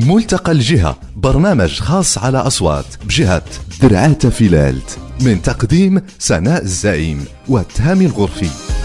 ملتقى الجهة، برنامج خاص على أصوات بجهة درعات فيلالت، من تقديم سناء الزعيم وتهامي الغرفي.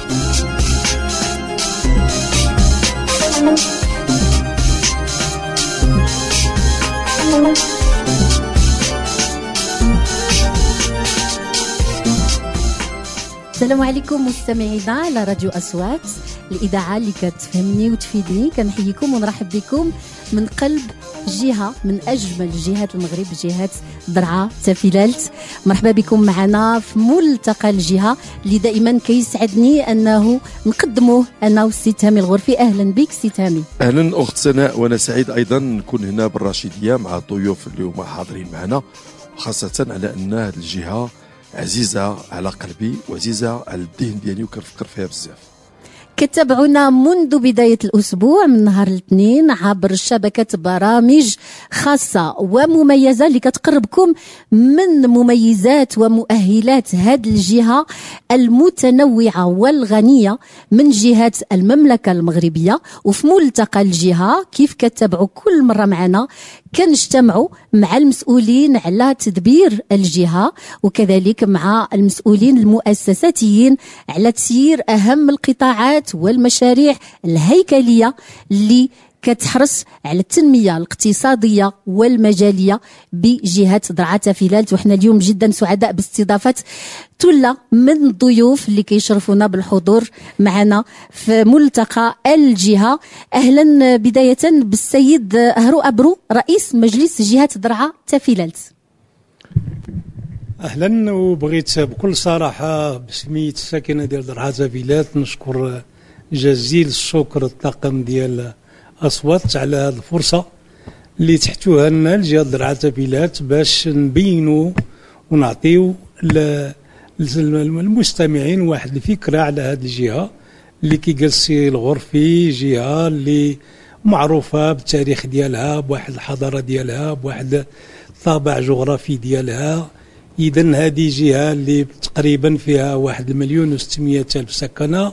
السلام عليكم مستمعينا على راديو أصوات، الإذاعة اللي كتفهمني وتفيدني. كنحييكم ونرحب بكم من قلب جهة من أجمل جهات المغرب، جهة درعا تافيلالت. مرحبا بكم معنا في ملتقى الجهة اللي دائما كيسعدني أنه نقدموه أنا والسي تهامي الغرفي. أهلا بك سي تهامي. أهلا أخت سناء، وأنا سعيد أيضا نكون هنا بالرشيدية مع الضيوف اليوم حاضرين معنا، خاصة على أن هذه الجهة عزيزة على قلبي وعزيزة على الذهن ديالي وكنفكر فيها بزاف. كتابعونا منذ بداية الأسبوع من نهار الاثنين عبر شبكة برامج خاصة ومميزة اللي كتقربكم من مميزات ومؤهلات هذه الجهة المتنوعة والغنية من جهات المملكة المغربية. وفي ملتقى الجهة كيف كتابعوا كل مرة معنا كنجتمعوا مع المسؤولين على تدبير الجهة، وكذلك مع المسؤولين المؤسساتيين على تسيير أهم القطاعات والمشاريع الهيكلية اللي كتحرص على التنمية الاقتصادية والمجالية بجهة درعا تافيلالت. وحنا اليوم جدا سعداء باستضافة ثلة من الضيوف اللي كيشرفونا بالحضور معنا في ملتقى الجهة. أهلا بداية بالسيد هرو أبرو، رئيس مجلس جهة درعا تافيلالت. أهلا، وبغيت بكل صراحة بسمية الساكنة ديال درعا تافيلالت نشكر جزيل الشكر الطاقم ديال أصوات على هذه الفرصة اللي تحتوها لنا الجهة درعا تافيلالت باش نبينوا ونعطيو للمستمعين واحد الفكرة على هذه الجهة اللي كي السي الغرفي، جهة اللي معروفة بالتاريخ ديالها، بواحد الحضارة ديالها، بواحد الطابع جغرافي ديالها. إذن هذه جهة اللي تقريبا فيها 1,600,000 سكنة،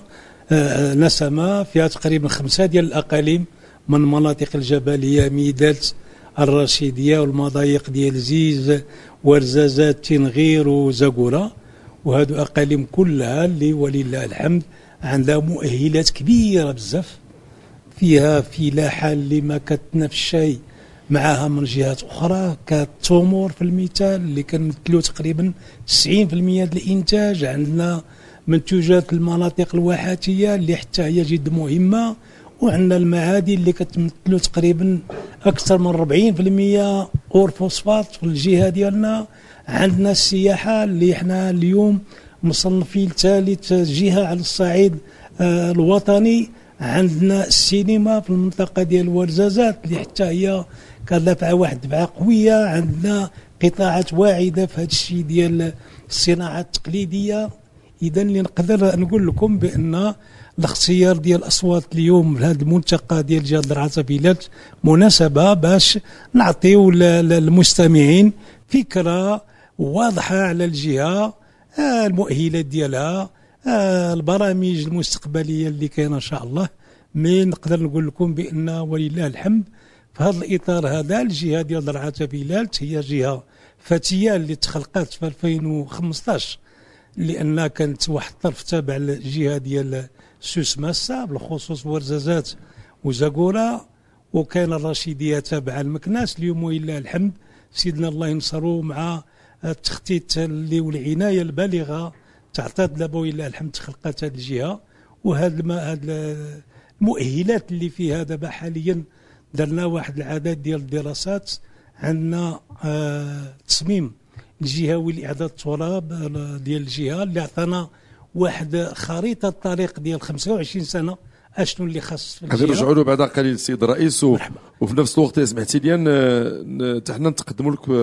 نسمة فيها تقريبا 5 ديال الأقاليم من مناطق الجبلية، ميدالت، الرشيدية، والمضايق ديال زيز، ورزازات، تنغير، وزاكورة. وهذو أقاليم كلها اللي ولله الحمد عندها مؤهلات كبيرة بزاف، فيها فلاحة اللي ما كتنافس شيء معها من جهات أخرى، كالتمور في المثال اللي كنمثلوا تقريبا 90% ديال الإنتاج. عندنا منتوجات المناطق الواحاتية اللي حتى هي جد مهمة، وعندنا المعادن اللي كتمثلوا تقريبا أكثر من 40% أور فوسفات في الجهة ديالنا. عندنا السياحة اللي احنا اليوم مصنفين ثالث جهة على الصعيد الوطني. عندنا السينما في المنطقة ديال ورزازات اللي حتى هي كدافعة واحد دفعة قوية. عندنا قطاعات واعدة في هذا الشيء ديال الصناعة التقليدية. إذا اللي نقدر نقول لكم بأن الاختيار ديال الأصوات اليوم لهذا الملتقى ديال جهة درعا تافيلالت مناسبة باش نعطيو للمستمعين فكرة واضحة على الجهة، المؤهلات ديالها، البرامج المستقبلية اللي كاينة إن شاء الله. من نقدر نقول لكم بأن ولله الحمد في هذا الإطار هذا الجهة ديال درعا تافيلالت هي جهة فتية اللي تخلقت في 2015، لأنها كانت واحد الطرف تابع للجهة ديال سوس ماسة بالخصوص ورزازات وزاكورة، وكان الرشيدية تابعة المكناس. اليوم ولله الحمد سيدنا الله ينصره مع التخطيط اللي والعناية البالغة تعطات دابا ولله الحمد تخلقات هذه الجهة. وهذا المؤهلات اللي فيها دابا حاليا درنا واحد العدد ديال الدراسات. عندنا تصميم الجهوي لإعداد التراب ديال الجهة اللي عطانا واحد خريطة طريق ديال 25 سنة اشنو اللي خاص في الجهة. نرجعوا له بعد قليل السيد الرئيس، وفي نفس الوقت سمحتي لي حتى حنا نتقدموا لك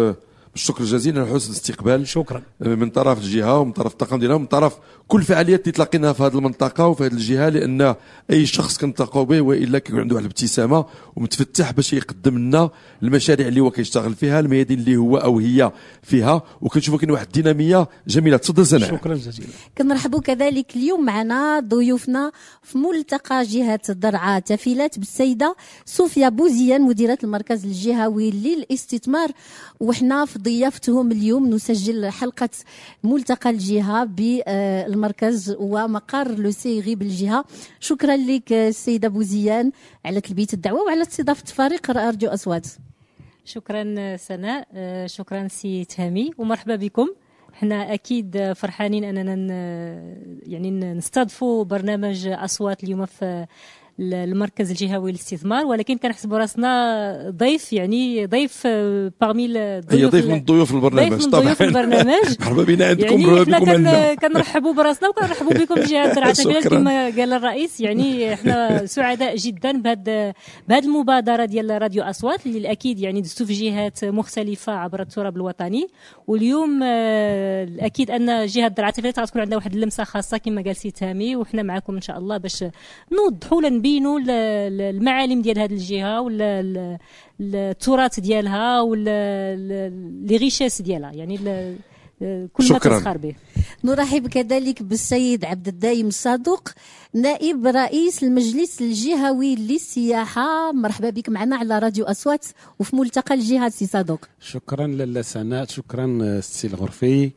بالشكر الجزيل على حسن الاستقبال. شكرا من طرف الجهه ومن طرف الطاقم ديالها ومن طرف كل فعاليات اللي تلاقيناها في هذه المنطقه وفي هذه الجهه، لان اي شخص كنتلاقاو به والا كيكون عنده واحد الابتسامه ومتفتح باش يقدم لنا المشاريع اللي هو كيشتغل فيها، الميادين اللي هو او هي فيها، وكنشوفوا كاين واحد الديناميه جميله. تفضل سناء. شكرا جزيلا. كنرحبوا كذلك اليوم معنا ضيوفنا في ملتقى جهة درعا تفيلات بالسيدة صوفيا بوزيان مديرة المركز الجهوي للاستثمار، وحنا في ضيافتهم اليوم نسجل حلقة ملتقى الجهة بالمركز ومقر لوسيغي بالجهة. شكرا لك السيدة بوزيان على تلبية الدعوة وعلى استضافة فريق راديو أصوات. شكرا سناء، شكرا سي تهامي، ومرحبا بكم. احنا اكيد فرحانين اننا يعني نستضيفوا برنامج اصوات اليوم في المركز الجهوي للاستثمار، ولكن كنحسبوا راسنا ضيف، يعني ضيف باغمي الضيوف، هي ضيف من ضيوف البرنامج. ضيف من ضيوف البرنامج. مرحبا بنا عندكم، يعني مرحبا بكم عندنا. كنرحبوا براسنا وكنرحبوا بكم جهه درعا تفيلات كما قال الرئيس. يعني احنا سعداء جدا بهذه المبادره ديال راديو اصوات اللي الاكيد يعني دزتوا في جهات مختلفه عبر التراب الوطني، واليوم الاكيد ان جهه درعا تفيلات غتكون عندها واحد اللمسه خاصه كما قال سي تامي، وحنا معكم ان شاء الله باش نوضحوا ولا نبينوا المعالم ديال هذه الجهه ولا التراث ديالها ولا لي ريشيس ديالها، يعني كل ما تسخر به. نرحب كذلك بالسيد عبد الدايم الصادق نائب رئيس المجلس الجهوي للسياحه. مرحبا بك معنا على راديو اصوات وفي ملتقى الجهه سي صادق. شكرا لاله سناء، شكرا سي الغرفي.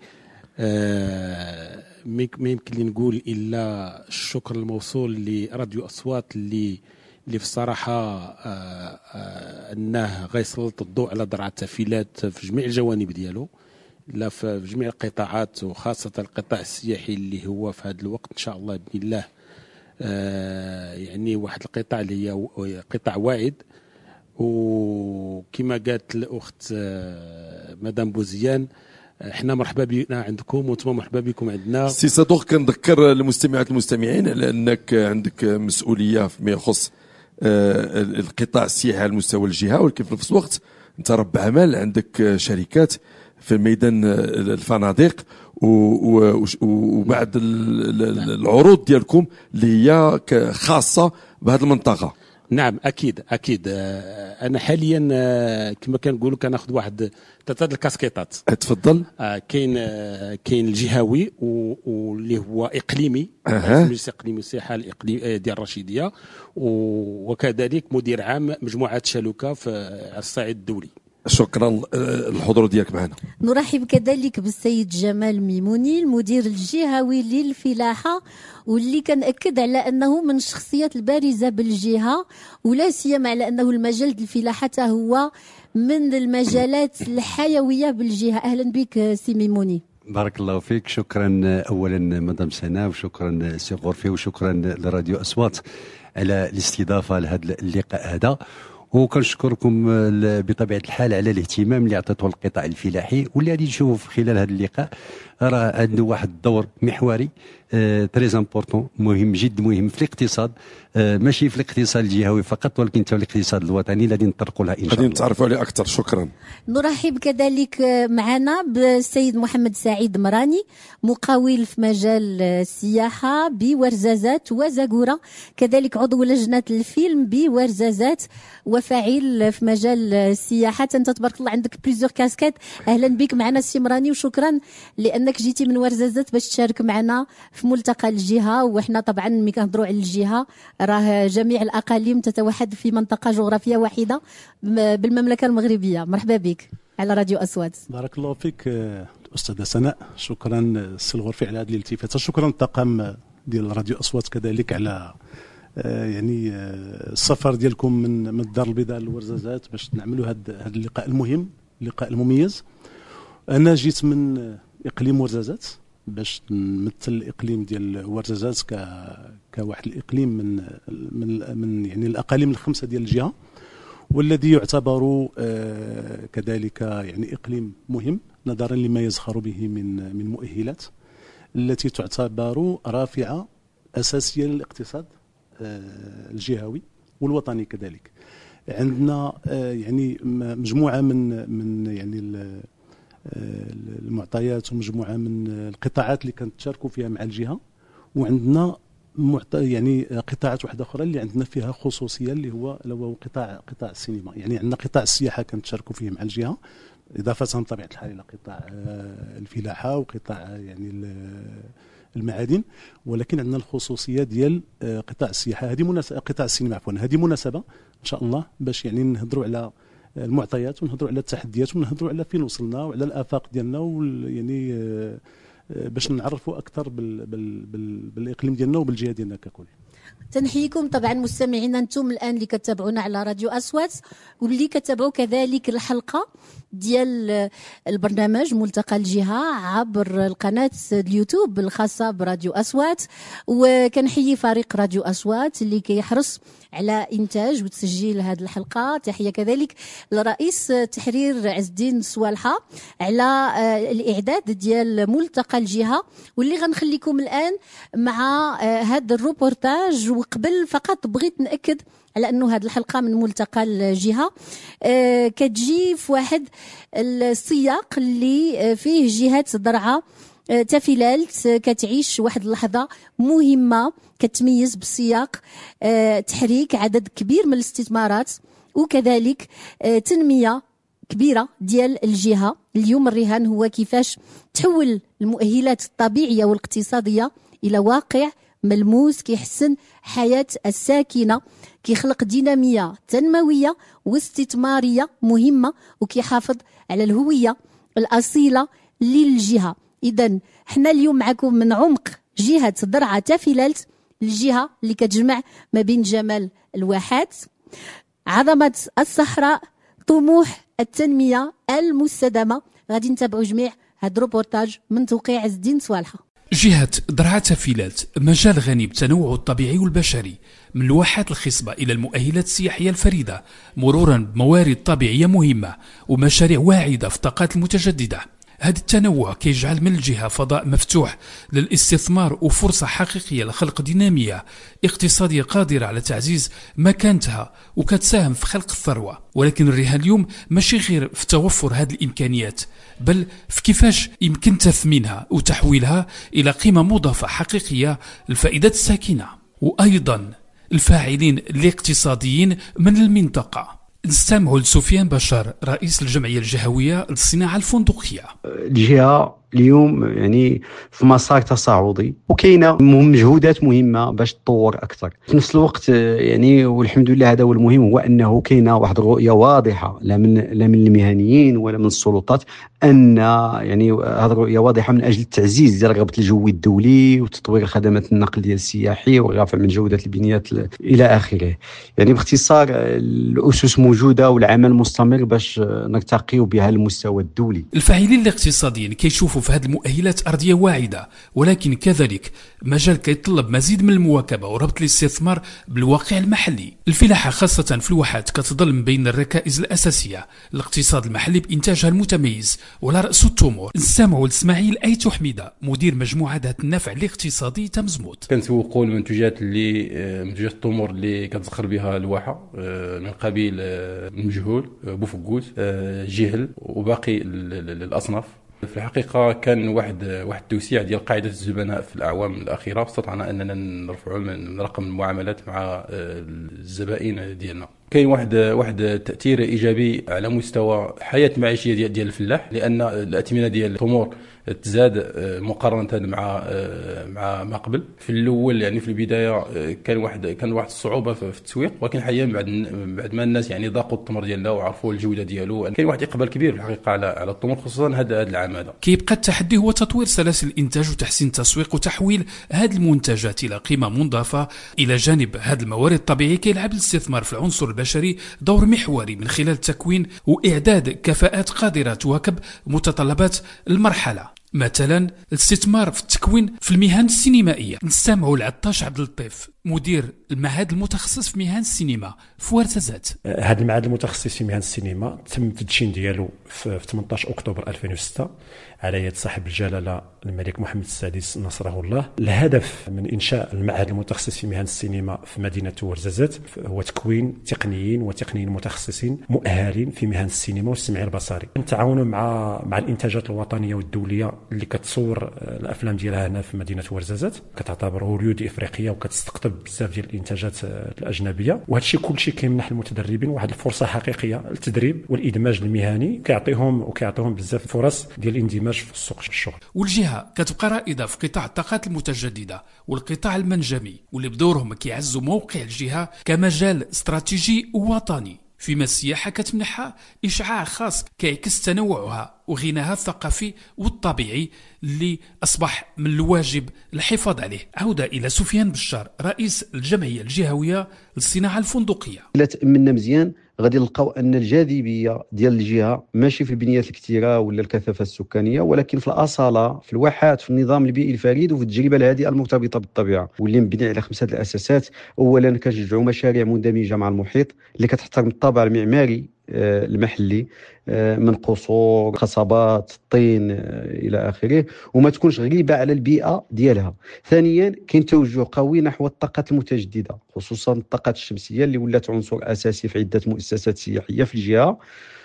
ما يمكن لي نقول الا الشكر الموصول لراديو اصوات اللي في الصراحه انه غيسلط الضوء على درعا تفيلات في جميع الجوانب ديالو، لا في جميع القطاعات، وخاصه القطاع السياحي اللي هو في هذا الوقت ان شاء الله باذن الله يعني واحد القطاع اللي هي قطاع واعد. وكما قالت الاخت مدام بوزيان، احنا مرحبا بنا عندكم وانتم مرحبا بكم عندنا. سي صدوق، كنذكر المستمعات المستمعين على انك عندك مسؤوليه فيما يخص القطاع السياحي على مستوى الجهه، ولكن في نفس الوقت انت رب عمل، عندك شركات في ميدان الفنادق وبعض العروض ديالكم اللي هي خاصه بهذه المنطقه. نعم اكيد انا حاليا كما كنقولوا كناخذ واحد ثلاثه الكاسكيطات. تفضل. كاين الجهوي واللي هو اقليمي، مجلس اقليمي السياحه الاقليمي ديال الرشيديه، وكذلك مدير عام مجموعه شالوكه على الصعيد الدولي. شكرا الحضور ديالك معنا. نرحب كذلك بالسيد جمال ميموني المدير الجهوي للفلاحه، واللي كنأكد على انه من الشخصيات البارزه بالجهه، ولا سيما على انه المجال الفلاحه هو من المجالات الحيويه بالجهه. اهلا بك سي ميموني. بارك الله فيك. شكرا اولا مدام سناء، وشكرا سي غرفي، وشكرا لراديو اصوات على الاستضافه لهذا اللقاء هذا. وكنشكركم بطبيعه الحال على الاهتمام اللي عطيتوه القطاع الفلاحي، واللي غادي نشوف خلال هذا اللقاء راه عنده واحد الدور محوري تري امبورطون، مهم جد مهم في الاقتصاد، ماشي في الاقتصاد الجهوي فقط ولكن حتى في الاقتصاد الوطني اللي غادي نطرقوا لها ان شاء الله. غادي نتعرفوا عليه اكثر. شكرا. نرحب كذلك معنا بالسيد محمد سعيد مراني مقاول في مجال السياحه بورزازات وزاكوره، كذلك عضو لجنه الفيلم بورزازات وفاعل في مجال السياحه. انت تبارك الله عندك بليزيور كاسكيت. اهلا بك معنا سي مراني، وشكرا لانك جيتي من ورزازات باش تشارك معنا في ملتقى الجهه. وحنا طبعا ملي كنهضروا على الجهه راه جميع الاقاليم تتوحد في منطقه جغرافيه واحده بالمملكه المغربيه. مرحبا بك على راديو اصوات. بارك الله فيك استاذه سناء، شكرا سي الغرفي على هذه الالتفاته، شكرا الطاقم ديال راديو اصوات كذلك على يعني السفر ديالكم من الدار البيضاء للورزازات باش نعملوا هذا اللقاء المهم، اللقاء المميز. انا جيت من اقليم ورزازات باش نمثل الاقليم ديال ورزازات كواحد الاقليم من يعني الاقاليم الخمسه ديال الجهه، والذي يعتبر كذلك يعني اقليم مهم نظرا لما يزخر به من مؤهلات التي تعتبر رافعه اساسيه للاقتصاد الجهوي والوطني كذلك. عندنا يعني مجموعه من يعني المعطيات ومجموعه من القطاعات اللي كنتشاركوا فيها مع الجهه، وعندنا يعني قطاعات واحده اخرى اللي عندنا فيها خصوصيه اللي هو قطاع السينما. يعني عندنا قطاع السياحه كنتشاركوا فيه مع الجهه، اضافه بطبيعه الحال الى قطاع الفلاحه وقطاع يعني المعادن، ولكن عندنا الخصوصيه ديال قطاع السياحه. قطاع السينما عفوا. هذه مناسبه ان شاء الله باش يعني نهضروا على المعطيات ونهضروا على التحديات ونهضروا على فين وصلنا وعلى الافاق ديالنا، يعني باش نعرفوا اكثر بالاقليم ديالنا وبالجهه ديالنا ككل. تنحييكم طبعا مستمعينا انتم الان اللي كتابعونا على راديو اصوات، واللي كتابعوا كذلك الحلقه ديال البرنامج ملتقى الجهه عبر القناه اليوتيوب الخاصه براديو اصوات. وكنحيي فريق راديو اصوات اللي كيحرص على انتاج وتسجيل هذه الحلقه. تحيه كذلك لرئيس تحرير عز الدين صوالحه على الاعداد ديال ملتقى الجهه، واللي غنخليكم الان مع هذا الروبورتاج. وقبل فقط بغيت ناكد على انه هذه الحلقه من ملتقى الجهه كتجي في واحد السياق اللي فيه جهات درعا تافيلالت كتعيش واحد اللحظه مهمه كتميز بالسياق تحريك عدد كبير من الاستثمارات وكذلك تنميه كبيره ديال الجهه. اليوم الرهان هو كيفاش تحول المؤهلات الطبيعيه والاقتصاديه الى واقع ملموس كيحسن حياة الساكنة، كيخلق دينامية تنموية واستثمارية مهمة، وكيحافظ على الهوية الأصيلة للجهة. إذن حنا اليوم معكم من عمق جهة درعا تافيلالت، الجهة اللي كتجمع ما بين جمال الواحات، عظمة الصحراء، طموح التنمية المستدامة. غادي نتابعوا جميع هاد الروبورتاج من توقيع عز الدين صوالحه. جهة درعا تافيلالت مجال غني بالتنوع الطبيعي والبشري، من الواحات الخصبة إلى المؤهلات السياحية الفريدة، مرورا بموارد طبيعية مهمة ومشاريع واعدة في الطاقات المتجددة. هذا التنوع كيجعل من الجهة فضاء مفتوح للاستثمار وفرصة حقيقية لخلق دينامية اقتصادية قادرة على تعزيز مكانتها وكتساهم في خلق الثروة. ولكن الرهان اليوم ماشي غير في توفر هذه الإمكانيات، بل في كيفاش يمكن تثمينها وتحويلها إلى قيمة مضافة حقيقية لفائدة الساكنة وأيضا الفاعلين الاقتصاديين من المنطقة. نستمعوا لسفيان بشار رئيس الجمعية الجهوية للصناعة الفندقية. الجهة اليوم يعني في مسار تصاعدي وكاينه مجهودات مهمه باش تطور اكثر في نفس الوقت. يعني والحمد لله هذا هو المهم، هو انه كاينه واحد الرؤيه واضحه لا من المهنيين ولا من السلطات، ان يعني هذه الرؤيه واضحه من اجل تعزيز ديال الربط الجوي الدولي وتطوير خدمات النقل ديال السياحي والرفع من جوده البنيات الى اخره. يعني باختصار الاسس موجوده والعمل مستمر باش نرتقيو بها المستوى الدولي. الفاعلين الاقتصاديين كيشوفوا في هذه المؤهلات أرضية واعدة، ولكن كذلك مجال كيتطلب مزيد من المواكبة وربط الاستثمار بالواقع المحلي. الفلاحة خاصة في الواحات كتظل من بين الركائز الأساسية الاقتصاد المحلي بإنتاجها المتميز ولا رأس التمور. نستمعوا لإسماعيل أيتو حميدة مدير مجموعة ذات النفع الاقتصادي تمزموت. كنسوقوا المنتوجات منتوجات التمور اللي كتزخر بها الواحة من قبيل المجهول، بوفقوت، جهل وباقي الأصناف. في الحقيقة كان واحد التوسيع ديال قاعدة الزبناء في الأعوام الأخيرة، واستطعنا أننا نرفعوا من رقم المعاملات مع الزبائن ديالنا. كاين واحد التأثير إيجابي على مستوى حياة معيشية ديال الفلاح، لأن الأثمنة ديال التمور تزاد مقارنة مع ما قبل. في الأول يعني في البداية كان واحد الصعوبة في التسويق، ولكن حاليا بعد ما الناس يعني ذاقوا التمر ديالنا وعرفوا الجودة ديالو، كاين واحد إقبال كبير في الحقيقة على التمر، خصوصا هذا العام هذا. كيبقى التحدي هو تطوير سلاسل الإنتاج وتحسين التسويق وتحويل هذه المنتجات إلى قيمة مضافة. إلى جانب هذه الموارد الطبيعية كيلعب الاستثمار في العنصر البشري دور محوري من خلال تكوين وإعداد كفاءات قادرة تواكب متطلبات المرحلة. مثلا الاستثمار في التكوين في المهن السينمائية. نستمعوا لعطاش عبد اللطيف مدير المعهد المتخصص في مهن السينما في ورتزات. هذا المعهد المتخصص في مهن السينما تم التدشين ديالو في 18 أكتوبر 2006 على يد صاحب الجلالة الملك محمد السادس نصره الله. الهدف من إنشاء المعهد المتخصص في مهن السينما في مدينة ورزازات هو تكوين تقنيين وتقنيين متخصصين مؤهلين في مهن السينما والسمع البصري، نتعاونوا مع الإنتاجات الوطنية والدولية اللي كتصور الأفلام ديالها هنا في مدينة ورزازات، كتعتبر هوليود إفريقية وكتستقطب بزاف ديال الإنتاجات الأجنبية. وهذا الشيء كل شيء كيمنح المتدربين واحد الفرصة حقيقية للتدريب والإدماج المهني، كيعطيهم بزاف فرص ديال الاندماج في سوق الشغل. والجهة كتبقى رائدة في قطاع الطاقات المتجددة والقطاع المنجمي، واللي بدورهم كيعزوا موقع الجهة كمجال استراتيجي ووطني، فيما السياحة كتمنحها إشعاع خاص كيعكس تنوعها وغناها الثقافي والطبيعي اللي أصبح من الواجب الحفاظ عليه. عودة إلى سفيان بشار رئيس الجمعية الجهوية للصناعة الفندقية. إلا تأملنا مزيان غادي نلقاو ان الجاذبيه ديال الجهه ماشي في البنيات الكثيره ولا الكثافه السكانيه، ولكن في الاصاله، في الواحات، في النظام البيئي الفريد وفي التجربه الهادئه المرتبطه بالطبيعه، واللي مبني على 5 الاساسات. اولا كنشجعوا مشاريع مندمجه مع المحيط اللي كتحترم الطابع المعماري المحلي من قصور، قصبات، الطين الى اخره، وما تكونش غريبه على البيئه ديالها. ثانيا كاين توجه قوي نحو الطاقات المتجدده، خصوصا الطاقات الشمسيه اللي ولات عنصر اساسي في عده مؤسسات سياحيه في الجهه.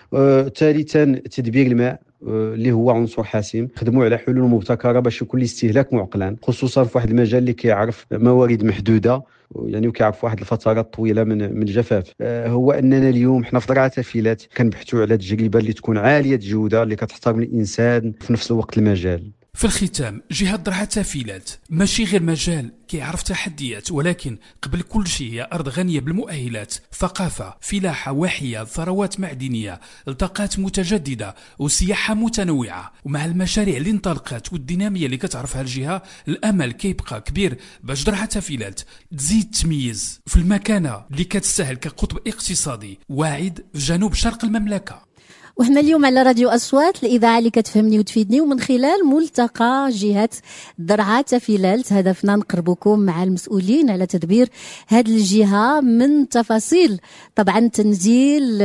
ثالثا تدبير الماء اللي هو عنصر حاسم، خدموا على حلول مبتكره باش يكون الاستهلاك معقلا، خصوصا في واحد المجال اللي كيعرف موارد محدوده يعني وكيعرف واحد الفترات طويله من الجفاف. هو اننا اليوم حنا في درعا تافيلات كنبحثوا على تجربه اللي تكون عاليه الجوده اللي كتحترم الانسان في نفس الوقت المجال. في الختام، جهة درعا تافيلات ماشي غير مجال كيعرف تحديات، ولكن قبل كل شيء هي أرض غنية بالمؤهلات، ثقافة، فلاحة واحية، ثروات معدنية، طاقات متجددة وسياحة متنوعة. ومع المشاريع اللي انطلقت والدينامية اللي كتعرفها الجهة، الأمل كيبقى كبير باش درعا تافيلات تزيد تميز في المكانة اللي كتستاهل كقطب اقتصادي واعد في جنوب شرق المملكة. وحنا اليوم على راديو أصوات، الإذاعة اللي كتفهمني وتفيدني، ومن خلال ملتقى جهة درعا تافيلات هدفنا نقربكم مع المسؤولين على تدبير هذه الجهة من تفاصيل طبعا تنزيل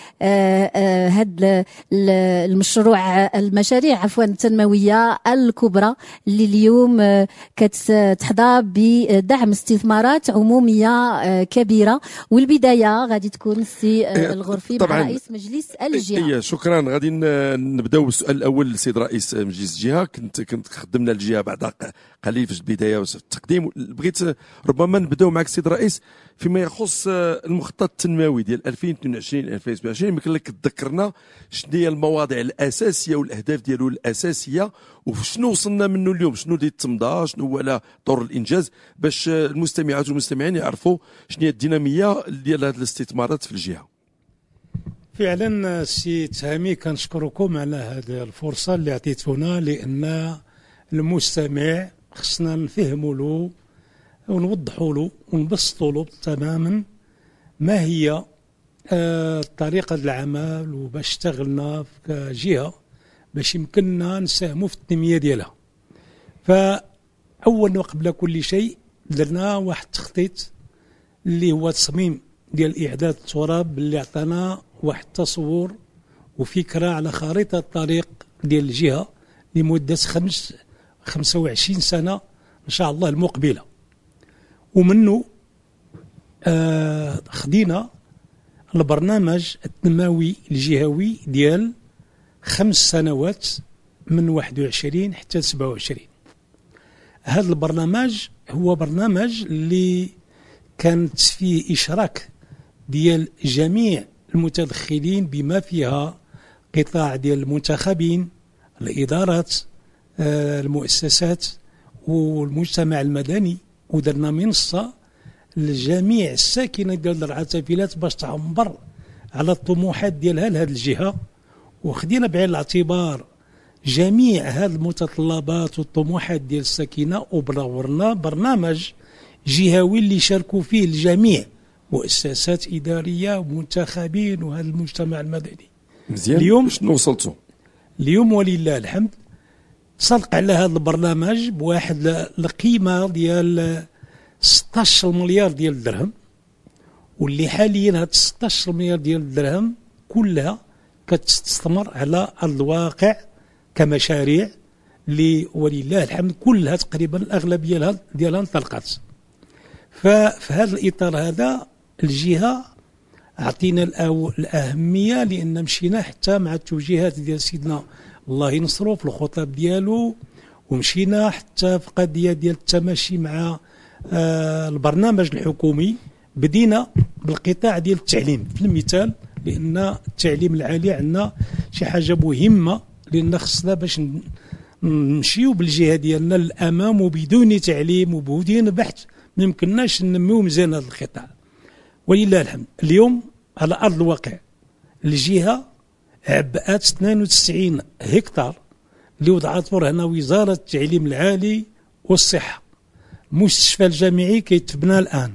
هذا المشاريع التنموية الكبرى اللي اليوم كتحظى بدعم استثمارات عمومية كبيرة. والبداية غادي تكون السي الغرفي مع رئيس مجلس الجهة. شكرا. غادي نبداو بالسؤال الاول للسيد رئيس مجلس الجهه. كنت خدمنا الجهه بعد قليل في البدايه وفي التقديم. بغيت ربما نبداو معك سيد الرئيس فيما يخص المخطط التنموي ديال 2022 2027. يمكن لك تذكرنا شنو هي المواضيع الاساسيه والاهداف ديالو الاساسيه وشنو وصلنا منه اليوم، شنو اللي تمضى، شنو هو على طور الانجاز، باش المستمعات والمستمعين يعرفوا شنو هي الديناميه ديال هذه الاستثمارات في الجهه. فعلا سي تهامي كنشكركم على هذه الفرصة اللي عطيتونا، لأن المستمع خصنا نفهموا له ونوضحوا له ونبسطوا له تماما ما هي طريقة العمل وباش اشتغلنا كجهة باش يمكننا نساهموا في التنمية ديالها. فأولا وقبل كل شيء درنا واحد التخطيط اللي هو تصميم ديال إعداد التراب اللي عطانا واحد التصور وفكرة على خريطة الطريق ديال الجهة لمدة 25 سنة إن شاء الله المقبلة. ومنه خدينا البرنامج التنموي الجهوي ديال 5 سنوات من 21 حتى 27. هذا البرنامج هو برنامج اللي كانت فيه إشراك ديال جميع المتدخلين بما فيها قطاع ديال المنتخبين، الإدارات، المؤسسات والمجتمع المدني. ودرنا منصة لجميع الساكنة ديال درعا تافيلات باش تعبر على الطموحات ديالها لهذه الجهة، وخدينا بعين الاعتبار جميع هذه المتطلبات والطموحات ديال الساكنة، وبرورنا برنامج جهوي اللي شاركوا فيه الجميع، مؤسسات إدارية ومنتخبين وهذا المجتمع المدني. مزيان. اليوم شنو وصلتوا؟ اليوم ولله الحمد تصدق على هذا البرنامج بواحد القيمه ديال 16 مليار ديال الدرهم، واللي حاليا هاد 16 مليار ديال الدرهم كلها كتستثمر على ارض الواقع كمشاريع اللي ولله الحمد كلها تقريبا الاغلبيه ديالها انطلقت. ففي هذا الاطار هذا الجهه اعطينا الاهميه، لان مشينا حتى مع التوجيهات ديال سيدنا الله ينصرو في الخطاب ديالو، ومشينا حتى في قضيه ديال التماشي مع البرنامج الحكومي. بدينا بالقطاع ديال التعليم في المثال، لان التعليم العالي عندنا شي حاجه مهمه، لان خصنا باش نمشيو بالجهه ديالنا للامام، وبدون تعليم وبدون بحث ما يمكنناش ننميو مزيان هذا القطاع. ولله الحمد اليوم على ارض الواقع الجهه عبأت 92 هكتار اللي وضعته هنا وزاره التعليم العالي والصحه. المستشفى الجامعي كيتبنى الان،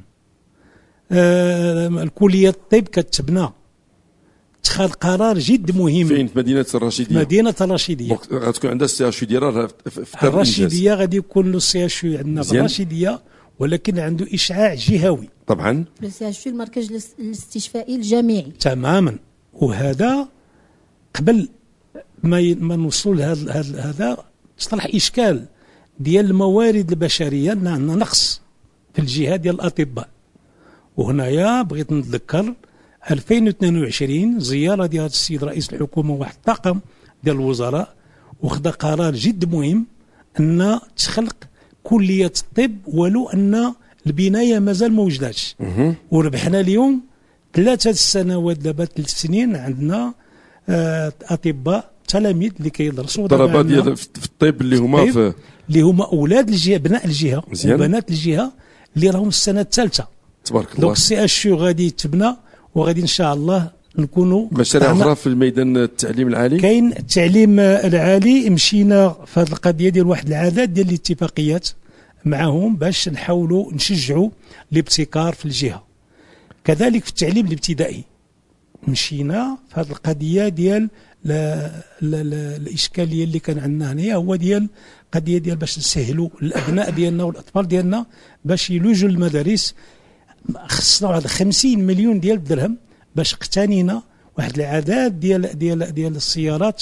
الكليه الطب كتبنى. اتخاذ قرار جد مهم فين؟ في مدينه الرشيديه. مدينه الرشيديه غتكون عندها السي اتش ديالها في الرشيديه. غادي يكون له السي اتش عندنا في الرشيديه، ولكن عنده اشعاع جهوي طبعا. السي اتش المركز الاستشفائي الجامعي تماما. وهذا قبل ما نوصل هذا تصطلح اشكال ديال الموارد البشريه، ان عندنا نقص في الجهه ديال الاطباء. وهنايا بغيت نتذكر 2022 زياره ديال السيد رئيس الحكومه واحد الطاقم ديال الوزراء، وخذ قرار جد مهم ان تخلق كليه الطب، ولو ان البنايه مازال ما وجداتش. وربحنا اليوم 3 سنوات، دابا 3 سنين عندنا اطباء تلاميذ اللي كيدرسوا الطلبه ديال في الطب اللي هما اولاد الجهه، ابناء الجهه وبنات الجهه اللي راهم السنه الثالثه. تبارك الله. دونك السي اتش غادي يتبنى، وغادي ان شاء الله نكونوا مشاريع اخرى في الميدان التعليم العالي. كاين التعليم العالي، مشينا في هذه القضيه ديال واحد العدد ديال الاتفاقيات معهم باش نحاولوا نشجعوا الابتكار في الجهه. كذلك في التعليم الابتدائي مشينا في هذه القضيه ديال الاشكاليه اللي كان عندنا هنا، هو ديال قضيه ديال باش نسهلوا الابناء ديالنا والاطفال ديالنا باش يلوجوا المدارس. خصنا واحد 50 مليون ديال الدرهم باش اقتنينا واحد العدد ديال السيارات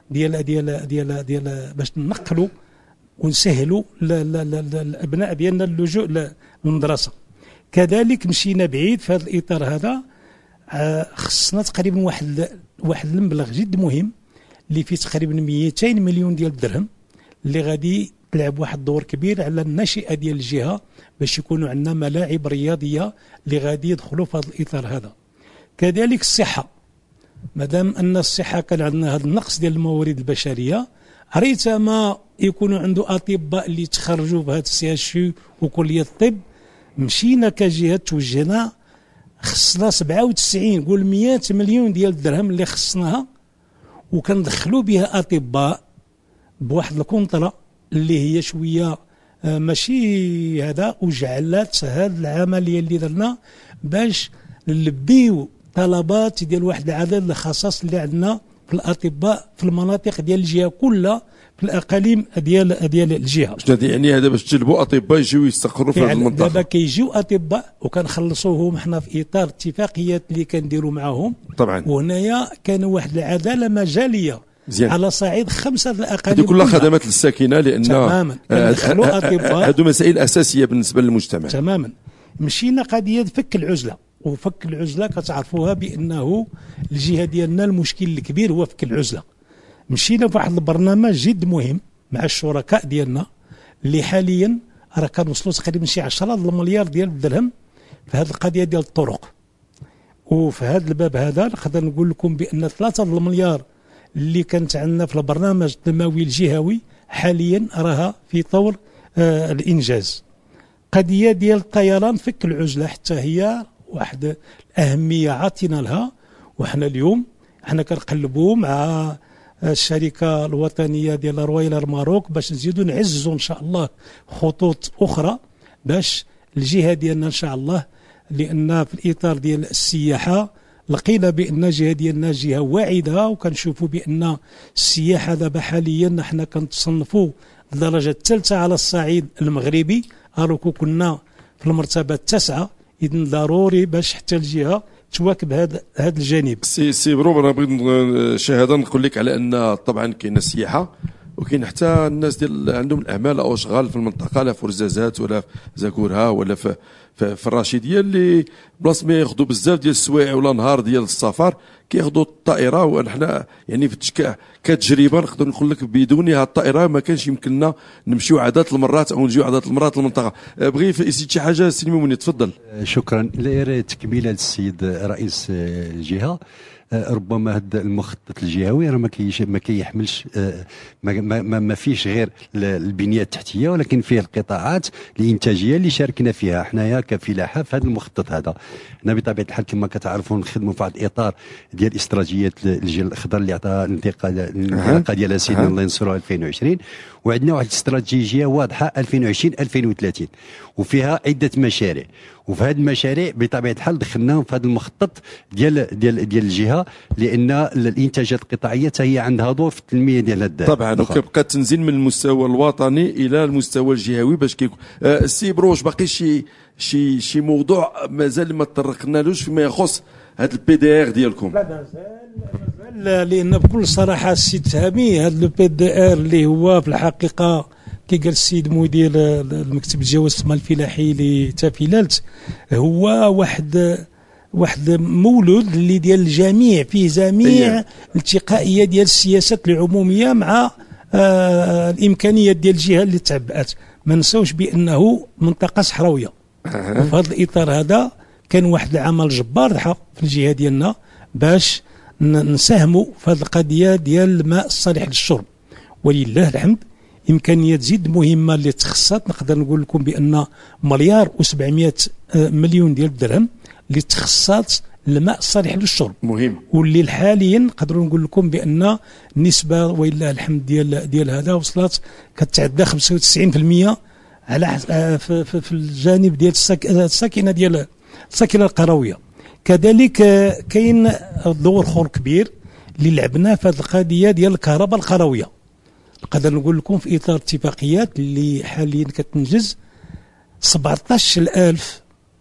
ديال باش ننقلوا ونسهلوا الابناء ديالنا اللجوء للمدرسه. كذلك مشينا بعيد في هذا الاطار هذا. خصنا تقريبا واحد المبلغ جد مهم اللي فيه تقريبا 200 مليون ديال الدرهم، اللي غادي تلعب واحد الدور كبير على النشئه ديال الجهه باش يكونوا عندنا ملاعب رياضيه اللي غادي يدخلوا في هذا الاطار هذا. كذلك الصحه، مادام ان الصحه كان عندنا هذا النقص ديال الموارد البشريه، ريتما يكونوا عنده اطباء اللي تخرجوا في هذا السي اتش وكليه الطب. مشينا كجهه توجهنا خصنا 97 قول 100 مليون ديال الدرهم اللي خصناها، وكندخلوا بها اطباء بواحد الكونطرا اللي هي شويه ماشي هذا، وجعلت هذه العمليه اللي درنا باش نلبيو طلبات ديال واحد العدد الخصائص اللي عندنا في الاطباء في المناطق ديال الجهه كلها، في الاقاليم ديال الجهه. شنو يعني هذا باش تجلبوا اطباء يجيو يستقروا في هذه المنطقه؟ دابا كيجيو اطباء وكنخلصوهم حنا في اطار اتفاقيات اللي كنديروا معهم طبعا. وهنايا كان واحد العداله مجاليه مزيان. على صعيد 5 الاقاليم. هذه كلها خدمات للساكنه، لان تماما كندخلوا اطباء. هذو مسائل اساسيه بالنسبه للمجتمع. تماما. مشينا قضيه فك العزله، وفك العزله كتعرفوها بانه الجهه ديالنا المشكل الكبير هو فك العزله. مشينا في واحد البرنامج جد مهم مع الشركاء ديالنا اللي حاليا راه كنوصلوا تقريبا شي 10 مليار ديال الدرهم في هذه القضيه ديال الطرق. وفي هذا الباب هذا نقدر نقول لكم بان 3 مليار اللي كانت عندنا في البرنامج التنموي الجهوي حاليا راها في طور الانجاز. قضيه ديال الطيران فك العزله حتى هي واحد الاهميه عاطينا لها، وحنا اليوم حنا كنقلبوا مع الشركه الوطنيه ديال رويلر ماروك باش نزيدوا نعززوا ان شاء الله خطوط اخرى باش الجهه ديالنا ان شاء الله، لان في الاطار ديال السياحه لقينا بان الجهه ديالنا جهه واعده، وكنشوفوا بان السياحه دابا حاليا حنا كنتصنفوا الدرجه الثالثه على الصعيد المغربي، الوغ كنا في المرتبه التاسعه. اذا ضروري باش حتى الجهه تواكب هذا الجانب. سي برو، انا بغيت شهاده نقول لك على ان طبعا كاينه السياحه وكاين حتى الناس ديال عندهم الاعمال او اشغال في المنطقه، لا في رزازات ولا في زاكورها ولا في الرشيديه، اللي بلاص ما ياخذوا بزاف ديال السوايع ولا نهار ديال السفر كياخذوا الطائره. وحنا يعني كتجربه نقدر نقول لك بدون هذه الطائره ما كانش يمكننا نمشيو عدد المرات او نجيو عدد المرات للمنطقه. بغي يزيد شي حاجه سي مؤمن، تفضل. شكرا. تكمله للسيد رئيس الجهه، ربما هذا المخطط الجهوي راه ما كيحملش ما فيش غير البنيه التحتيه، ولكن فيه القطاعات الانتاجيه اللي شاركنا فيها حنايا كفلاحه في هذا المخطط هذا. حنا بطبيعه الحال كما كتعرفون نخدموا في واحد الاطار ديال استراتيجيه الجيل الاخضر اللي عطاها الانطلاقه ديالها سيدنا الله ينصرو 2020، وعندنا واحد الاستراتيجيه واضحه 2020 2030 وفيها عده مشاريع. وفي هذه المشاريع بطبيعه الحال دخلناهم في هذا المخطط ديال الجهه، لان الانتاجات القطاعيه هي عندها دور في التنميه ديال هذا طبعا. وكيبقى التنزيل من المستوى الوطني الى المستوى الجهوي باش كيكون. السي بروش باقي شي موضوع مازال ما تطرقنالوش فيما يخص هذا البي دي ار ديالكم؟ لا مازال، لان بكل صراحه السيد فهمي هذا البي دي ار اللي هو في الحقيقه كي قال السيد مدير المكتب الجهوي الصمال الفلاحي لتافيلالت، هو واحد مولود اللي ديال الجميع، فيه جميع التقائيه ديال السياسات العموميه مع الامكانيات ديال الجهه اللي تعبأت. ما نساوش بانه منطقه صحراويه، وفي هذا الاطار هذا كان واحد العمل جبار في الجهه ديالنا باش نساهموا في هذه القضيه ديال الماء الصالح للشرب. ولله الحمد امكانيات زيد مهمه اللي تخصت، نقدر نقول لكم بان مليار و700 مليون ديال الدرهم اللي تخصت الماء الصالح للشرب مهم، واللي حاليا نقدروا نقول لكم بان النسبه ولله الحمد ديال هذا وصلت كتعدى 95% على في الجانب ديال الساكنه ديال الساكنه القرويه. كذلك كاين دور اخر كبير اللي لعبناه في هذه القضيه ديال الكهرباء القرويه. نقدر نقول لكم في اطار اتفاقيات اللي حاليا كتنجز 17000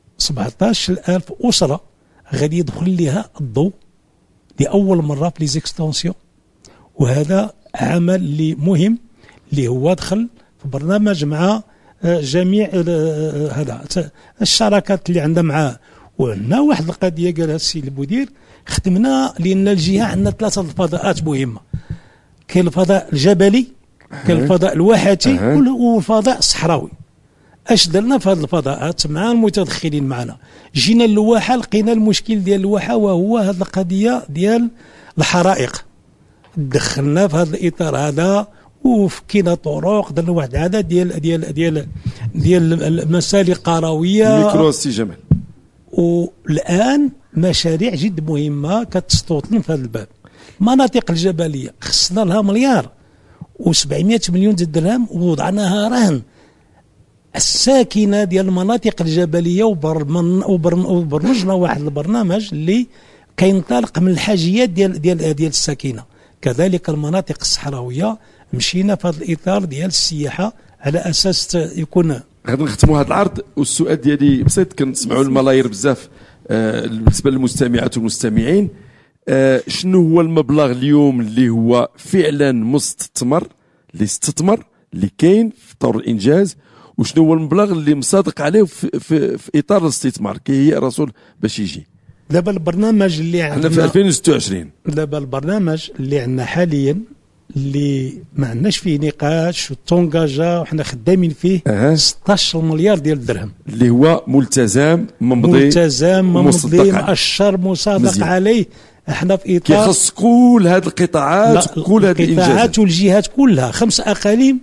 اسره غادي يدخل لها الضوء لاول مره في لي زيكستونسيون. وهذا عمل اللي مهم اللي هو دخل في برنامج مع جميع هذا الشراكات اللي عندها معاه. وعندنا واحد القضيه قالها السيد المدير، خدمنا لان الجهه عندنا 3 الفضاءات مهمه. كاين الفضاء الجبلي، كاين الفضاء الواحاتي، والفضاء الصحراوي. اش درنا في هذه الفضاءات مع المتدخلين معنا؟ جينا للواحه لقينا المشكل ديال الواحه وهو هذه القضيه ديال الحرائق. دخلنا في هذا الاطار هذا وفكينا طرق، درنا واحد العدد ديال المسالك قرويه ميكرو سي جمال. والان مشاريع جد مهمه كتستوطن في هذا الباب. مناطق الجبليه خصنا لها مليار و700 مليون درهم ووضعناها رهن. الساكنه ديال المناطق الجبليه وبرمجنا واحد البرنامج اللي كينطلق من الحاجيات ديال الساكنه. كذلك المناطق الصحراويه مشينا في هذا الاطار ديال السياحه على اساس يكون. غادي نختموا هذا العرض والسؤال ديالي بسيط، كنسمعوا الملايير بزاف بالنسبه للمستمعات والمستمعين. شنو هو المبلغ اليوم اللي هو فعلا مستثمر اللي كاين في طور الانجاز، وشنو هو المبلغ اللي مصادق عليه في اطار الاستثمار كي هي الرسول باش يجي؟ دابا البرنامج اللي عندنا في 2026، دابا البرنامج اللي عندنا حاليا اللي ما عندناش فيه نقاش وتونجاجا وحنا خدامين فيه 16 مليار ديال الدرهم اللي هو ملتزم ممضي مؤشر مصادق عليه. احنا في اطار كيخص كل هذه القطاعات وكل هذه الانجازات والجهات كلها 5 اقاليم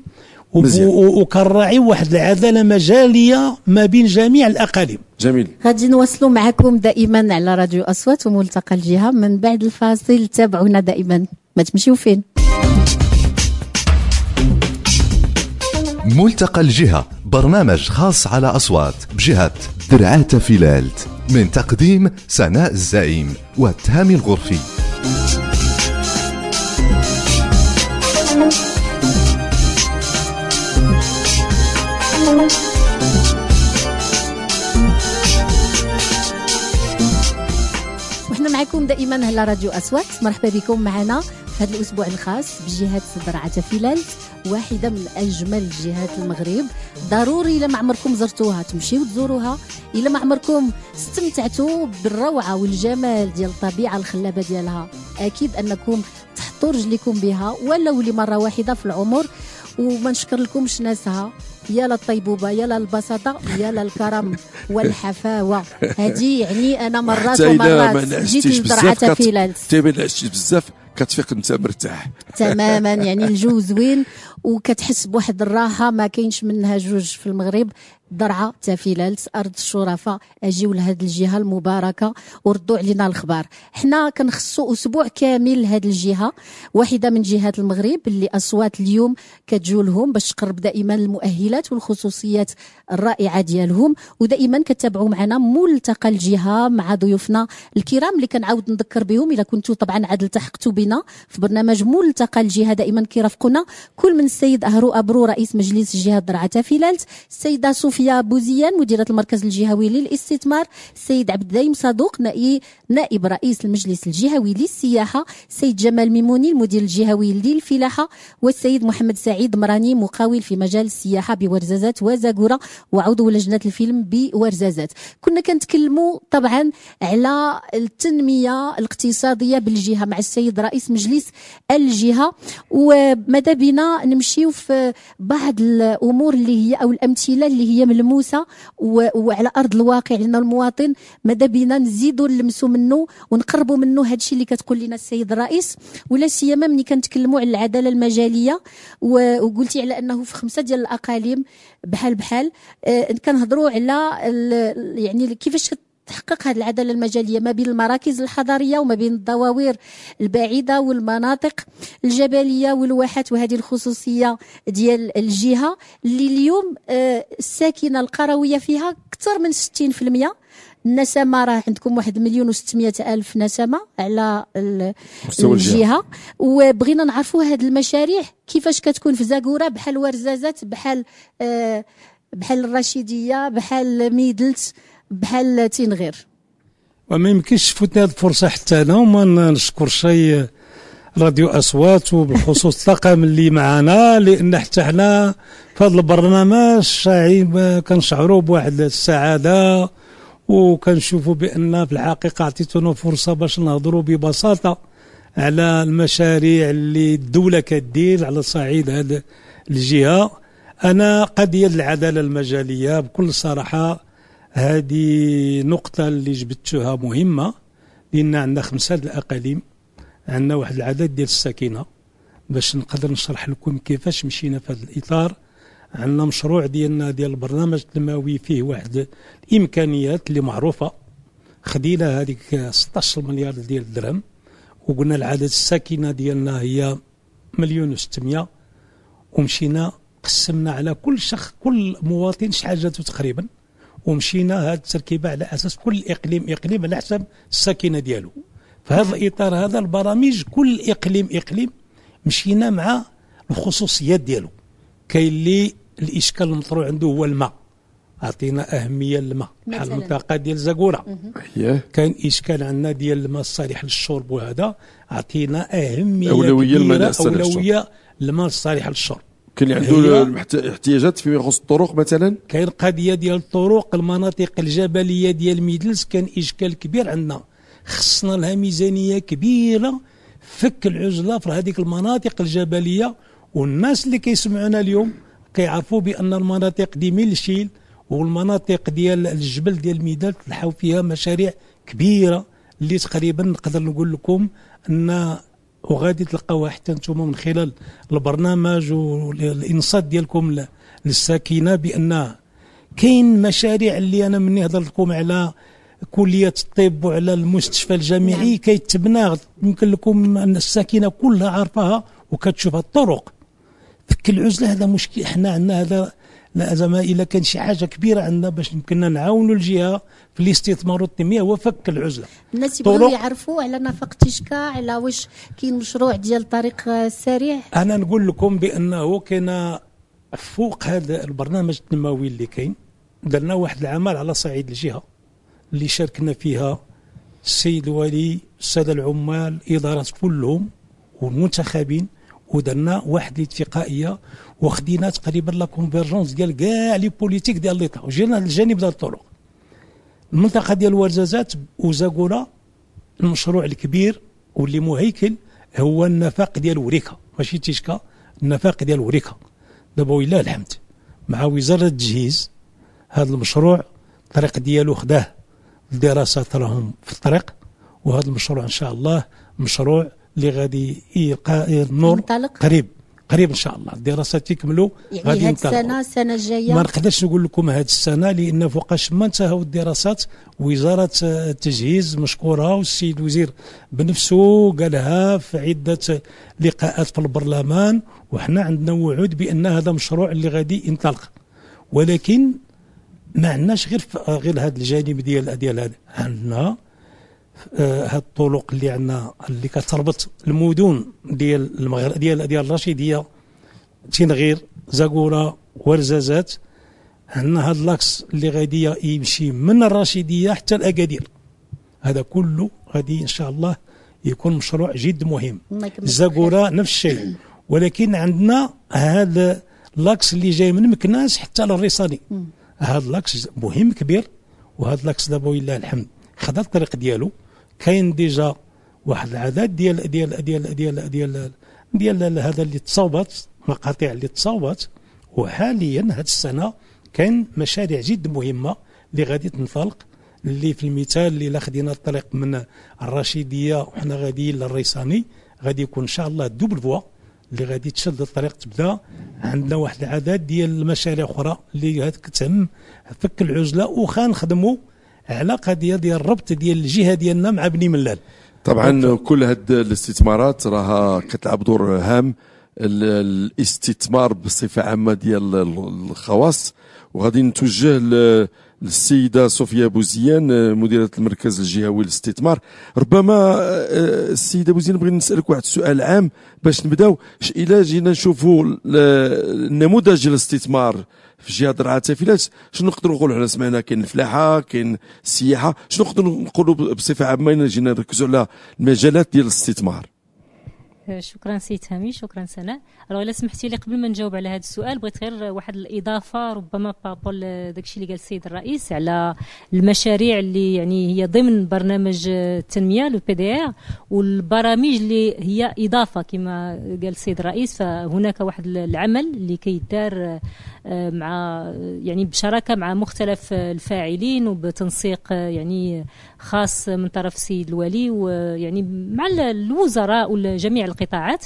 وكنراعي واحد العداله مجاليه ما بين جميع الاقاليم. جميل. غادي نواصلوا معكم دائما على راديو اصوات وملتقى الجهه. من بعد الفاصل تابعونا دائما، ما تمشيو فين. ملتقى الجهة، برنامج خاص على أصوات بجهة درعا تافيلالت من تقديم سناء الزعيم والتهامي الغرفي. وإحنا معكم دائما على راديو أصوات. مرحبا بكم معنا في هذا الأسبوع الخاص بجهة درعا فيلالت، واحدة من أجمل جهات المغرب. ضروري إلا ما عمركم زرتوها تمشيو تزوروها، إلا ما عمركم استمتعتوا بالروعة والجمال ديال الطبيعة الخلابة ديالها، أكيد أنكم تحطوا رجلكم بها ولو لمرة واحدة في العمر. وما نشكر لكمش ناسها، يا للطيبوبة يا للبساطة يا للكرم والحفاوة. هذه يعني أنا مرات ومرات جيت لدرعا فيلالت تيبان عشتي بزاف كتفيق انت مرتاح تماما. يعني الجو زوين وكتحس بواحد الراحه ما كاينش منها جوج في المغرب. درعا فيلالت ارض الشرفاء. اجيو لهذه الجهه المباركه وردوا علينا الخبار. حنا كنخصوا اسبوع كامل لهذه الجهه، واحده من جهات المغرب اللي اصوات اليوم كتجو لهم باش تقرب دائما المؤهلات والخصوصيات الرائعه ديالهم. ودائما كتابعوا معنا ملتقى الجهه مع ضيوفنا الكرام اللي كنعاود نذكر بهم الا كنتوا طبعا عاد التحقتوا بنا في برنامج ملتقى الجهه. دائما كيرافقونا كل من السيد أهرو أبرو رئيس مجلس جهة درعا فيلالت، السيدة صوفيا بوزيان مديرة المركز الجهوي للاستثمار، السيد عبد الدايم صدوق نائب رئيس المجلس الجهوي للسياحة، السيد جمال ميموني المدير الجهوي للفلاحة، والسيد محمد سعيد مراني مقاول في مجال السياحة بورزازات وزاكورة وعضو لجنة الفيلم بورزازات. كنا كنتكلموا طبعا على التنمية الاقتصادية بالجهة مع السيد رئيس مجلس الجهة، وماذا بنا نمشيو في بعض الامور اللي هي او الامثله اللي هي ملموسه وعلى ارض الواقع لنا المواطن. ماذا بينا نزيدوا نلمسوا منه ونقربوا منه هذا الشيء اللي كتقول لنا السيد الرئيس، ولا سيما ملي كنتكلموا على العداله المجاليه وقلتي على انه في 5 ديال الاقاليم بحال كنهضروا على يعني كيفاش تحقق هذه العداله المجاليه ما بين المراكز الحضريه وما بين الدواوير البعيده والمناطق الجبليه والواحات، وهذه الخصوصيه ديال الجهه اللي اليوم الساكنه القرويه فيها اكثر من 60%. النسمة راه عندكم 1,600,000 نسمة على الجهة، وبغينا نعرفوا هذه المشاريع كيفاش كتكون في زاكورة بحال ورزازات بحال الرشيدية بحال ميدلت بحال تينغير. وما يمكنش تفوتنا هذه الفرصه حتى انا وما نشكر شيء راديو اصوات وبالخصوص الطاقم اللي معنا، لان حتى حنا في هذا البرنامج كنشعروا بواحد السعاده وكنشوفوا بان في الحقيقه عطيتونا فرصه باش نهضروا ببساطه على المشاريع اللي الدوله كدير على صعيد هذه الجهه. انا قضيه العداله المجاليه بكل صراحه هذه نقطة اللي جبتوها مهمة، لأن عندنا 5 الأقاليم، عندنا واحد العدد ديال الساكنة. باش نقدر نشرح لكم كيفاش مشينا في هذا الإطار. عندنا مشروع ديالنا ديال البرنامج التنموي فيه واحد الإمكانيات اللي معروفة، خدينا هذيك 16 مليار ديال الدرهم وقلنا العدد الساكنة ديالنا هي 1,600,000 ومشينا قسمنا على كل شخص كل مواطن شحال جاتو تقريبا، ومشينا هذه التركيبه على اساس كل اقليم على حسب الساكنه ديالو. في هذا الاطار هذا البرامج كل اقليم مشينا مع الخصوصيات ديالو. كاين اللي الاشكال المطروح عنده هو الماء، عطينا اهميه للماء بحال المنطقه ديال زاكورة. كاين اشكال عندنا ديال الماء الصالح للشرب، وهذا عطينا اهميه اولويه للماء الصالح للشرب. كاين اللي عنده احتياجات فيما يخص الطرق مثلا، كاين قضيه ديال الطرق. المناطق الجبليه ديال ميدلس كان اشكال كبير عندنا، خصنا لها ميزانيه كبيره فك العزله في هذيك المناطق الجبليه. والناس اللي كيسمعونا اليوم كيعرفوا بان المناطق دي ميلشيل والمناطق ديال الجبل ديال ميدال تلحاو فيها مشاريع كبيره اللي تقريبا نقدر نقول لكم ان وغادي تلقاوها حتى نتوما من خلال البرنامج والانصات ديالكم للساكنه بان كاين مشاريع اللي انا مني هضرت لكم على كليه الطب وعلى المستشفى الجامعي كيتبنى. يمكن لكم ان الساكنه كلها عارفاها وكتشوف الطرق فك العزله. هذا مشكل، احنا عندنا هذا لا زعما الا كان شي حاجه كبيره عندنا باش يمكننا نعاونوا الجهه في الاستثمار والتنميه هو فك العزله. الناس يبغوا يعرفوا على نفق تيشكا، على واش كاين مشروع ديال طريق السريع. انا نقول لكم بانه كاين فوق هذا البرنامج التنموي اللي كاين درنا واحد العمل على صعيد الجهه اللي شاركنا فيها السيد الولي، الساده العمال، الادارات كلهم والمنتخبين، ودرنا واحد الاتفاقيه وخدينا تقريبا لا كونفيرجونس ديال كاع لي بوليتيك ديال ليطا، وجينا للجانب ديال الطرق. المنطقه ديال ورزازات وزاكولا المشروع الكبير واللي مهيكل هو النفق ديال وريكا، ماشي تيشكا، النفق ديال وريكا. دابا ولله الحمد مع وزاره التجهيز هذا المشروع الطريق ديالو خداه الدراسات راهم في الطريق، وهذا المشروع ان شاء الله مشروع اللي غادي يلقى النور قريب ان شاء الله. الدراسات يكملوا يعني هذه السنه الجايه. ما نقدرش نقول لكم هذه السنه لان فوقاش ما انتهوا الدراسات وزاره التجهيز مشكوره، والسيد الوزير بنفسه قالها في عده لقاءات في البرلمان، وحنا عندنا وعود بان هذا مشروع اللي غادي ينطلق. ولكن ما عندناش غير هذا الجانب ديال هذا، عندنا هاد الطرق اللي عندنا اللي كتربط المدن ديال المغرب ديال الرشيديه، تنغير، زاكورا، ورزازات. عندنا هاد لاكس اللي غادي يمشي من الرشيديه حتى الاكادير، هذا كله غادي ان شاء الله يكون مشروع جد مهم. زاكورا نفس الشيء، ولكن عندنا هذا لاكس اللي جاي من مكناس حتى للريصاني، هذا لاكس مهم كبير، وهذا لاكس دابا ولله الحمد خدا الطريق ديالو، كاين ديجا واحد العدد ديال ديال ديال ديال ديال ديال هذا اللي تصاوبت، مقاطع اللي تصاوبت، وحاليا هذه السنه كاين مشاريع جد مهمه اللي غادي تنطلق، اللي في المثال اللي لا خدينا الطريق من الرشيديه وحنا غاديين للريصاني غادي يكون ان شاء الله الدوبل فوا اللي غادي تشد الطريق تبدا. عندنا واحد العدد ديال المشاريع اخرى اللي كتهم فك العزله، وخنخدموا على قضيه ديال الربط ديال الجهه ديالنا مع بني ملال. طبعا كل هاد الاستثمارات راها كتلعب دور هام، الاستثمار بصفه عامه ديال الخواص. وغادي نتوجه للسيده صوفيا بوزيان مديره المركز الجهوي للاستثمار. ربما السيده بوزيان بغينا نسالك واحد السؤال عام باش نبداو. الا جينا نشوفوا النموذج ديال الاستثمار في جهه درعا تافيلات، شنو نقدروا نقولوا؟ حنا سمعنا كاين الفلاحه، كاين السياحه، شنو نقدروا نقولوا بصفه عامه الا جينا نركزوا على المجالات ديال الاستثمار؟ شكرا سي هامي، شكرا سناء. الا سمحتي لي قبل ما نجاوب على هذا السؤال بغيت غير واحد الاضافه ربما بابول داكشي اللي قال السيد الرئيس على المشاريع اللي يعني هي ضمن برنامج التنميه لو بي دي ار، والبرامج اللي هي اضافه كما قال السيد الرئيس. فهناك واحد العمل اللي كيدار مع يعني بشراكه مع مختلف الفاعلين وبتنسيق يعني خاص من طرف السيد الولي ويعني مع الوزراء وجميع القطاعات.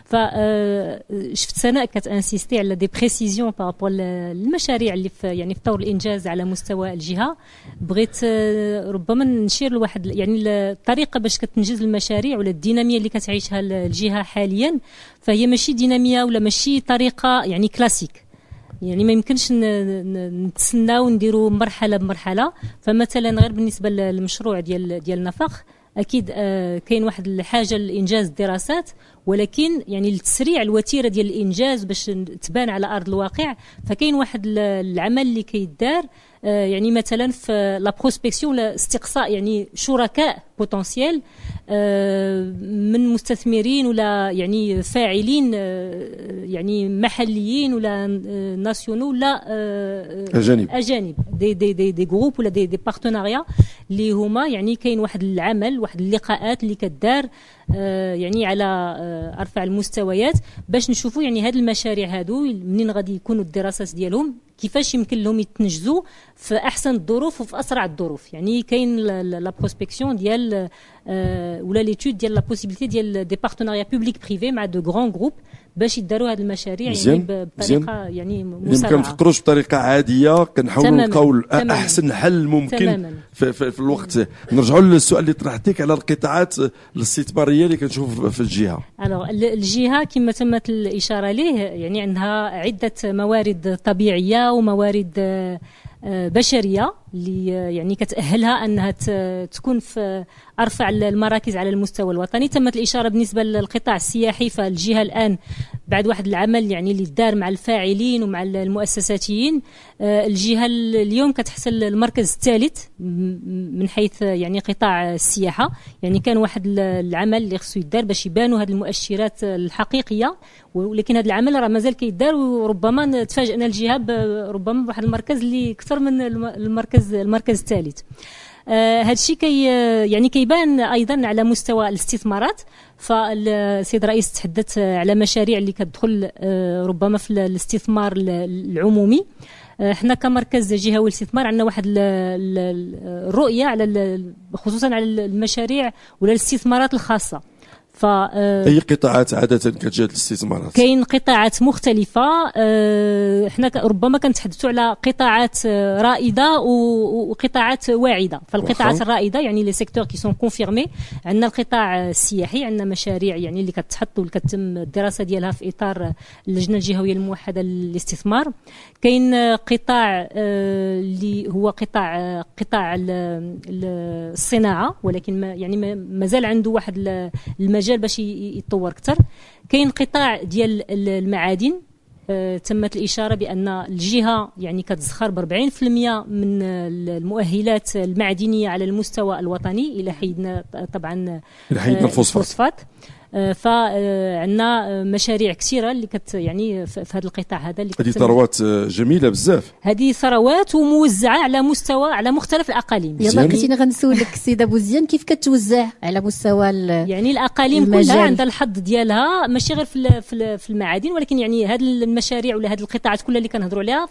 فشفت سناء كتانسيستي على دي بريسيزيون بارابور المشاريع اللي في يعني في طور الانجاز على مستوى الجهه. بغيت ربما نشير لواحد يعني الطريقه باش كتنجز المشاريع ولا الديناميه اللي كتعيشها الجهه حاليا، فهي ماشي ديناميه ولا ماشي طريقه يعني كلاسيك، يعني ما يمكنش نتسناو نديروا مرحله بمرحله. فمثلا غير بالنسبه للمشروع ديال نفق، اكيد كاين واحد الحاجه لانجاز الدراسات، ولكن يعني لتسريع الوتيره ديال الانجاز باش تبان على ارض الواقع، فكاين واحد العمل اللي كيدار يعني مثلا في لا بروسبكسيون استقصاء يعني شركاء بوتنسيال من مستثمرين ولا يعني فاعلين يعني محليين ولا ناسيونو ولا اجانب دي جروب ولا دي بارتناريا اللي هما يعني كاين واحد العمل واحد اللقاءات اللي كدار يعني على ارفع المستويات باش نشوفوا يعني هاد المشاريع هادو منين غادي يكونوا الدراسات ديالهم كيفاش يمكن لهم يتنجزوا في احسن الظروف وفي اسرع الظروف. يعني كاين لا بروسبكسيون ديال ولا ليتود ديال لا بوسيبيليتي ديال دي بارتناريا بوبليك بريفي مع دو غران جروب باش يداروا هذه المشاريع مزيان. يعني بطريقه يعني مسرعه. ما كنفكروش بطريقه عاديه، كنحاولوا نلقاو احسن حل ممكن تماماً. في الوقت. نرجعوا للسؤال اللي طرحتك على القطاعات الاستثماريه اللي كنشوف في الجهه. الجهه كما تمت الاشاره ليه يعني عندها عده موارد طبيعيه وموارد بشريه اللي يعني كتأهلها انها تكون في ارفع المراكز على المستوى الوطني. تمت الاشاره بالنسبه للقطاع السياحي، فالجهه الان بعد واحد العمل يعني اللي دار مع الفاعلين ومع المؤسساتيين، الجهه اليوم كتحصل المركز الثالث من حيث يعني قطاع السياحه. يعني كان واحد العمل اللي خصو يدار باش يبانوا هذه المؤشرات الحقيقيه، ولكن هذا العمل راه مازال كيدار، وربما تفاجئنا الجهه ربما بواحد المركز اللي اكثر من المركز الثالث. هذا الشيء يعني كيبان ايضا على مستوى الاستثمارات. فالسيد الرئيس تحدث على مشاريع اللي كتدخل ربما في الاستثمار العمومي. احنا كمركز جهوي للاستثمار عندنا واحد الرؤيه على خصوصا على المشاريع ولا الاستثمارات الخاصه. اي قطاعات عاده كتجاد الاستثمارات؟ كاين قطاعات مختلفه. احنا ربما كنتحدثوا على قطاعات رائده وقطاعات واعده. فالقطاعات الرائده يعني لي سيكتور كي سون كونفيرمي، عندنا القطاع السياحي، عندنا مشاريع يعني اللي كتحط واللي كتم الدراسه ديالها في اطار اللجنه الجهويه الموحده للاستثمار. كاين قطاع اللي هو قطاع الصناعه، ولكن يعني مازال عنده واحد المجال باش يتطور اكثر. كاين قطاع ديال المعادن. تمت الاشاره بان الجهه يعني كتزخر ب 40% من المؤهلات المعدنيه على المستوى الوطني الى حيدنا طبعا الفوسفات. فعندنا مشاريع كثيره اللي يعني في هذا القطاع هذا اللي هذه ثروات جميله بزاف. هذه ثروات وموزعه على مختلف الاقاليم. يلا كنتيني غنسولك السيد ابو زيان كيف كتوزع على مستوى يعني الاقاليم كلها عندها الحظ ديالها، ماشي غير في المعادن، ولكن يعني هذه المشاريع ولا هذه القطاعات كلها اللي كنهضروا عليها،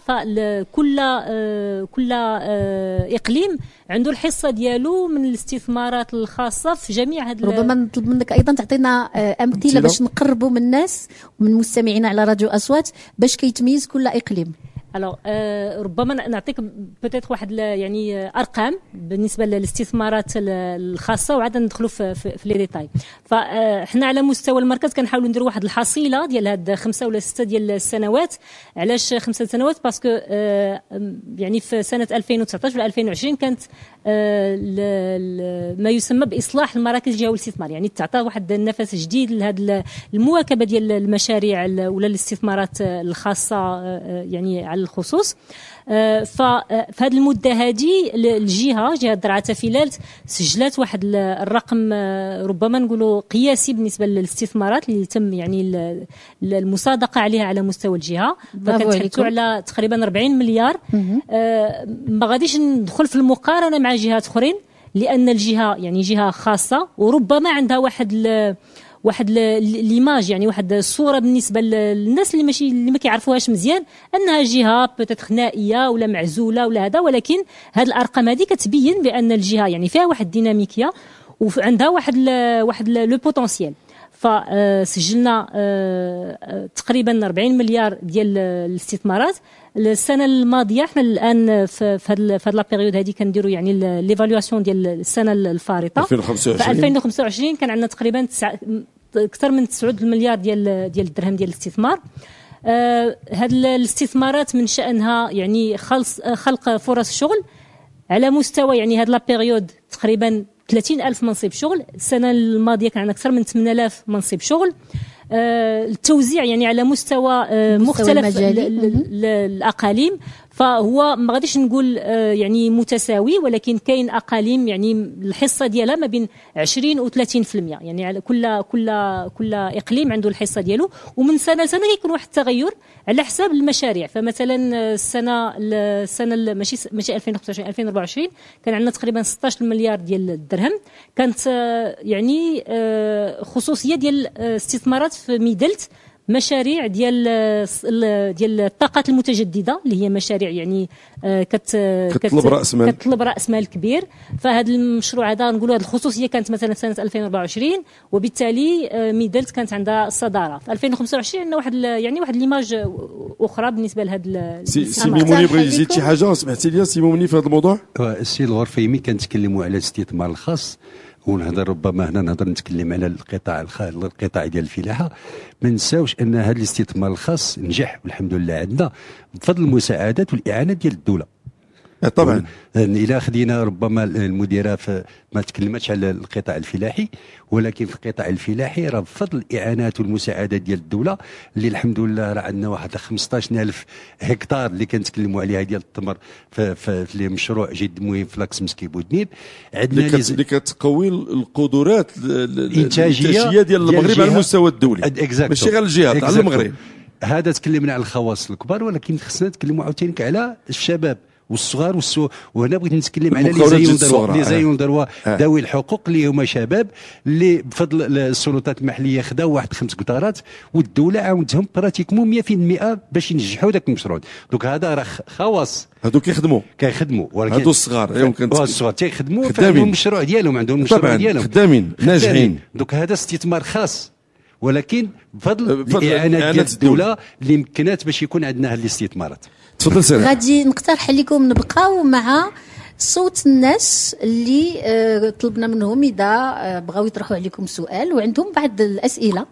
فكل اقليم عنده الحصه ديالو من الاستثمارات الخاصه في جميع هذه. ربما نطلب منك ايضا تعطينا امثله باش نقربوا من الناس ومن مستمعينا على راديو اصوات باش كيتميز كل اقليم. ربما نعطيك بوتيت واحد يعني ارقام بالنسبه للاستثمارات الخاصه وعاد ندخلوا في لي ديتاي. فاحنا على مستوى المركز كنحاولوا نديروا واحد الحصيله ديال هاد 5 ولا 6 ديال السنوات. علاش 5 سنوات؟ باسكو يعني في سنه 2019 ولا 2020 كانت ما يسمى باصلاح المراكز الجهويه للاستثمار، يعني تعطى واحد النفس جديد لهذه المواكبه ديال المشاريع ولا الاستثمارات الخاصه يعني على الخصوص. ففي هذه المده هذه جهه درعا فيلالت سجلت واحد الرقم ربما نقولوا قياسي بالنسبه للاستثمارات اللي تم يعني المصادقه عليها على مستوى الجهه. فكنتحدثوا على تقريبا 40 مليار. ما غاديش ندخل في المقارنه مع جهات اخرين لان الجهه يعني جهه خاصه وربما عندها واحد ليماج يعني واحد الصوره بالنسبه للناس اللي ما كيعرفوهاش مزيان انها جهه بوتيت نائيه ولا معزوله ولا هذا، ولكن هذه الارقام هذه كتبين بان الجهه يعني فيها واحد الديناميكيه وعندها واحد لو بوتونسيال. فسجلنا تقريبا 40 مليار ديال الاستثمارات. السنه الماضيه احنا الان في هذه لا بيريود هذه كنديروا يعني ليفالواسيون ديال السنه الفارطه 2025 كان عندنا تقريبا اكثر من 9 مليار ديال الدرهم ديال الاستثمار. هذه الاستثمارات من شأنها يعني خلق فرص شغل على مستوى يعني هذه لا بيريود تقريبا 30,000 منصب شغل. السنة الماضية كان عندنا أكثر من 8,000 منصب شغل. التوزيع يعني على مستوى مختلف الأقاليم، فهو ما غاديش نقول يعني متساوي، ولكن كاين اقاليم يعني الحصه ديالها ما بين 20 و 30%، يعني على كل اقليم عنده الحصه ديالو. ومن سنه لسنه كيكون واحد التغير على حساب المشاريع. فمثلا السنه ماشي 2025 2024 كان عندنا تقريبا 16 مليار ديال الدرهم. كانت يعني خصوصيه ديال استثمارات في ميدلت مشاريع ديال الطاقات المتجدده اللي هي مشاريع يعني كتطلب راس مال كبير. فهذا المشروع هذا نقولوا هذه الخصوصيه كانت مثلا سنه 2024 وبالتالي ميدلت كانت عندها الصداره. في 2025 عندنا واحد ليماج اخرى بالنسبه لهذا سي ميموني بغى يزيد شي حاجه سمعتي لي سي ميموني في هذا الموضوع. السي الغرفيمي كنتكلموا على الاستثمار الخاص ونهضر ربما هنا نتكلم على القطاع ديال الفلاحه. ما نساوش ان هذا الاستثمار الخاص نجح والحمد لله عندنا بفضل المساعدات والاعانات ديال الدوله. طبعا الى خدينا ربما المديره ما تكلمتش على القطاع الفلاحي، ولكن في القطاع الفلاحي راه بفضل الاعانات والمساعدات ديال الدوله اللي الحمد لله راه عندنا واحد 15000 هكتار اللي كنتكلموا عليها ديال التمر في مشروع جد مهم في لاكس مسكي بودنيب. عندنا اللي كتقوي القدرات الانتاجيه ديال المغرب على المستوى الدولي، ماشي غير الجهات على المغرب. هذا تكلمنا على الخواص الكبار، ولكن خصنا نتكلموا عاوتاني على الشباب والصغار وهنا بغيت نتكلم على لي زايون دروا ذوي الحقوق اللي هما شباب اللي بفضل السلطات المحليه خداو واحد 5 قطارات والدوله عاونتهم براتيكمون 100% باش ينجحوا ذاك المشروع. دونك هذا راه خواص هادو كيخدموا ولكن هادو الصغار الصغار تيخدموا عندهم المشروع ديالهم عندهم المشروع ديالهم خدامين ناجحين. دونك هذا استثمار خاص ولكن بفضل الاعانات ديال الدوله اللي مكنات باش يكون عندنا هذه الاستثمارات. تفضل سنة. غادي نقترح لكم نبقاو مع صوت الناس اللي طلبنا منهم اذا بغاو يطرحوا عليكم سؤال وعندهم بعض الاسئله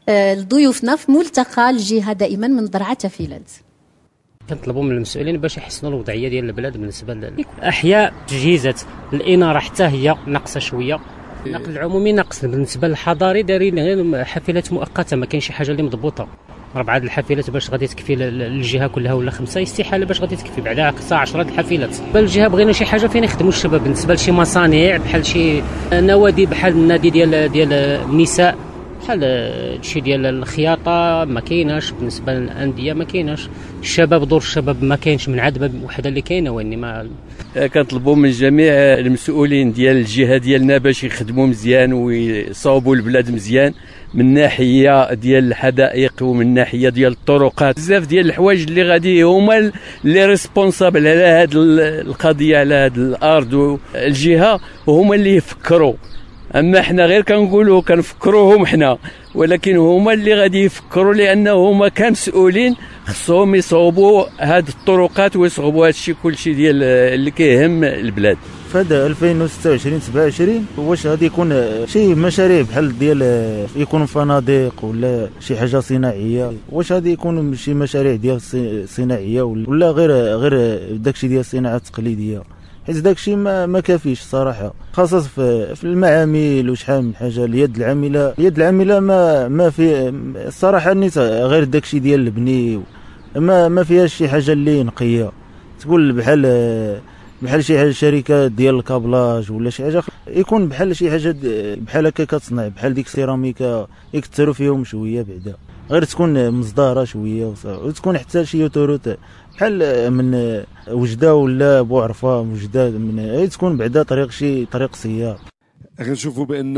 لضيوفنا في ملتقى الجهه دائما من ضرعه تافيلات. كنطلبوا من المسؤولين باش يحسنوا الوضعيه ديال البلاد بالنسبه للاحياء. تجهيزات الاناره حتى هي ناقصه شويه. النقل العمومي ناقص. بالنسبه للحضاري دايرين غير حافلات مؤقته، ما كاينش شي حاجه اللي مضبوطه. 4 الحافلات باش غادي تكفي الجهه كلها ولا 5 استحاله باش غادي تكفي، بعدها خصها 10 الحافلات. بالجهه بغينا شي حاجه فين يخدموا الشباب بالنسبه لشي مصانع بحال شي نوادي بحال النادي ديال النساء بحال شي ديال الخياطه ما كايناش. بالنسبه للانديه ما كايناش. الشباب دور الشباب ما كاينش من عدبه وحده اللي كاينه واني ما كنطلبوا من جميع المسؤولين ديال الجهه ديالنا باش يخدموا مزيان ويصاوبوا البلاد مزيان من ناحيه ديال الحدائق ومن ناحيه ديال الطرقات. بزاف ديال الحوايج اللي غادي هما اللي ريسبونسابل على هذه القضيه على هذه الارض والجهه وهما اللي يفكروا. اما احنا غير كنقولوا كنفكروهم حنا، ولكن هما اللي غادي يفكروا لانه هما كمسؤولين خصهم يصوبوا هذه الطرقات ويصوبوا هذا الشيء كلشي ديال اللي كيهم البلاد. فهذا 2026 27 واش غادي يكون شي مشاريع بحال ديال يكونوا فنادق ولا شي حاجه صناعيه؟ واش غادي يكونوا شي مشاريع ديال صناعيه ولا غير داكشي ديال الصناعه التقليديه؟ حيت داكشي ما كافيش صراحه، خاصه في المعامل وشحال من حاجه. اليد العامله ما في الصراحه النساء غير داكشي ديال البني ما فيهاش شي حاجه اللي نقيه. تقول بحال شي حاجه شركات ديال الكابلاج ولا شي حاجه يكون بحال شي حاجه بحال هكا كتصنع بحال ديك السيراميكا يكثروا فيهم شويه بعدا، غير تكون مصدره شويه وتكون حتى شي اوتوروت بحال من وجده ولا بوعرفه وجده من تكون بعدا شي طريق سيار. كنشوفوا بان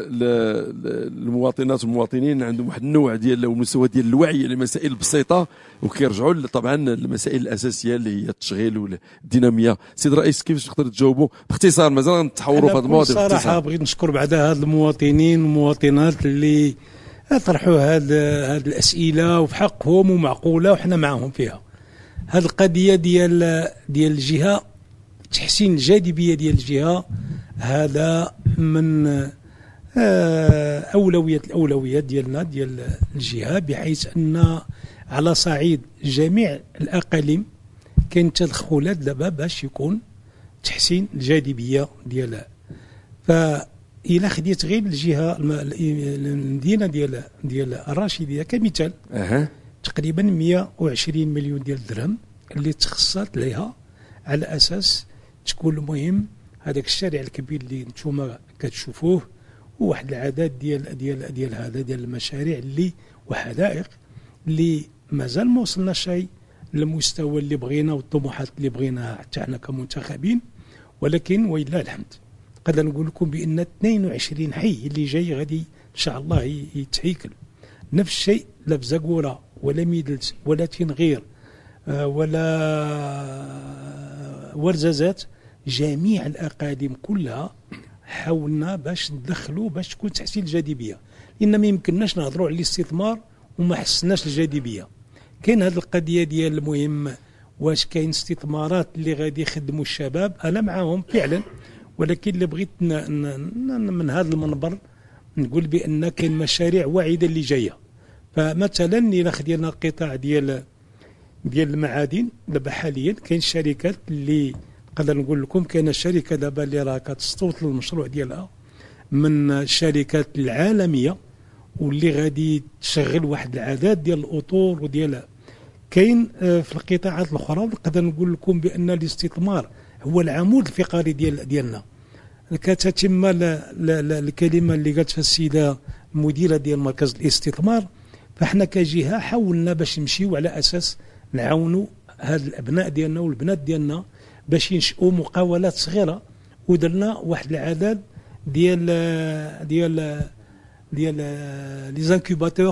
المواطنات والمواطنين عندهم واحد النوع ديال المستوى ديال الوعي لمسائل بسيطه وكيرجعوا طبعا المسائل الاساسيه اللي هي التشغيل والديناميه. سيد الرئيس كيفاش تقدر تجاوبوا باختصار؟ مازال نتحوروا في هذه المواضيع باختصار. صراحه بغيت نشكر بعد هاد المواطنين والمواطنات اللي طرحوا هاد الاسئله وفي حقهم ومعقوله وحنا معهم فيها. هاد القضيه ديال الجهه، تحسين الجاذبيه ديال الجهه، هذا من الاولويات ديالنا ديال الجهه، بحيث ان على صعيد جميع الاقاليم كاين تدخلات دابا باش يكون تحسين الجاذبيه ديالها. فإلا خديت غير الجهه المدينه ديال الراشديه كمثال، تقريبا 120 مليون ديال الدرهم اللي تخصصت لها على اساس تكون المهم هذاك الشارع الكبير اللي نتوما كتشوفوه، وواحد العدد ديال هذا ديال المشاريع اللي وحدائق اللي مازال ما وصلناش شيء للمستوى اللي بغينا والطموحات اللي بغيناها حتى حنا كمنتخبين، ولكن ولله الحمد قد نقول لكم بان 22 حي اللي جاي غادي ان شاء الله يتهيكل. نفس الشيء لا بزاكورة ولا ميدلت ولا تنغير ولا ورزازات، جميع الأقاليم كلها حاولنا باش ندخلوا باش تكون تحسين الجاذبية، لأن ما يمكنناش نهضروا على الاستثمار وما حسناش الجاذبية. كاين هذه القضية ديال المهم واش كاين استثمارات اللي غادي يخدموا الشباب، أنا معاهم فعلا، ولكن اللي بغيت من هذا المنبر نقول بأن كاين مشاريع واعدة اللي جاية. فمثلا إلا خدينا القطاع ديال المعادن دابا حاليا كاين شركات اللي نقدر نقول لكم، كاين شركة دابا اللي راه كتستوطن المشروع ديالها من الشركات العالمية واللي غادي تشغل واحد العدد ديال الأطور وديال كاين في القطاعات الأخرى. نقدر نقول لكم بأن الاستثمار هو العمود الفقري ديالنا. كتتم الكلمة اللي قالتها السيدة المديرة ديال مركز الاستثمار، فاحنا كجهة حاولنا باش نمشيو على أساس نعاونوا هاد الأبناء ديالنا والبنات ديالنا باش ينشئوا مقاولات صغيرة، ودرنا واحد العدد ديال لي زانكوباتور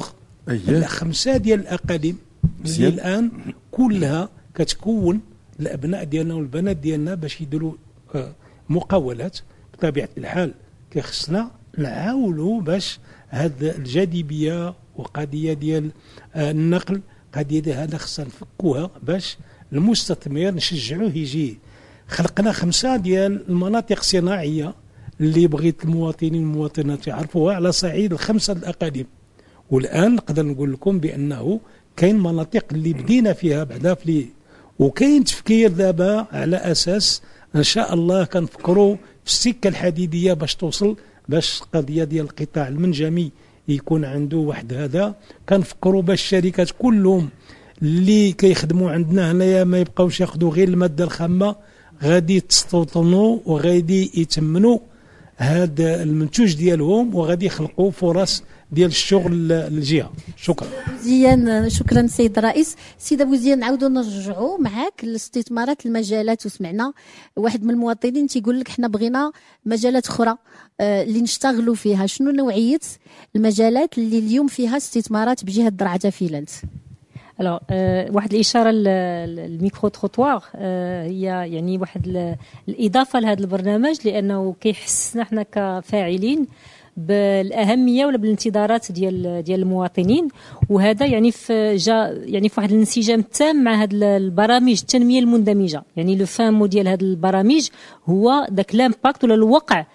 5 ديال الأقاليم اللي الآن كلها كتكون الأبناء ديالنا والبنات ديالنا باش يديروا مقاولات. بطبيعة الحال كيخصنا نعاونوا باش هاد الجاذبية وقضية ديال النقل، قضية ديال هذا خصنا نفكوها باش المستثمر نشجعوه يجي. خلقنا 5 ديال المناطق الصناعية اللي بغيت المواطنين والمواطنات يعرفوها على صعيد ال5 الأقاليم، والآن نقدر نقول لكم بأنه كاين مناطق اللي بدينا فيها بعدا وكاين تفكير دابا على أساس إن شاء الله كنفكروا في السكة الحديدية باش توصل، باش قضية ديال القطاع المنجمي يكون عنده واحد هذا. كنفكروا باش الشركات كلهم اللي كيخدموا عندنا هنايا ما يبقاوش ياخذوا غير المادة الخامة، غادي تستوطنوا وغادي يتمنوا هذا المنتوج ديالهم وغادي يخلقوا فرص ديال الشغل للجهه. شكرا. زين، شكرا سيد الرئيس. سيد ابو زيان، نعاودوا نرجعوا معاك الاستثمارات المجالات، وسمعنا واحد من المواطنين تيقول لك حنا بغينا مجالات اخرى اللي نشتغلوا فيها. شنو نوعيه المجالات اللي اليوم فيها استثمارات بجهه درعا فيلالت؟ الو واحد الاشاره الميكرو تروطوار هي يعني واحد الاضافه لهذا البرنامج، لانه كيحسسنا حنا كفاعلين بالاهميه ولا بالانتظارات ديال المواطنين، وهذا يعني في واحد الانسجام تام مع هذه البرامج التنميه المندمجه. يعني لو فامو ديال هذه البرامج هو داك لامباكت ولا الوقع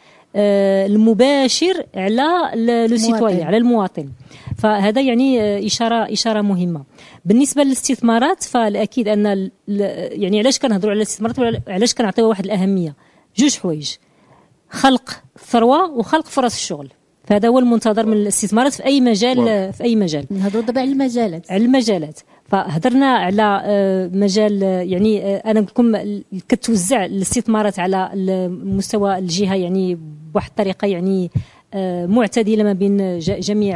المباشر على لو سيتويان، على المواطن. فهذا يعني اشاره مهمه. بالنسبه للاستثمارات فالاكيد ان يعني علاش كنهضروا على الاستثمارات ولا علاش كنعطيوها واحد الاهميه؟ 2 حوايج: خلق ثروه وخلق فرص الشغل. فهذا هو المنتظر من الاستثمارات في اي مجال. في اي مجال نهضروا دابا على المجالات. فهضرنا على مجال، يعني انا نقول لكم كتوزع الاستثمارات على مستوى الجهه يعني بواحد الطريقه يعني معتدله ما بين جميع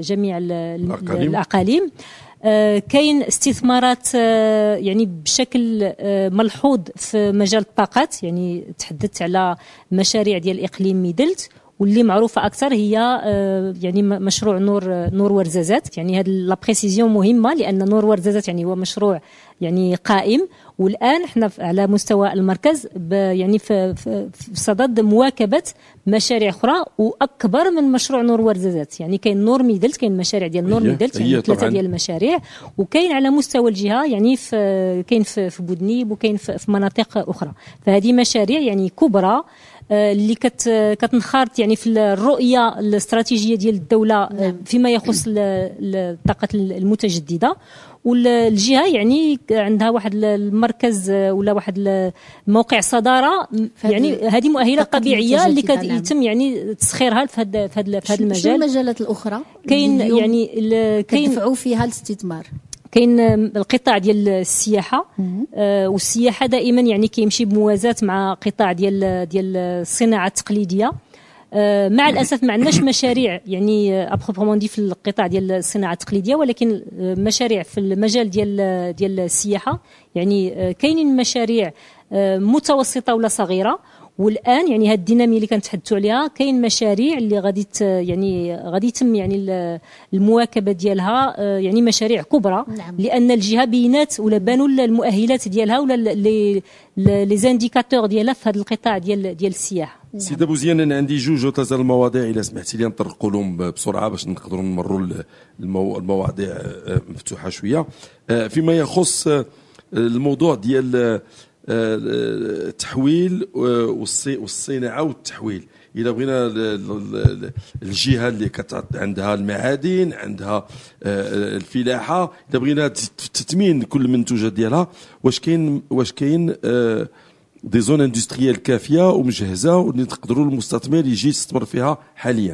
الاقاليم. كاين استثمارات يعني بشكل ملحوظ في مجال الطاقات. يعني تحدثت على مشاريع ديال اقليم ميدلت، واللي معروفه اكثر هي يعني مشروع نور ورزازات. يعني هذه لا بريسيزيون مهمه، لان نور ورزازات يعني هو مشروع يعني قائم، والان احنا على مستوى المركز يعني في صدد مواكبه مشاريع اخرى واكبر من مشروع نور ورزازات. يعني كاين نور ميدلت، كاين مشاريع ديال نور ميدلت يعني 3 ديال المشاريع، وكاين على مستوى الجهه يعني كاين في بودنيب وكاين في مناطق اخرى. فهذه مشاريع يعني كبرى اللي كتنخرط يعني في الرؤيه الاستراتيجيه ديال الدوله فيما يخص الطاقه المتجدده. والجهه يعني عندها واحد المركز ولا واحد موقع صداره، يعني هذه مؤهله طبيعيه اللي كيتم يعني تسخيرها في هذا المجال. شنو المجالات الاخرى كاين يعني كيدفعوا فيها الاستثمار؟ كاين القطاع ديال السياحه، والسياحه دائما يعني كيمشي بموازاه مع قطاع ديال الصناعه التقليديه. مع الاسف ما عندناش مشاريع يعني ابروبرمون دي في القطاع ديال الصناعه التقليديه، ولكن مشاريع في المجال ديال السياحه. يعني كاينين مشاريع متوسطه ولا صغيره، والان يعني هذه الديناميه اللي كنتحدثوا عليها كاين مشاريع اللي غادي غادي يتم يعني المواكبه ديالها يعني مشاريع كبرى. نعم. لان الجهه بينات ولا بانوا المؤهلات ديالها ولا لي زانديكاتور ديالها في هذا القطاع ديال السياحه. سيدة بوزيان، انا عندي جوج او ثلاثه المواضيع الا سمحتي لي نطرقوا لهم بسرعه باش نقدروا نمروا المواضيع مفتوحه شويه. فيما يخص الموضوع ديال التحويل والصناعه والتحويل، الا بغينا الجهه اللي عندها المعادن، عندها الفلاحه، الا بغينا تثمين كل المنتوجات ديالها، واش كاين دي زون اندستريال كافيه ومجهزه واللي تقدروا المستثمر يجي يستثمر فيها حاليا؟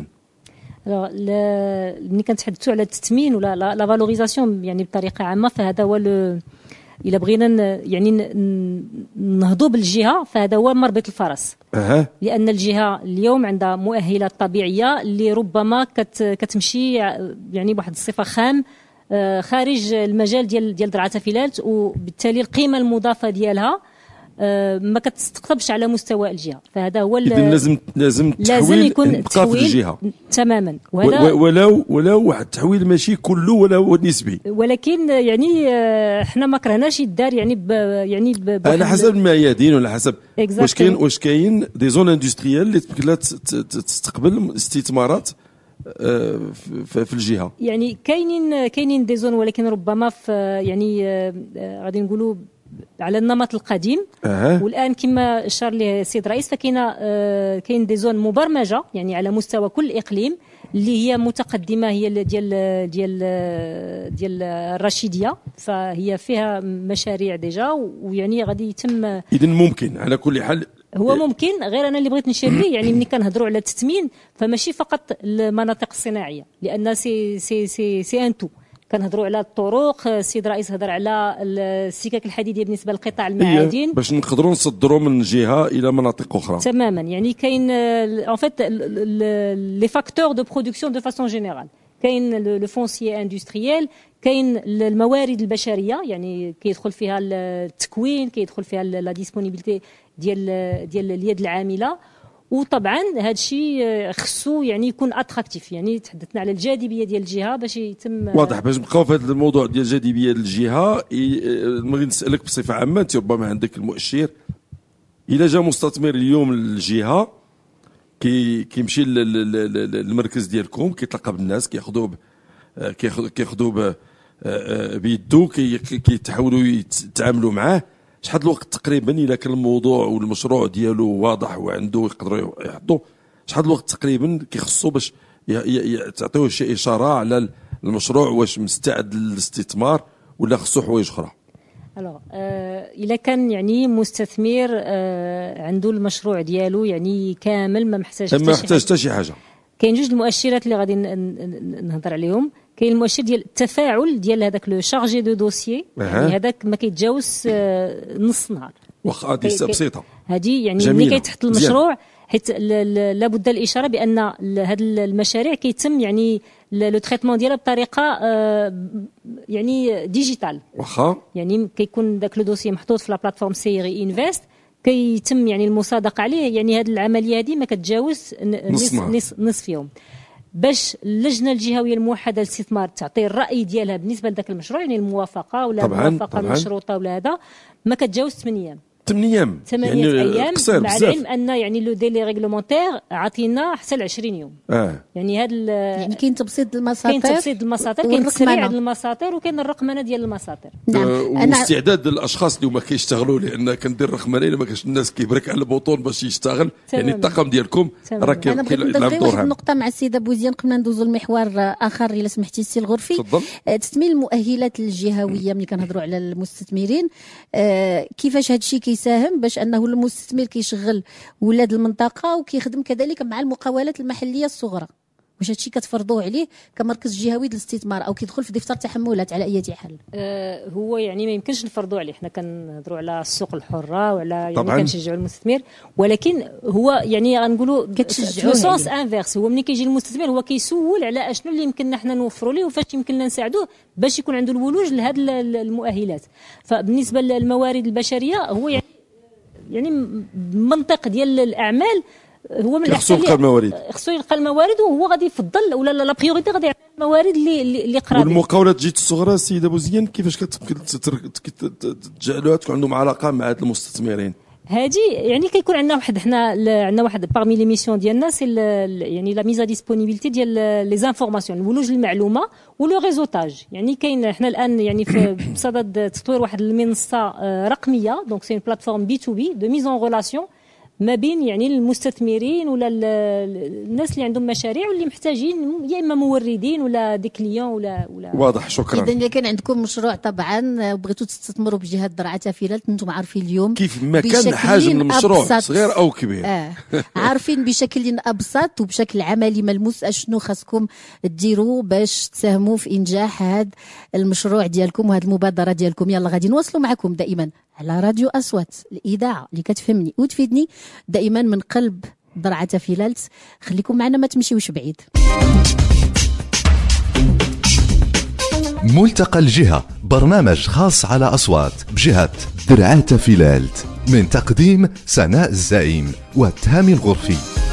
ملي كنتحدثوا على التثمين ولا لا فالوريزاسيون يعني بطريقه عامه، فهذا هو الا بغينا يعني نهضوا بالجهه فهذا هو مربط الفرس. لان الجهه اليوم عندها مؤهلات طبيعيه اللي ربما كتمشي يعني بواحد الصفه خام خارج المجال ديال زراعه الفلالت، وبالتالي القيمه المضافه ديالها ما كتستقطبش على مستوى الجهه. فهذا هو لازم يكون التحويل في الجهه تماما، ولو واحد التحويل ماشي كله ولا هو نسبي، ولكن يعني احنا ما كرهناش يدار يعني على حسب الميادين ولا حسب واش كاين دي زون اندستريال اللي تستقبل استثمارات في الجهه. يعني كاينين دي زون، ولكن ربما في يعني غادي نقولوا على النمط القديم. والان كما اشار ليه السيد الرئيس كاين دي زون مبرمجه يعني على مستوى كل اقليم اللي هي متقدمه، هي ديال الرشيديه، فهي فيها مشاريع ديجا ويعني غادي يتم. اذا ممكن على كل حال، هو ممكن. غير انا اللي بغيت نشير ليه يعني ملي كنهضروا على التثمين فماشي فقط المناطق الصناعيه، لان سي ان تو. كنهضروا على الطرق، السيد الرئيس هضر على السكك الحديديه بالنسبه لقطاع المعادن باش نقدروا نصدروا من جهه الى مناطق اخرى. تماما. يعني كاين ان فيت لي فاكتور دو برودكسيون دو فاسون جينيرال. كاين لو فونسيي اندستريال، كاين الموارد البشريه يعني كيدخل فيها التكوين، كيدخل فيها لا ديسپونيبيليتي ديال اليد العامله. وطبعا هذا الشيء خصو يعني يكون اتراكتيف. يعني تحدثنا على الجاذبيه ديال الجهه باش يتم واضح. باش نبقاو في هذا الموضوع ديال الجاذبيه ديال الجهه، نبغي نسالك بصفه عامه، انت ربما عندك المؤشر. الا جا مستثمر اليوم للجهه كيمشي للمركز ديالكم، كيتلقى بالناس، كياخذوا بيدو، كيتحاولوا يتعاملوا معاه. شحال الوقت تقريبا الا كان الموضوع والمشروع ديالو واضح وعنده يقدروا يحطوا، شحال الوقت تقريبا كيخصو باش تعطيوه شي اشاره على المشروع واش مستعد للاستثمار ولا خصو حوايج اخرى؟ الا كان يعني مستثمر عنده المشروع ديالو يعني كامل ما محتاج حتى شي حاجه، كاين جوج المؤشرات اللي غادي نهضر عليهم. كاين المؤشر ديال التفاعل ديال هذاك لو شارجي دو دوسيي، يعني هذاك ما كيتجاوز نص نهار. واخا هذه بسيطه، هذه يعني ملي كيتحط المشروع، حيت لابد الاشاره بان هذه المشاريع كيتم يعني لو تريتمون ديالها بطريقه يعني ديجيتال. واخا يعني كيكون داك لو دوسيي محطوط في لا بلاتفورم سيري انفست، كيتم يعني المصادقه عليه. يعني هذه العمليه هذه ما كتجاوز نصف يوم باش اللجنه الجهويه الموحده للاستثمار تعطي الراي ديالها بالنسبه لذاك المشروع، يعني الموافقه ولا الموافقه المشروطه ولا هذا، ما كتجاوز 8 ايام. 8 ايام يعني ايام، مع العلم ان يعني لو ديلي ريغلومونتير عطينا حتى ل 20 يوم. يعني هذا يعني كاين تبسيط المساطر، كاين تسريع المساطر، وكاين الرقمنه ديال المساطر. نعم. واستعداد الاشخاص اللي هما كيشتغلوا، لان كندير رقمنه الا ما كانش الناس كيبرك على البوطون باش يشتغل. يعني الطاقم ديالكم راه كيلعب دور هام. نقطه مع السيده بوزيان قبل ما ندوزوا لمحور اخر الا سمحتي السي الغرفي. تثمين المؤهلات الجهويه ملي كنهضروا على المستثمرين، كيفاش هذا الشيء كيساهم باش انه المستثمر كيشغل ولاد المنطقه وكيخدم كذلك مع المقاولات المحليه الصغرى؟ واش هادشي كتفرضوه عليه كمركز جهوي للاستثمار او كيدخل في دفتر تحملات على اي حال؟ هو يعني ما يمكنش نفرضوه عليه. حنا كنهضروا على السوق الحره وعلى يعني كنشجعوا المستثمر، ولكن هو يعني غنقولوا كتشجعوه سونس انفيرس. هو ملي كيجي المستثمر هو كيسول على اشنو اللي يمكننا حنا نوفروا ليه وفاش يمكننا نساعدوه باش يكون عنده الولوج لهذه المؤهلات. فبالنسبه للموارد البشريه، هو يعني يعني المنطق ديال الاعمال هو من الاحسن خصو يلقى الموارد وهو غادي يفضل ولا لا بريوريتي غادي يعطي الموارد اللي قرا. والمقاولات جيت الصغرى السيد ابو زيان كيفاش تجعلوها تكون عندهم علاقه مع هاد المستثمرين؟ هادي يعني كيكون عندنا واحد عندنا واحد بارمي لي ميسيون ديالنا سي يعني لا ميزا ديسپونيبيليتي ديال لي زانفورماسيون الولوج المعلومه ولو ريزوتاج. يعني كاين حنا الان يعني في بصدد تطوير واحد المنصه رقميه دونك سي اون بلاتفورم بي تو بي دو ميز اون ريلاسيون ما بين يعني المستثمرين ولا الناس اللي عندهم مشاريع واللي محتاجين يا اما موردين ولا دي كليون ولا واضح. شكرا. اذا كان عندكم مشروع طبعا بغيتوا تستثمروا بجهه درعا تافيلات انتم عارفين اليوم كيف ما كان حاجه من المشروع صغير او كبير عارفين بشكل ابسط وبشكل عملي ملموس اشنو خاصكم ديروا باش تساهموا في انجاح هذا المشروع ديالكم وهذه المبادره ديالكم. يلا غادي نواصلوا معكم دائما على راديو أصوات، الإذاعة اللي كتفهمني وتفيدني دائما من قلب درعا تافيلات. خليكم معنا ما تمشيوش بعيد. ملتقى الجهة، برنامج خاص على أصوات بجهة درعا تافيلات، من تقديم سناء الزعيم والتهامي الغرفي.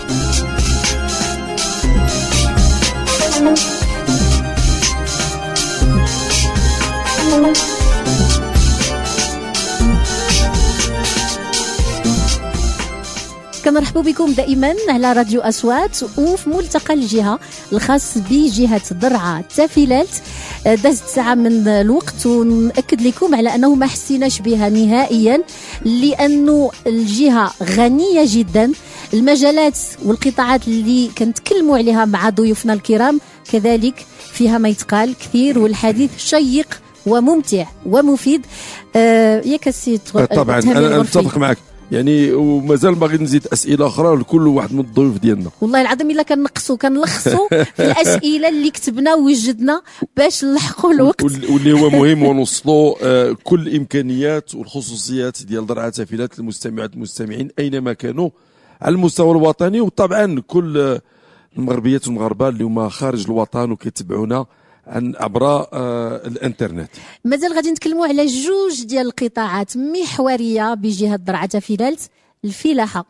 كنرحبوا بكم دائما على راديو أصوات وفي ملتقى الجهة الخاص بجهة درعا تافيلات. دازت ساعة من الوقت ونأكد لكم على أنه ما حسيناش بها نهائيا لأنه الجهة غنية جدا. المجالات والقطاعات اللي كنتكلموا عليها مع ضيوفنا الكرام كذلك فيها ما يتقال كثير والحديث شيق وممتع ومفيد. ياك السيد طبعا أنا أتفق معك يعني ومازال باغي نزيد اسئله اخرى لكل واحد من الضيوف ديالنا. والله العظيم الا كنلخصوا في الاسئله اللي كتبنا ووجدنا باش نلحقوا الوقت واللي هو مهم ونوصلوا كل الامكانيات والخصوصيات ديال درعا تافيلات للمستمعات والمستمعين اينما كانوا على المستوى الوطني وطبعا كل المغربيات والمغاربه اللي هما خارج الوطن وكيتبعونا عبر الانترنت. مازال غادي نتكلموا على جوج ديال القطاعات محوريه بجهه درعا تافيلات، الفلاحه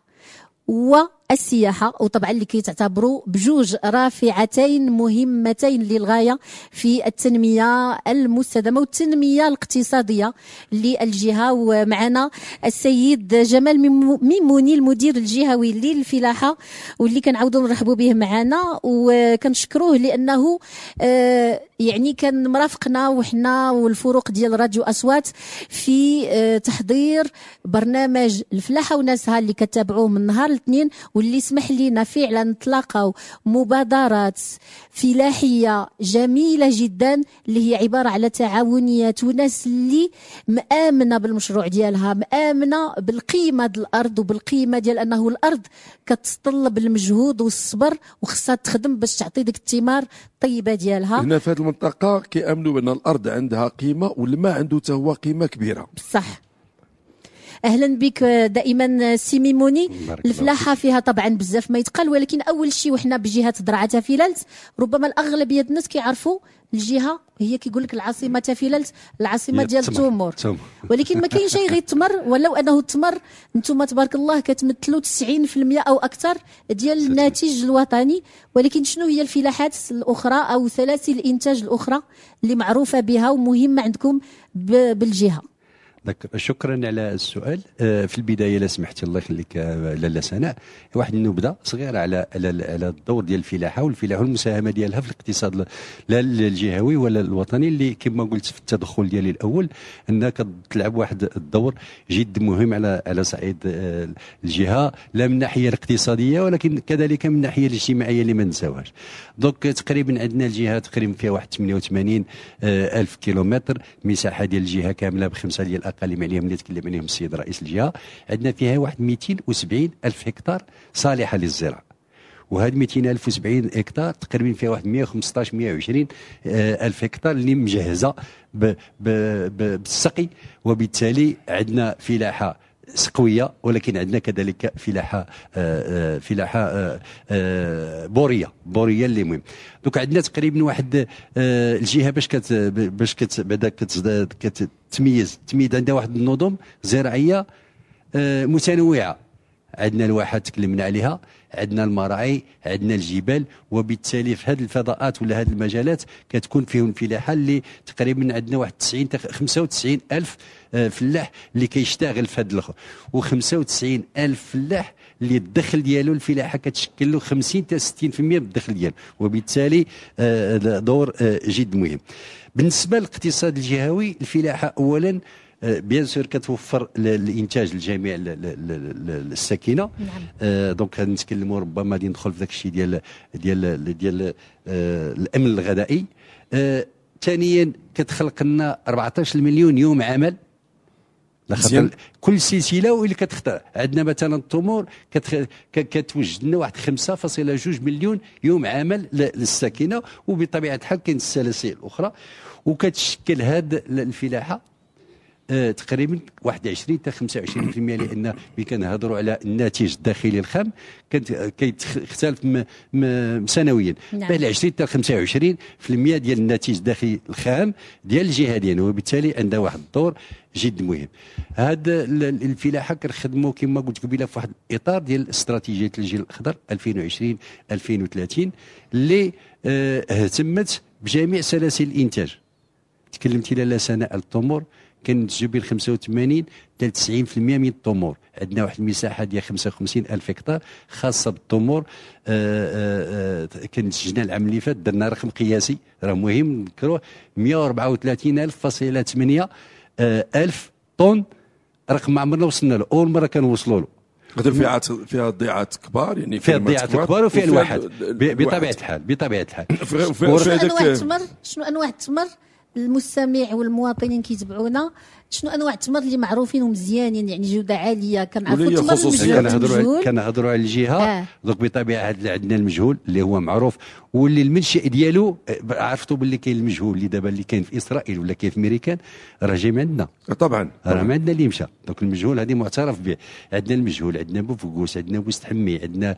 والسياحه، وطبعا اللي كيتعتبروا بجوج رافعتين مهمتين للغايه في التنميه المستدامه والتنميه الاقتصاديه للجهه. ومعنا السيد جمال ميموني المدير الجهوي للفلاحه واللي كنعاودوا نرحبوا به معنا وكنشكروه لانه يعني كان مرافقنا وحنا والفروق ديال راديو أصوات في تحضير برنامج الفلاحه وناسها اللي كتابعوه من نهار الاثنين واللي سمح لنا فعلا نتلاقاو مبادرات فلاحيه جميله جدا اللي هي عباره على تعاونيات وناس اللي مآمنه بالمشروع ديالها، مآمنه بالقيمه ديال الارض وبالقيمه ديال انه الارض كتطلب المجهود والصبر وخصها تخدم باش تعطي ديك الثمار الطيبه ديالها. هنا في هذه المنطقه كيامنوا بان الارض عندها قيمه والماء عنده حتى هو قيمه كبيره. صح. اهلا بك دائما سي ميموني. الفلاحه فيها طبعا بزاف ما يتقال ولكن اول شيء وحنا بجهه درعا تافيلات ربما الاغلبيه الناس كيعرفوا الجهه هي كيقول لك العاصمه تافيلات العاصمه ديال التمر ولكن ما كاين شيء غير التمر ولو انه التمر انتم تبارك الله كتمثلوا 90% او اكثر ديال الناتج الوطني. ولكن شنو هي الفلاحات الاخرى او سلاسل الانتاج الاخرى اللي معروفه بها ومهمه عندكم بالجهه؟ شكرا على السؤال. في البدايه لا سمحتي الله يخليك لاله سناء واحد النبذه صغيره على الدور ديال الفلاحه والمساهمه ديالها في الاقتصاد لا الجهوي ولا الوطني اللي كما قلت في التدخل ديالي الاول انها كتلعب واحد الدور جد مهم على صعيد الجهه لا من الناحيه الاقتصاديه ولكن كذلك من الناحيه الاجتماعيه اللي ما نساوهاش. دونك تقريبا عندنا الجهه تقريبا فيها واحد 88 ألف كيلومتر، مساحه ديال الجهه كامله بخمسه ديال الاقاليم عليهم اللي تكلم عليهم السيد رئيس الجهه. عندنا فيها واحد 270 ألف هكتار صالحه للزراعه وهذه 270 هكتار تقريبا فيها واحد 115 120 ألف هكتار اللي مجهزه بالسقي وبالتالي عندنا فلاحه سقويه ولكن عندنا كذلك فلاحه بوريه اللي مهم. دوك عندنا تقريبا واحد الجهه باش بعدا كتميز عندها واحد النظم زراعيه متنوعه. عندنا الواحات تكلمنا عليها، عندنا المراعي، عندنا الجبال، وبالتالي في هذه الفضاءات ولا هذه المجالات كتكون فيهم الفلاحه اللي تقريبا عندنا واحد 90 95 الف فلاح اللي كيشتغل في هذا الاخر، و95 الف فلاح اللي الدخل ديالو الفلاحه كتشكل له 50 حتى 60% من الدخل ديالو، وبالتالي دور جد مهم. بالنسبه للاقتصاد الجهوي، الفلاحه اولا بيان سور كتوفر الانتاج لجميع الساكنه. نعم. دونك نتكلموا ربما غادي ندخل في داك الشيء ديال الامن الغذائي. ثانيا كتخلق لنا 14 مليون يوم عمل، لخاطر كل سلسله واللي كتختار. عندنا مثلا التمور كتوجد لنا واحد 5.2 مليون يوم عمل للساكنه، وبطبيعه الحال كاين السلاسل الاخرى، وكتشكل هذه الفلاحه تقريبا 21 حتى 25%، لان ملي كنهضروا على الناتج الداخلي الخام كيختلف سنويا. نعم. بين 20 حتى 25% ديال الناتج الداخلي الخام ديال الجهه ديالنا، وبالتالي عندها واحد الدور جد مهم. هذا الفلاحه كنخدموا كما قلت قبيله في واحد الاطار ديال استراتيجيه الجيل الاخضر 2020 2030 اللي اهتمت بجميع سلاسل الانتاج. تكلمتي لاله سناء التمور كننتجوا بين 85 حتى 90% من التمور. عندنا واحد المساحه ديال 55 الف هكتار خاصه بالتمور. كنتجنا العام اللي فات درنا رقم قياسي راه مهم نذكروه، 134,8 الف طن، رقم ما عمرنا وصلنا له، اول مره كنوصلوا له. فيها ضيعات كبار، يعني فيها ضيعات كبار وفيها الواحات بطبيعه الحال. شنو انواع التمر المستمع والمواطنين كيتبعونا؟ شنو انواع التمر اللي معروفين ومزيانين، يعني جوده عاليه؟ كنعرفوا التمر كنهضروا على الجهه. دونك بطبيعه عندنا المجهول اللي هو معروف، واللي المنشئ ديالو عرفتوا باللي كاين المجهول اللي دابا اللي كاين في اسرائيل ولا كاين في امريكان، راه جاي من عندنا طبعا. راه ما عندنا اللي مشى. دونك المجهول هذه معترف به. عندنا المجهول، عندنا بوفقوس، عندنا بوست حمي، عندنا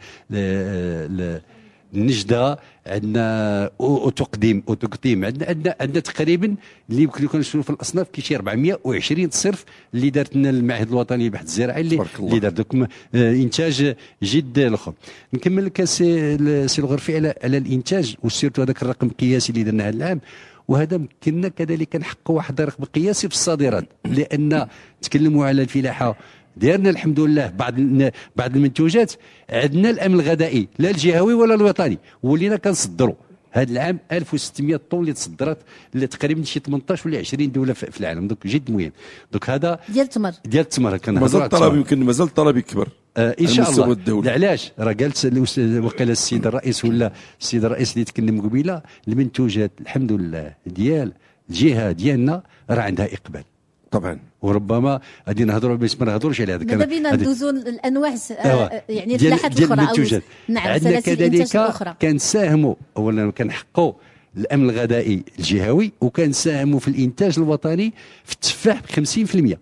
النجده، عندنا اوتوقديم، عندنا تقريبا اللي يمكن كنشوفوا في الاصناف كاين شي 420 صرف اللي دارت لنا المعهد الوطني للبحث الزراعي اللي دار دوك انتاج جد الاخر. نكمل لك سي الغرفي على الانتاج، وسيرتو هذاك الرقم القياسي اللي درناه هذا العام، وهذا مكننا كذلك نحققوا واحد الرقم قياسي في الصادرات، لان تكلموا على الفلاحه ديالنا الحمد لله بعض المنتوجات عندنا الامن الغذائي لا الجهوي ولا الوطني، ولينا كنصدروا. هذا العام 1600 طن اللي تصدرت تقريبا شي 18 ولا 20 دوله في العالم. دوك جد مهم. دوك هذا ديال التمر مازال الطلب يمكن مازال الطلب يكبر ان شاء الله. علاش راه قالت وقال السيد الرئيس ولا السيد الرئيس اللي تكلم قبيله، المنتوجات الحمد لله ديال الجهه ديالنا راه عندها اقبال طبعا. وربما غادي نهضروا باش ما نهضروش على هذا. ماذا بينا ندوزوا الانواع يعني الفلاحات الاخرى. نعم. عندنا كذلك كنساهموا اولا كنحققوا الامن الغذائي الجهوي، وكنساهموا في الانتاج الوطني في التفاح ب 50%.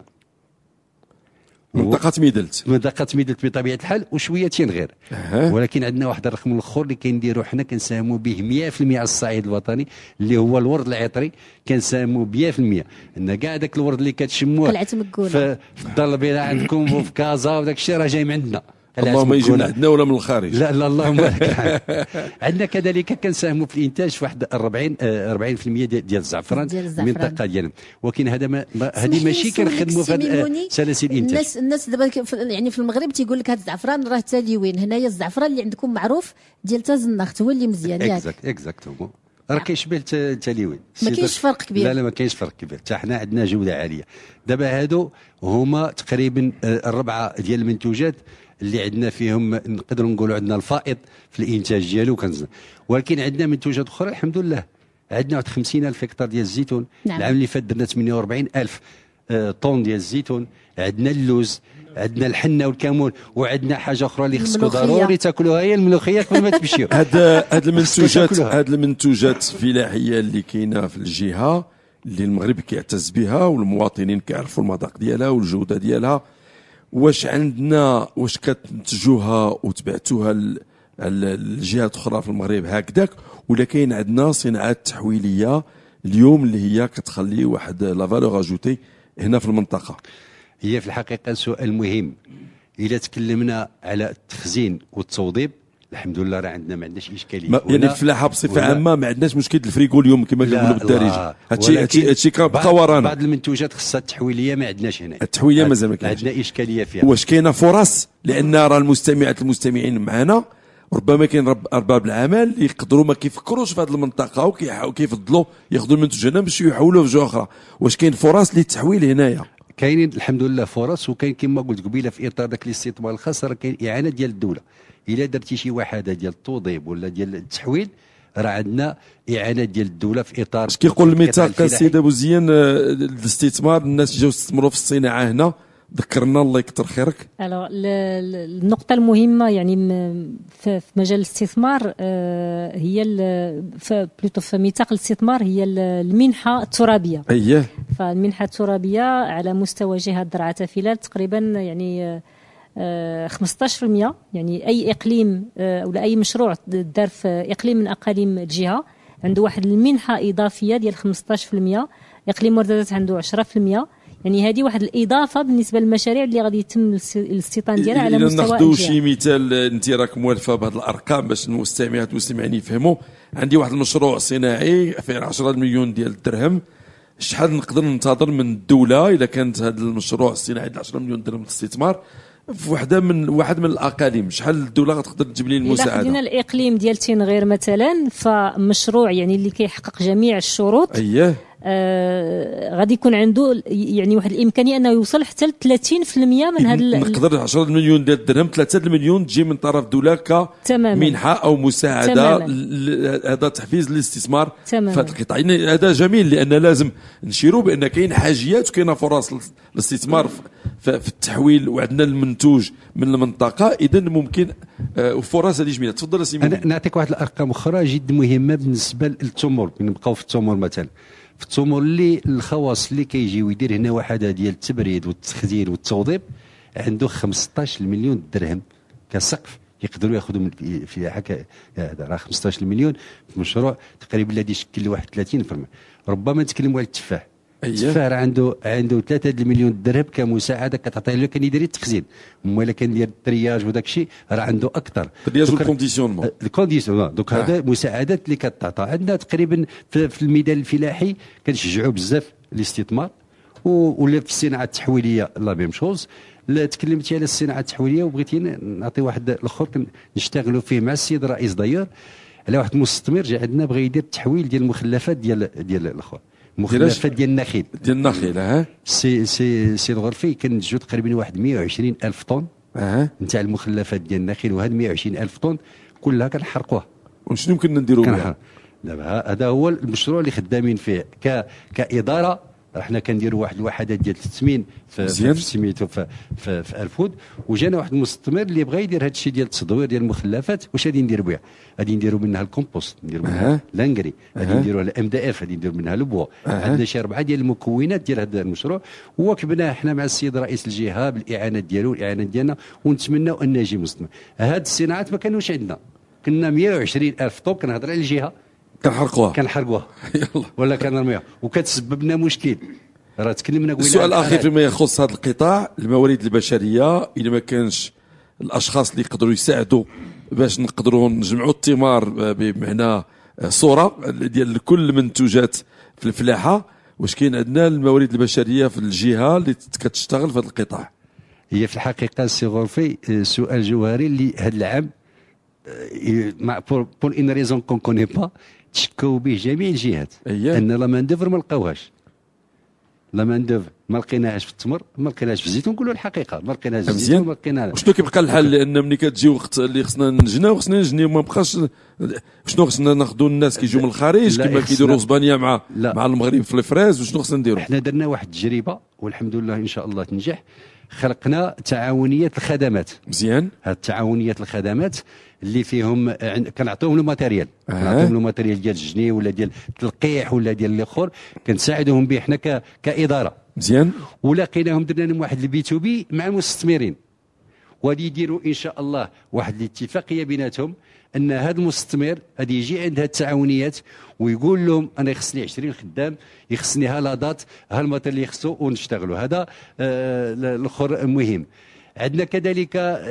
منطقة ميدلت بطبيعة الحال، وشوية غير. ولكن عندنا واحد الرقم الاخر اللي كنديروا حنا كنساهموا به 100% على الصعيد الوطني، اللي هو الورد العطري. كنساهموا 100% ان كاع داك الورد اللي كتشموه في الدار البيضاء عندكم وفي كازا وداك الشيء راه جاي من عندنا. اللهم يجي من عندنا ولا من الخارج. لا اللهم بارك. عندنا كذلك كنساهموا في الانتاج في واحد 40% ديال الزعفران المنطقه ديالنا، ولكن هذا هذه ماشي كنخدموا في سلاسل الانتاج. الناس دابا يعني في المغرب تيقول لك هذا الزعفران راه تاليوين. هنايا الزعفران اللي عندكم معروف ديال تازنخت هو اللي مزيان ياك. اكزاكتومون. راه كيشبه التاليوين، ما كاينش فرق كبير. لا ما كاينش فرق كبير، حتى حنا عندنا جوده عاليه. دابا هادو هما تقريبا الربعه ديال المنتوجات اللي عندنا فيهم نقدروا نقولوا عندنا الفائض في الانتاج ديالو كنزل. ولكن عندنا منتوجات اخرى الحمد لله. عندنا واحد 50,000 هكتار ديال الزيتون. نعم. العام اللي فات درنا 48,000 طن ديال الزيتون. عندنا اللوز، عندنا الحنه والكمون، وعندنا حاجه اخرى اللي خصكم ضروري تاكلوها هي الملوخيه قبل ما تمشيو. هاد المنتوجات الفلاحيه اللي كاينه في الجهه اللي المغرب كيعتز بها والمواطنين كيعرفوا المذاق ديالها والجوده ديالها، واش كتنتجوها وتبعتوها الجهات الاخرى في المغرب هكذاك، ولا كاين عندنا صناعات تحويليه اليوم اللي هي كتخلي واحد لا فالور اجوتي هنا في المنطقه؟ هي في الحقيقه سؤال مهم. اذا تكلمنا على التخزين والتوضيب الحمد لله راه عندنا ما عندناش اشكاليه. يعني الفلاحه بصفه عامه ما عندناش مشكل الفريكو اليوم كما كنقولوا بالدارجه. هادشي كنبقى ورانا. بعض المنتوجات خصها التحويليه ما عندناش هنا. التحويليه مازال ما كاينش. عندنا اشكاليه فيها. واش كاينه فرص؟ لان راه المستمعين معنا ربما كاين ارباب العمل اللي يقدروا ما كيفكروش في هذه المنطقه وكيفضلوا ياخذوا المنتوج هنا باش يحولوه في جهه اخرى. واش كاين فرص للتحويل هنايا؟ كاينين الحمد لله فرص، وكاين كما قلت قبيله في اطار ذاك الاستثمار الخاص راه كاين اعانه ديال الدوله. الا درتي شي وحده ديال التوضيب ولا ديال التحويل راه عندنا اعانه ديال الدوله في اطار. اش كيقول الميثاق السيد ابو زيان الاستثمار الناس جاوا استثمروا في الصناعه هنا؟ ذكرنا الله يكثر خيرك. النقطة المهمة يعني في مجال الاستثمار هي في ميثاق الاستثمار هي المنحة الترابية. أيه. فالمنحة الترابية على مستوى جهة درعا فيلات تقريبا يعني 15%. يعني أي إقليم ولا أي مشروع دار في إقليم من أقاليم الجهة عنده واحد المنحة إضافية ديال 15%. إقليم وردازات عنده 10%. يعني هذه واحد الاضافه بالنسبه للمشاريع اللي غادي يتم الاستيطان ديالها على مستوى الجهه. ناخذوا شي مثال، انت راك موالفه بهذه الارقام باش المستمعات والمستمعين يفهموا. عندي واحد المشروع صناعي فيه 10 مليون ديال الدرهم، شحال نقدر ننتظر من الدوله اذا كانت هذا المشروع الصناعي د 10 مليون درهم الاستثمار في واحد من الاقاليم؟ شحال الدوله غتقدر تجيب لي المساعده؟ اذا خدينا الاقليم ديال تنغير مثلا، فمشروع يعني اللي كيحقق جميع الشروط اييه غادي يكون عنده يعني واحد الامكانيه انه يوصل حتى ل 30% من هذا. نقدر 10 مليون ديال الدرهم 3 المليون تجي من طرف الدوله كمنحه او مساعده. هذا تحفيز للاستثمار في هذا القطاع. يعني هذا جميل لان لازم نشيروا بان كاين حاجيات وكاين فرص للاستثمار في التحويل، وعندنا المنتوج من المنطقه. اذا ممكن فرص هذه جميله. تفضل سي انا نعطيك واحد الارقام اخرى جد مهمه بالنسبه للتمر. نبقاو في التمر مثلا، في التمر اللي الخواص اللي كيجي ويدير هنا وحده ديال التبريد والتخزين والتوضيب عنده 15 مليون درهم كسقف يقدروا ياخذوا في هكا. هذا راه 15 مليون في مشروع تقريبا الذي يشكل واحد 30%. ربما نتكلموا على التفاح. التفاح راه عنده 3 مليون درهم كمساعده كتعطيه له كان يدير التخزين. الا كان يدير الترياج وداك الشيء راه عنده اكثر. الترياج والكونديسيونمون. الكونديسيونمون دوك هذا مساعدات اللي كتعطى. عندنا تقريبا في الميدان الفلاحي كنشجعوا بزاف الاستثمار، ولا في الصناعه التحويليه لا ميم شوز. لا تكلمتي على الصناعه التحويليه وبغيتي نعطي واحد الاخر نشتغلوا فيه مع السيد الرئيس داير على واحد المستثمر جا عندنا بغى يدير التحويل ديال المخلفات ديال الاخوه مخلفات ديال النخيل. سي الغرفي كنتجو تقريبا واحد 120 الف طن نتاع المخلفات ديال النخيل، وهاد 120 الف طن كلها كنحرقوها. وشنو يمكن نديروا بها؟ دابا هذا هو المشروع اللي خدامين فيه كاداره. احنا كنديروا واحد الوحدات ديال التسمين في سميتو في الفود، وجانا واحد المستثمر اللي بغى يدير هذا الشيء ديال التدوير ديال المخلفات. واش غادي ندير بها؟ غادي نديروا منها الكومبوست، نديروا منها لانغري، غادي نديروا الام دي اف، غادي نديروا منها البوا. عندنا شي 4 ديال المكونات ديال هذا المشروع، وكبناه احنا مع السيد رئيس الجهه بالاعانات ديالو والاعانات ديالنا، ونتمناو ان يجي مستثمر. هاد الصناعات ما كانوش عندنا، كنا 120 الف طوب كنهضر على الجهه كنحرقوها ولا كنرميها وكتسبب لنا مشكل. راه تكلمنا قلنا. السؤال الاخير فيما يخص هذا القطاع الموارد البشريه، اذا ما كانش الاشخاص اللي يقدروا يساعدوا باش نقدروا نجمعوا الثمار بمعنى صوره ديال كل المنتوجات في الفلاحه، واش كاين عندنا الموارد البشريه في الجهه اللي كتشتغل في هذا القطاع؟ هي في الحقيقه سي غرفي سؤال جوهري اللي هذا العام بور ان ريزون كون كوني با تشكوا به جميع الجهات. ان لا مان دوفر ما لقاوهاش. لا مان دوفر ما لقيناهاش في التمر، ما لقيناهاش في الزيتون. نقولوا الحقيقه ما لقيناهاش في الزيتون، ما لقيناهاش. شنو كيبقى الحل؟ لان ملي كتجي وقت اللي خصنا نجناو ما بقاش. شنو خصنا ناخذوا الناس كيجيو من الخارج كما كيديروا اسبانيا مع المغرب في الفريز؟ وشنو خصنا نديروا؟ احنا درنا واحد التجربه والحمد لله ان شاء الله تنجح. خلقنا تعاونيات الخدمات. مزيان. هاد التعاونيات الخدمات اللي فيهم كنعطيوهم الماتيريال، كنعطيوهم الماتيريال ديال الجني ولا ديال التلقيح ولا ديال الاخر، كنساعدوهم به حنا كاداره. مزيان. ولقيناهم درنا لهم واحد البي تو بي مع المستثمرين، وغادي يديروا ان شاء الله واحد الاتفاقيه بيناتهم ان هذا المستثمر غادي يجي عند هذه التعاونيات ويقول لهم انا يخصني 20 خدام، يخصني هالادات هالماتيريال اللي يخصو ونشتغلوا. هذا الاخر مهم. عندنا كذلك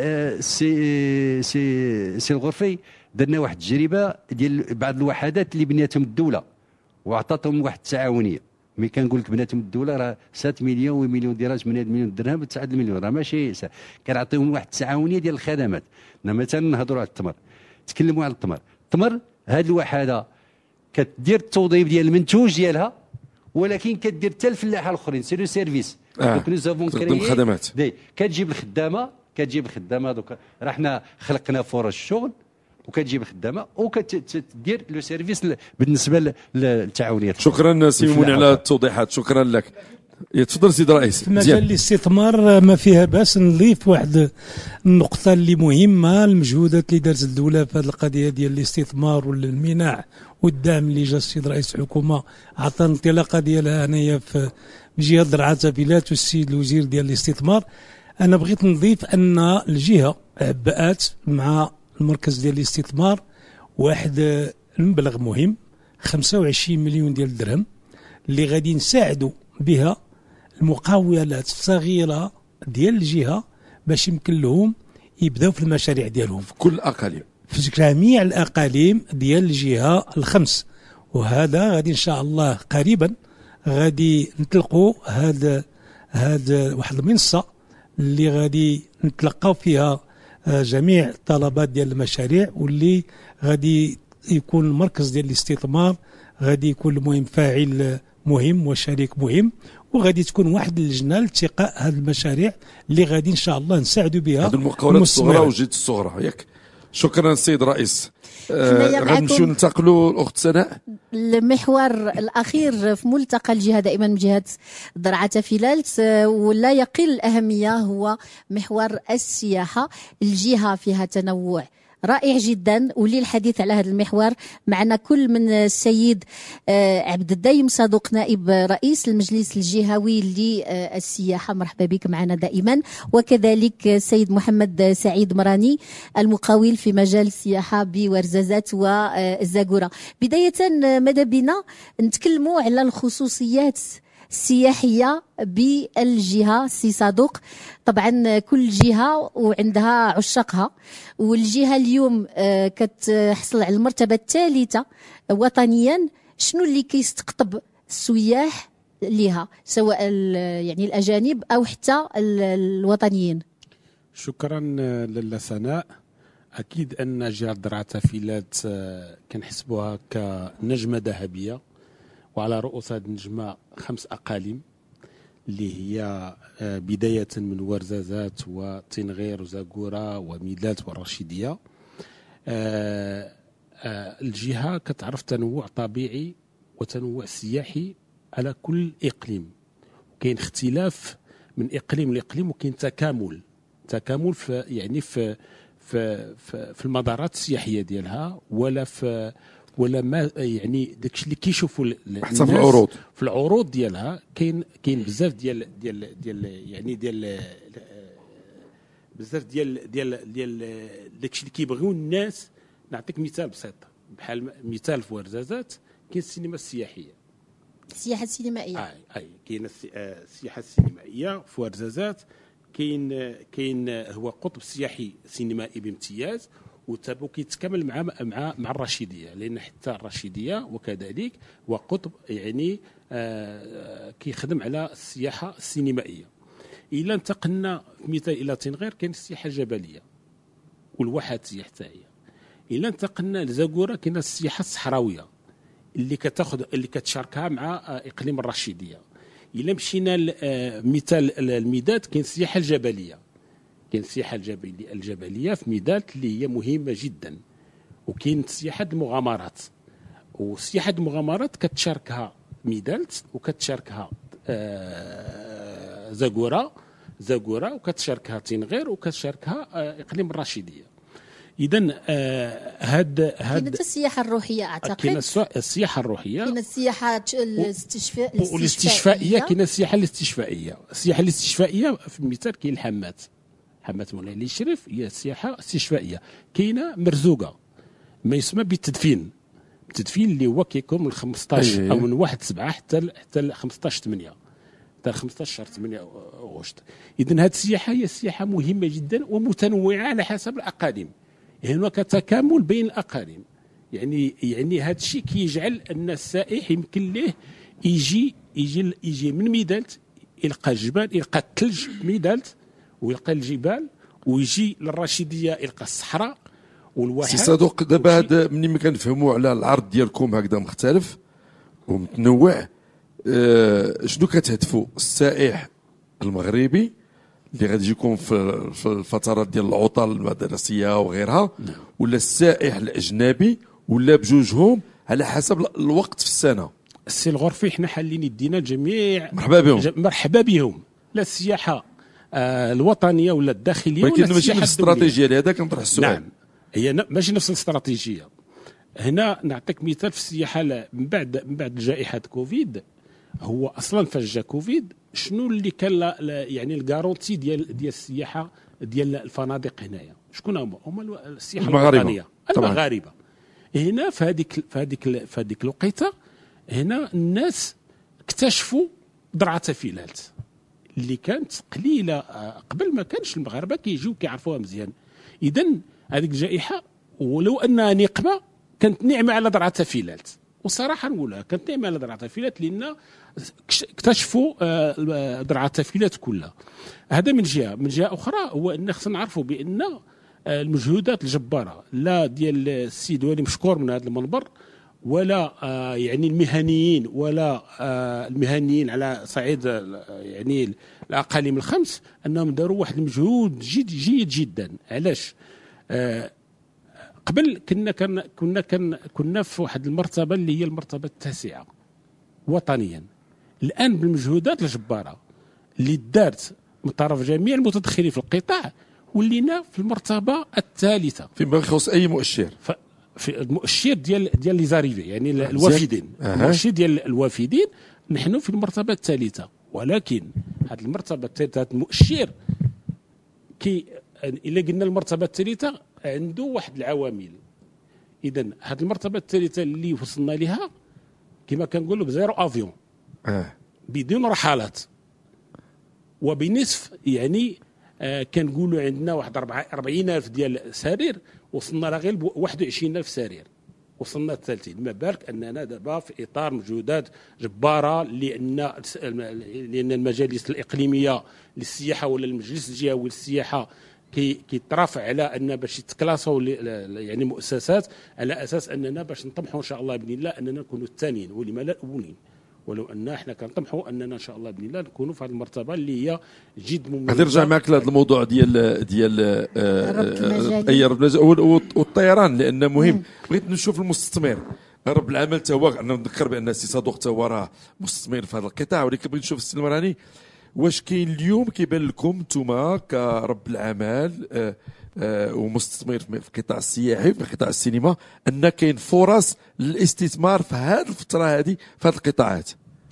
سي الغرفي درنا واحد التجربه ديال بعض الوحدات اللي بنيتهم الدوله وعطاتهم واحد التعاونيه. ملي كنقول لك بناتهم الدوله راه 6 مليون ومليون ديال مليون درهم ل9 المليون، راه ماشي كنعطيهم واحد التعاونيه ديال الخدمات. مثلا نهضروا على التمر، تكلموا على التمر هذه الوحده كدير التوظيف ديال المنتوج ديالها، ولكن كدير حتى الفلاحه الاخرين سي لو سيرفيس. دونك نو سافون كريي خدمات كتجيب الخدامه دوك راه حنا خلقنا فرص الشغل وكتجيب الخدامه وكتدير لو سيرفيس بالنسبه للتعاونيات. شكرا سيمون على التوضيحات، شكرا لك. يتفضل سيد الرئيس. في مجال الاستثمار ما فيها باس نضيف واحد النقطه اللي مهمه، المجهودات اللي دارت الدوله في هذه القضيه ديال الاستثمار والمناح والدعم اللي جا السيد رئيس الحكومه عطى الانطلاقه ديالها هنايا في جهه درعا تافيلات والسيد الوزير ديال الاستثمار. انا بغيت نضيف ان الجهه عبأت مع المركز ديال الاستثمار واحد المبلغ مهم 25 مليون ديال الدرهم اللي غادي نساعدوا بها المقاولات الصغيره ديال الجهه باش يمكن لهم يبداو في المشاريع ديالهم في كل الاقاليم، في جميع الاقاليم ديال الجهه الخمس. وهذا غادي ان شاء الله قريبا غادي نطلقوا هذا واحد المنصه اللي غادي نتلقاو فيها جميع الطلبات ديال المشاريع، واللي غادي يكون المركز ديال الاستثمار غادي يكون المهم فاعل مهم وشريك مهم، وغادي تكون واحد اللجنه لاتقاء هذه المشاريع اللي غادي ان شاء الله نساعدوا بها هذه المقاولات الصغرى وجهه الصغرى. ياك شكرا السيد الرئيس. غنمشيو ننتقلوا الاخت سناء. المحور الاخير في ملتقى الجهه دائما من جهه درعا تافيلالت ولا يقل الاهميه هو محور السياحه. الجهه فيها تنوع رائع جدا، وللحديث على هذا المحور معنا كل من السيد عبد الدايم صدوق نائب رئيس المجلس الجهوي للسياحة، مرحبا بك معنا دائما، وكذلك السيد محمد سعيد مراني المقاول في مجال السياحة بورزازات والزاقورة. بداية ماذا بنا نتكلموا على الخصوصيات السياحية بالجهة سي صادوق. طبعا كل جهة وعندها عشاقها، والجهة اليوم كتحصل على المرتبة الثالثة وطنيا. شنو اللي كيستقطب السياح لها سواء يعني الأجانب أو حتى الوطنيين؟ شكرا لاله سناء. أكيد أن جهة درعا تافيلات كنحسبوها كنجمة ذهبية، وعلى رؤوس هذه النجمة 5 أقاليم اللي هي بداية من ورزازات وتنغير وزاقورة وميلات والرشيدية. الجهة كتعرف تنوع طبيعي وتنوع سياحي على كل إقليم، وكاين اختلاف من إقليم لإقليم، وكاين تكامل في يعني في المدارات السياحية ديالها ولا ما يعني داكشي اللي كيشوفوا حتى في العروض ديالها. كاين بزاف ديال بزاف ديال داكشي اللي كيبغيو الناس. نعطيك مثال بسيط، بحال مثال في ورزازات كاين السينما السياحيه، السياحه السينمائيه. كاين السياحه السينمائيه في ورزازات. كاين هو قطب سياحي سينمائي بامتياز، وتابو كيتكامل مع الرشيديه، لان حتى الرشيديه وكذلك وقطب يعني كيخدم على السياحه السينمائيه. الا انتقلنا مثال الى تنغير كاين السياحه الجبليه والواحات السياحه حتى هي. الا انتقلنا لزاقوره كاين السياحه الصحراويه اللي كتشاركها مع اقليم الرشيديه. الا مشينا مثال الميدات كاين السياحه الجبليه، كاين السياحه الجبليه في ميدات اللي هي مهمه جدا، وكاين سياحه المغامرات. وسياحه المغامرات كتشاركها ميدالت وكتشاركها زاقوره وكتشاركها تنغير وكتشاركها اقليم الرشيديه. اذا كاين السياحه الروحيه اعتقد، كاين السياحه الروحيه، كاين السياحه الاستشفائيه، كاين السياحه الاستشفائيه. السياحه الاستشفائيه في مثال كاين الحمات مولاي علي الشريف هي السياحه الاستشفائيه. كاينه مرزوقه ما يسمى بالتدفين. التدفين اللي هو كيكون من 15 او من 1/7 حتى 15/8 حتى 15 شهر 8 أغسطس. إذن هذه السياحة هي سياحة مهمة جدا ومتنوعة على حسب الأقاليم. يعني هناك تكامل بين الأقاليم. يعني هذا الشيء كيجعل أن السائح يمكن له يجي من ميدالت يلقى الجبال، يلقى الثلج ميدالت ويلقى الجبال، ويجي للرشيدية يلقى الصحراء والواحات. سي صدوق، دابا هذا مني ما كنفهموا على العرض ديالكم هكذا مختلف ومتنوع، شنو كتهدفوا؟ السائح المغربي اللي غادي يجيكم في الفترات ديال العطل المدرسيه وغيرها، ولا السائح الاجنبي، ولا بجوجهم على حسب الوقت في السنه؟ السي الغرفي حنا حالين يدينا جميع مرحبا بهم لا السياحه الوطنيه ولا الداخليه، ولكن ماشي نفس الاستراتيجيه اللي هذا كنطرح السؤال. نعم، هي ماشي نفس الاستراتيجيه. هنا نعطيك مثال في السياحه من بعد جائحه كوفيد. هو اصلا فاش جا كوفيد شنو اللي كان يعني الكارونتي ديال السياحه ديال الفنادق هنايا؟ شكون هما السياحه الوطنيه المغاربه. هنا في هذيك الوقيته هنا الناس اكتشفوا درعه فيلالت اللي كانت قليله. قبل ما كانش المغاربه كيجيو كيعرفوها مزيان. اذا هذيك الجائحه ولو انها نقمه كانت نعمه على درعه فيلالت، وصراحه نقولها كانت نعمه على درعه فيلالت لان اكتشفوا درعه فيلالت كلها. هذا من جهه. من جهه اخرى هو ان خصنا نعرفوا بان المجهودات الجباره لا ديال السيد ولي مشكور من هذا المنبر، ولا يعني المهنيين، ولا المهنيين على صعيد يعني الاقاليم الخمس، انهم داروا واحد المجهود جيد جدا. علاش؟ قبل كنا في واحد المرتبه اللي هي المرتبه التاسعه وطنيا. الان بالمجهودات الجباره اللي دارت من طرف جميع المتدخلين في القطاع ولينا في المرتبه الثالثه فيما يخص اي مؤشر. في المؤشر ديال لي زاريفي، يعني الوافدين، المؤشر ديال الوافدين نحن في المرتبه الثالثه. ولكن هذه المرتبه الثالثه، هذا المؤشر الا قلنا المرتبه الثالثه عنده واحد العوامل. اذا هذه المرتبه الثالثه اللي وصلنا لها كما كنقولوا بزيرو افيون، بدون رحلات وبنصف، يعني كنقولوا عندنا واحد 40,000 ديال سرير، وصلنا لها غير 21,000 سرير، وصلنا ل30. ما بالك اننا دابا في اطار مجهودات جباره، لان المجالس الاقليميه للسياحه ولا المجلس الجهوي للسياحه كيترافع على ان باش يتكلاصوا يعني مؤسسات على اساس اننا باش نطمحوا ان شاء الله باذن الله اننا نكونوا الثانيين ولما لا الاولين، ولو ان احنا كنطمحوا اننا ان شاء الله باذن الله نكونوا في هذه المرتبه اللي هي جد مميزه. غادي نرجع معك لهذا الموضوع ديال اي رب والطيران، لان مهم. بغيت نشوف المستثمر رب العمل تا هو. انا نذكر بان السي صدوق تا هو راه مستثمر في هذا القطاع، ولكن بغيت نشوف السي المراني واش كاين اليوم كيبان لكم نتوما كرب العمل ومستثمر في القطاع السياحي في قطاع السينما ان كاين فرص للاستثمار في هذه الفتره هذه في هذه القطاعات؟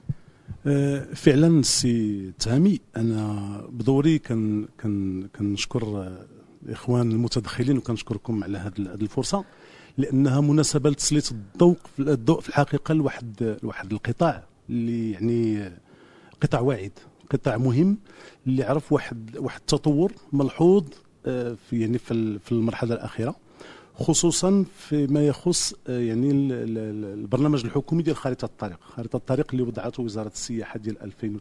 فعلا سي تهامي، انا بدوري كنشكر الاخوان المتدخلين وكنشكركم على هذه الفرصه، لانها مناسبه لتسليط الضوء في الحقيقه لواحد القطاع اللي يعني قطاع واعد، قطاع مهم اللي عرف واحد التطور ملحوظ في المرحله الاخيره، خصوصا فيما يخص يعني البرنامج الحكومي ديال خريطه الطريق اللي وضعته وزاره السياحه ديال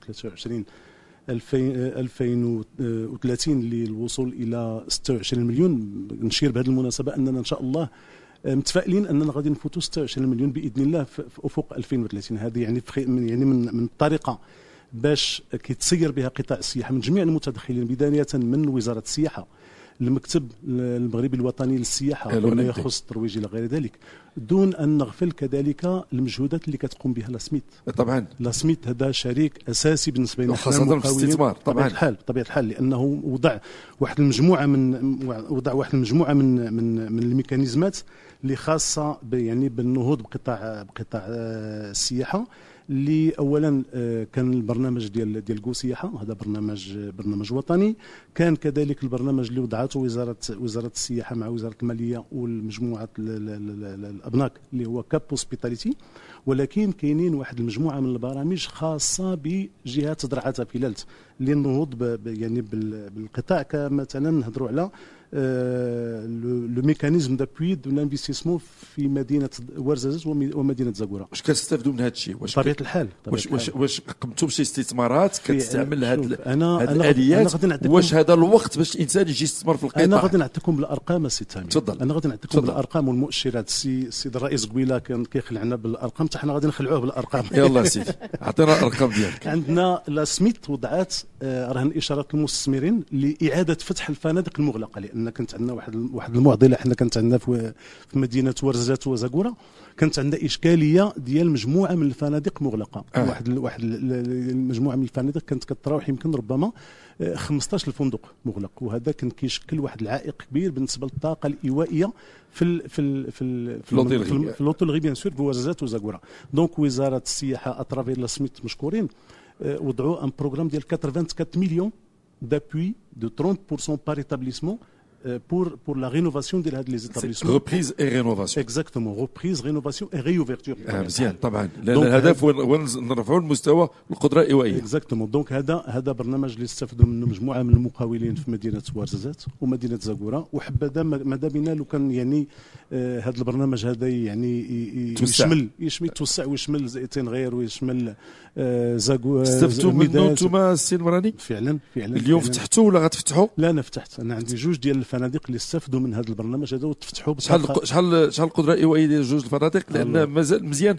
2023 للوصول الى 26 مليون. نشير بهذه المناسبه اننا ان شاء الله متفائلين اننا غادي نفوتوا 26 مليون باذن الله في افق 2030. هذه يعني من الطريقه باش كيتسير بها قطاع السياحه من جميع المتدخلين، بدايه من وزاره السياحه، المكتب المغربي الوطني للسياحه وما يخص الترويج الى غير ذلك، دون ان نغفل كذلك المجهودات اللي كتقوم بها لاسميت. طبعا لاسميت هذا شريك اساسي بالنسبه لنا خاصه في الاستثمار طبعا بطبيعه الحال، لانه وضع واحد المجموعه من الميكانيزمات اللي خاصه يعني بالنهوض بقطاع السياحه، اللي اولا كان البرنامج ديال جو سياحه، هذا برنامج وطني. كان كذلك البرنامج اللي وضعته وزاره السياحه مع وزاره الماليه والمجموعه الابناك اللي هو كاب هوسبيتاليتي. ولكن كاينين واحد المجموعه من البرامج خاصه بجهات درعا فيلالت للنهوض يعني بالقطاع، كمثلا نهضروا على لو ميكانيزم دابوي دو لانفستيسمون في مدينه ورزازات ومدينه زاكورا. واش كتستافدوا من هذا الشيء؟ بطبيعه الحال واش قمتوا بشي استثمارات كتستعمل هذه الاليات؟ واش هذا الوقت باش الانسان يجي يستثمر في القطاع؟ انا غادي نعطيكم بالارقام السي تامر. تفضل. انا غادي نعطيكم بالارقام والمؤشرات. السيد الرئيس قبيله كان كيخلعنا بالارقام، حتى حنا غادي نخلعوه بالارقام. يلا سيدي اعطينا الارقام ديالك. عندنا لا سميت وضعات رهن اشارات المستثمرين لاعاده فتح الفنادق المغلقه، لان كانت عندنا واحد المعضله. حنا كانت عندنا في مدينه ورزازات وزاكورا كانت عندنا اشكاليه ديال مجموعه من الفنادق مغلقه. واحد المجموعه من الفنادق كانت كتراوح يمكن ربما 15 فندق مغلق، وهذا كان كيشكل واحد العائق كبير بالنسبه للطاقه الايوائيه في لوطولغي بيان سور بورزازات وزاكورا. دونك وزاره السياحه اترافير لا سميت مشكورين وضعوا ان بروغرام ديال 84 مليون دابوي دو 30% بار ايتابليسمون pour la rénovation de les établissements. Reprise et rénovation. Exactement, reprise, rénovation et réouverture. مزيان طبعا، لأن الهدف هو نرفعوا المستوى القدرة الإيوائية. Exactement. دونك هذا برنامج اللي استفدوا منه مجموعة من المقاولين في مدينة ورزازات ومدينة زاكورا، وحبذا ماذا بنا لو كان يعني هذا البرنامج هذا يعني يتوسع ويشمل زيتين غير ويشمل زاكورا. استفدتوا منه انتم السي المراني؟ فعلا اليوم فتحتوا ولا غتفتحوا؟ لا انا فتحت، انا عندي جوج ديال الفنادق اللي استفدوا من هذا البرنامج هذا وتفتحوا. شحال القدره الايوائيه ديال جوج الفنادق؟ لان مازال مزيان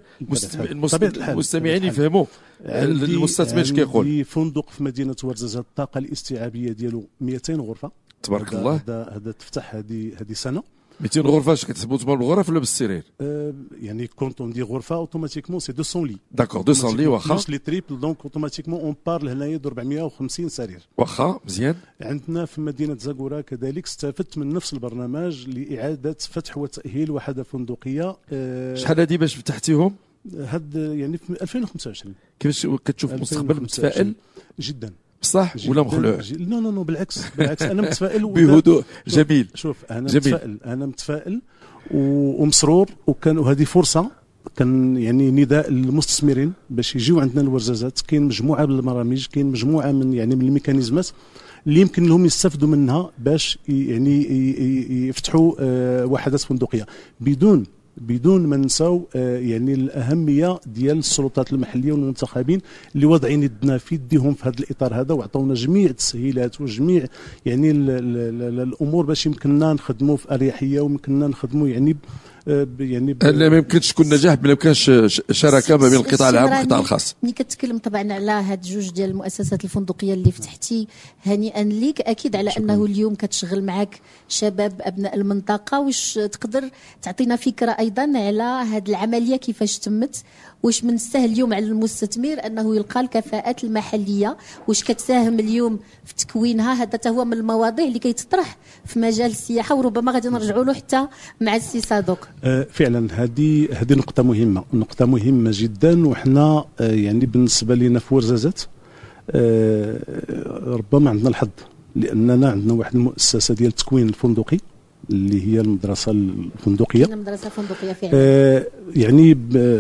المستمعين يفهموا المستثمر اش كيقول. عندي فندق في مدينه ورزازات الطاقه الاستيعابيه ديالو 200 غرفه تبارك الله. هذا تفتح هذه سنه 200 غرفه. اش كتحسبوا انتم بالغرف ولا بالسرير؟ يعني كونت اون دي غرفه اوتوماتيكمون سي 200 لي. داكور 200 لي واخا بلس لي تريبل، دونك اوتوماتيكمون اون بارل هنايا د 450 سرير واخا مزيان. عندنا في مدينه زاكورا كذلك استفدت من نفس البرنامج لاعاده فتح وتاهيل وحده فندقيه. شحال هذه باش فتحتيهم؟ هاد يعني في 2025. كيفاش كتشوف المستقبل؟ متفائل جدا صح ولا مخلوع؟ نو بالعكس انا متفائل بهدوء. جميل. شوف انا متفائل ومسرور، وهذه فرصه كان يعني نداء للمستثمرين باش يجيو عندنا الورزازات. كاين مجموعه من البرامج، كاين مجموعه من يعني من الميكانيزمات اللي يمكن لهم يستفدوا منها باش يعني يفتحوا وحدات فندقيه بدون ما نساو يعني الاهميه ديال السلطات المحليه والمنتخبين اللي واضعين يدنا في يديهم في هذا الاطار هذا، وعطونا جميع التسهيلات وجميع يعني الامور باش يمكننا نخدموا في اريحيه ويمكننا نخدموا يعني لا ما يمكنش تكون نجاح بلا كانش شراكه ما بين القطاع العام والقطاع الخاص. ملي كتكلم طبعا على هاد جوج ديال المؤسسات الفندقيه اللي فتحتي، هنيئا ليك اكيد على انه اليوم كتشغل معك شباب ابناء المنطقه. واش تقدر تعطينا فكره ايضا على هاد العمليه كيفاش تمت؟ واش من السهل اليوم على المستثمر انه يلقى الكفاءات المحليه؟ واش كتساهم اليوم في تكوينها؟ هذا هو من المواضيع اللي كيتطرح في مجال السياحه، وربما غادي نرجعوا له حتى مع السي صادق. فعلا هذه نقطه مهمه جدا. وحنا يعني بالنسبه لنا في ورزازات ربما عندنا الحظ، لاننا عندنا واحد المؤسسه ديال التكوين الفندقي اللي هي المدرسه الفندقيه. المدرسه الفندقيه فعلا يعني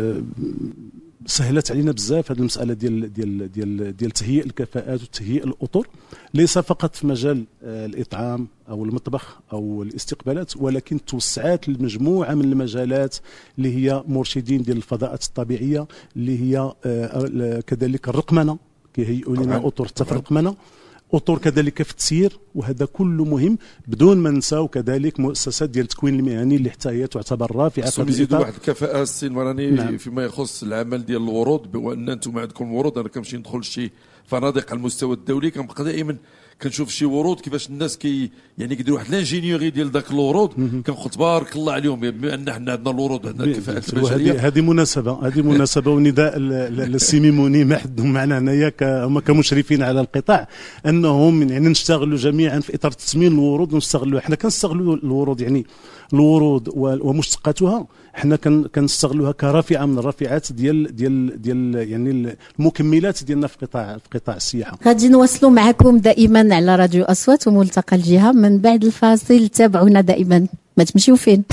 سهلت علينا بزاف هذه المساله ديال تهيئ الكفاءات وتهيئ الاطر، ليس فقط في مجال الاطعام او المطبخ او الاستقبالات، ولكن توسعات لمجموعه من المجالات اللي هي مرشدين ديال الفضاءات الطبيعيه، اللي هي كذلك الرقمنه، كيهيئوا لنا اطر حتى في الرقمنه، اطر كذلك في التسيير، وهذا كله مهم بدون ما ننساو كذلك مؤسسات ديال التكوين المهني اللي حتى هي تعتبر رافعه في يزيدوا واحد الكفاءه السي المراني. نعم. فيما يخص العمل ديال الورود، بان انتم عندكم الورود، انا كنمشي ندخل شي فنادق على المستوى الدولي كنبقى دائما كنشوف شي ورود كيفاش الناس يعني كيديروا واحد لانجينيوري ديال ذاك الورود، كنقول تبارك الله عليهم بما ان حنا عندنا الورود عندنا الكفاءات البشريه. هذه مناسبه ونداء للسي ميموني معنا هنايا هما كمشرفين على القطاع، انهم يعني نشتغلوا جميعا في اطار تثمين الورود، ونستغلوا حنا كنستغلوا الورود يعني الورود ومشتقاتها حنا كنستغلوها كرافعه من الرافعات ديال يعني المكملات ديالنا في قطاع السياحه. غادي نواصلوا معكم دائما على راديو اصوات وملتقى الجهه من بعد الفاصل. تابعونا دائما، ما تمشيو فين.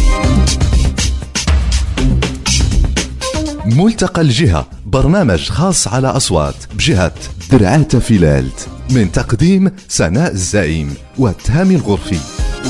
ملتقى الجهة برنامج خاص على أصوات بجهة درعات فيلالت من تقديم سناء الزعيم والتهامي الغرفي.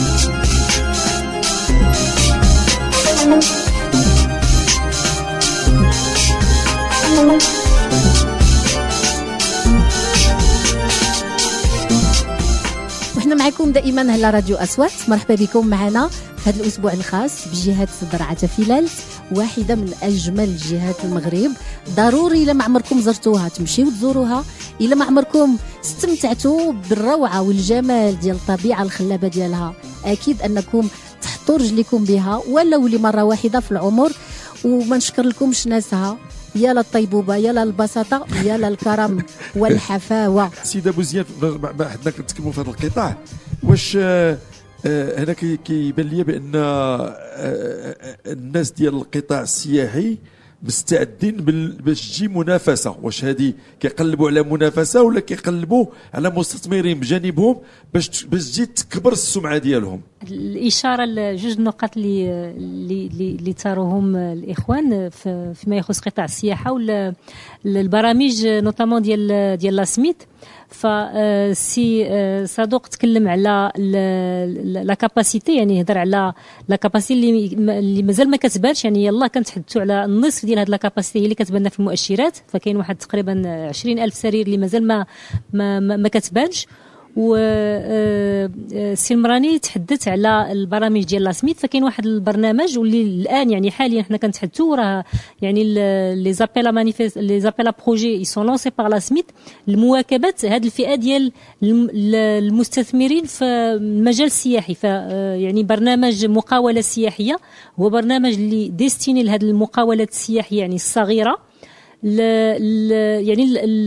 وحنا معكم دائما على راديو أصوات. مرحبا بكم معنا في هذا الأسبوع الخاص بجهة درعات فيلالت، واحدة من أجمل جهات المغرب. ضروري إلا ما عمركم زرتوها تمشيو تزوروها، إلا ما عمركم استمتعتوا بالروعة والجمال ديال الطبيعة الخلابة ديالها أكيد أنكم تحطوا رجليكم بها ولو لمرة واحدة في العمر. وما نشكر لكمش ناسها، يا للطيبوبه يا للبساطه يا للكرم والحفاوه. سيدة بوزيان، حنا كنتكلموا في هذا القطاع، واش هنا كيبان لي بان الناس ديال القطاع السياحي مستعدين باش تجي منافسه؟ واش هذه كيقلبوا على منافسه ولا كيقلبوا على مستثمرين بجانبهم باش تجي تكبر السمعه ديالهم؟ الاشاره لجوج نقاط اللي تاروهم الاخوان فيما يخص قطاع السياحه والبرامج نوتامون ديال لا سميت. فسي صادوق تكلم على لا كاباسيتي، يعني هضر على لا كاباسيتي اللي مازال ما كتبانش، يعني يلا كنتحدثوا على النصف ديال هاد لا كاباسيتي اللي كتبان في المؤشرات. فكاين واحد تقريبا 20,000 سرير اللي مازال ما كتبانش. و سي المراني تحدث على البرامج ديال لا سميت. فكاين واحد البرنامج واللي الان يعني حاليا حنا كنتحدثوا راه يعني لي زابيل مانيفيست لي زابيل بروجي اي سون لونسي بار لا سميت لمواكبه هذه الفئه ديال المستثمرين في المجال السياحي. ف يعني برنامج مقاوله سياحيه هو برنامج اللي ديستيني لهذه المقاولات السياحيه يعني الصغيره، يعني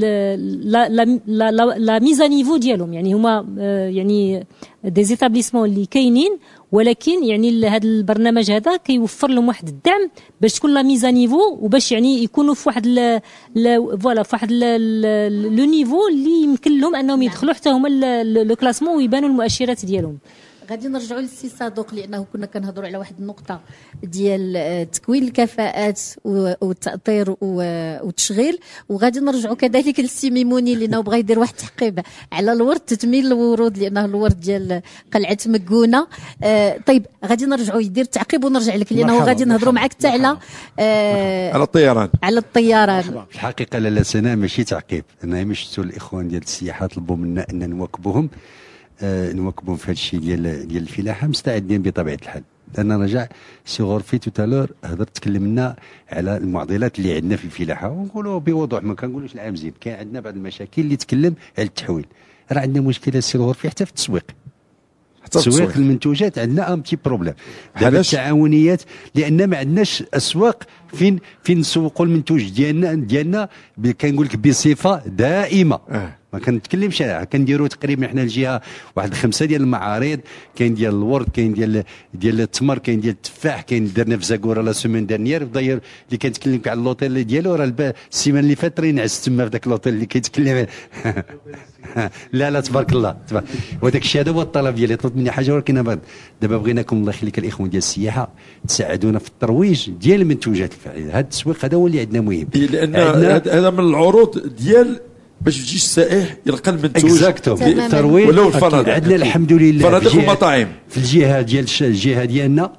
لا ميزا نيفو ديالهم، يعني هما يعني دي زيتابليسمون اللي كاينين، ولكن يعني هذا البرنامج هذا كيوفر لهم واحد الدعم باش تكون لا ميزا نيفو وباش يعني يكونوا في واحد فوالا في واحد لو نيفو اللي يمكن لهم انهم يدخلوا حتى هما لو كلاسمون ويبانوا المؤشرات ديالهم. غادي نرجعوا للسي صادوق لانه كنا كنهضروا على واحد النقطه ديال تكوين الكفاءات والتاطير والتشغيل، وغادي نرجعوا كذلك للسي ميموني لانه بغى يدير واحد التحقيق على الورد، تثمين الورود لانه الورد ديال قلعه مكونه. طيب غادي نرجعوا يدير التعقيب ونرجع لك لانه غادي نهضروا معك حتى على على الطيران. في الحقيقه لا سنه ماشي تعقيب، انا مش شفتوا الاخوان ديال السياحه طلبوا منا ان نواكبوهم في هذا الشيء ديال الفلاحه، مستعدين بطبيعه الحال. لان رجع سي غرفي توتالور تكلمنا على المعضلات اللي عندنا في الفلاحه، ونقولوا بوضوح ما كنقولوش العام زين. كاين عندنا بعض المشاكل اللي تكلم على التحويل، راه عندنا مشكله سي غرفي حتى في التسويق. تسويق المنتوجات عندنا ان بتي بروبليم. دابا التعاونيات لان ما عندناش اسواق فين نسوقوا المنتوج ديالنا كنقول لك بصفه دائمه. ما كنتكلمش كنديروا تقريبا حنا الجهه واحد 5 ديال المعارض، كاين ديال الورد، كاين ديال التمر، كاين ديال التفاح، كاين درنا في زاكوره لا سيمين دانيير داير اللي كنتكلم لك على اللوطيل ديالو، راه السيمانه اللي فاتت نعس تما في ذاك اللوطيل اللي كيتكلم لا تبارك الله. وهذاك الشيء هذا هو الطلب ديالي، طلبت مني حاجه ولكن دابا بغيناكم الله يخليك الاخوان ديال السياحه تساعدونا في الترويج ديال المنتوجات الفعليه. هذا التسويق هذا هو اللي عندنا مهم، لان هذا من العروض ديال باش يجي السائح يلقى المنتوج الترويج ولو الفنادق. عندنا الحمد لله الفنادق والمطاعم في الجهه ديالنا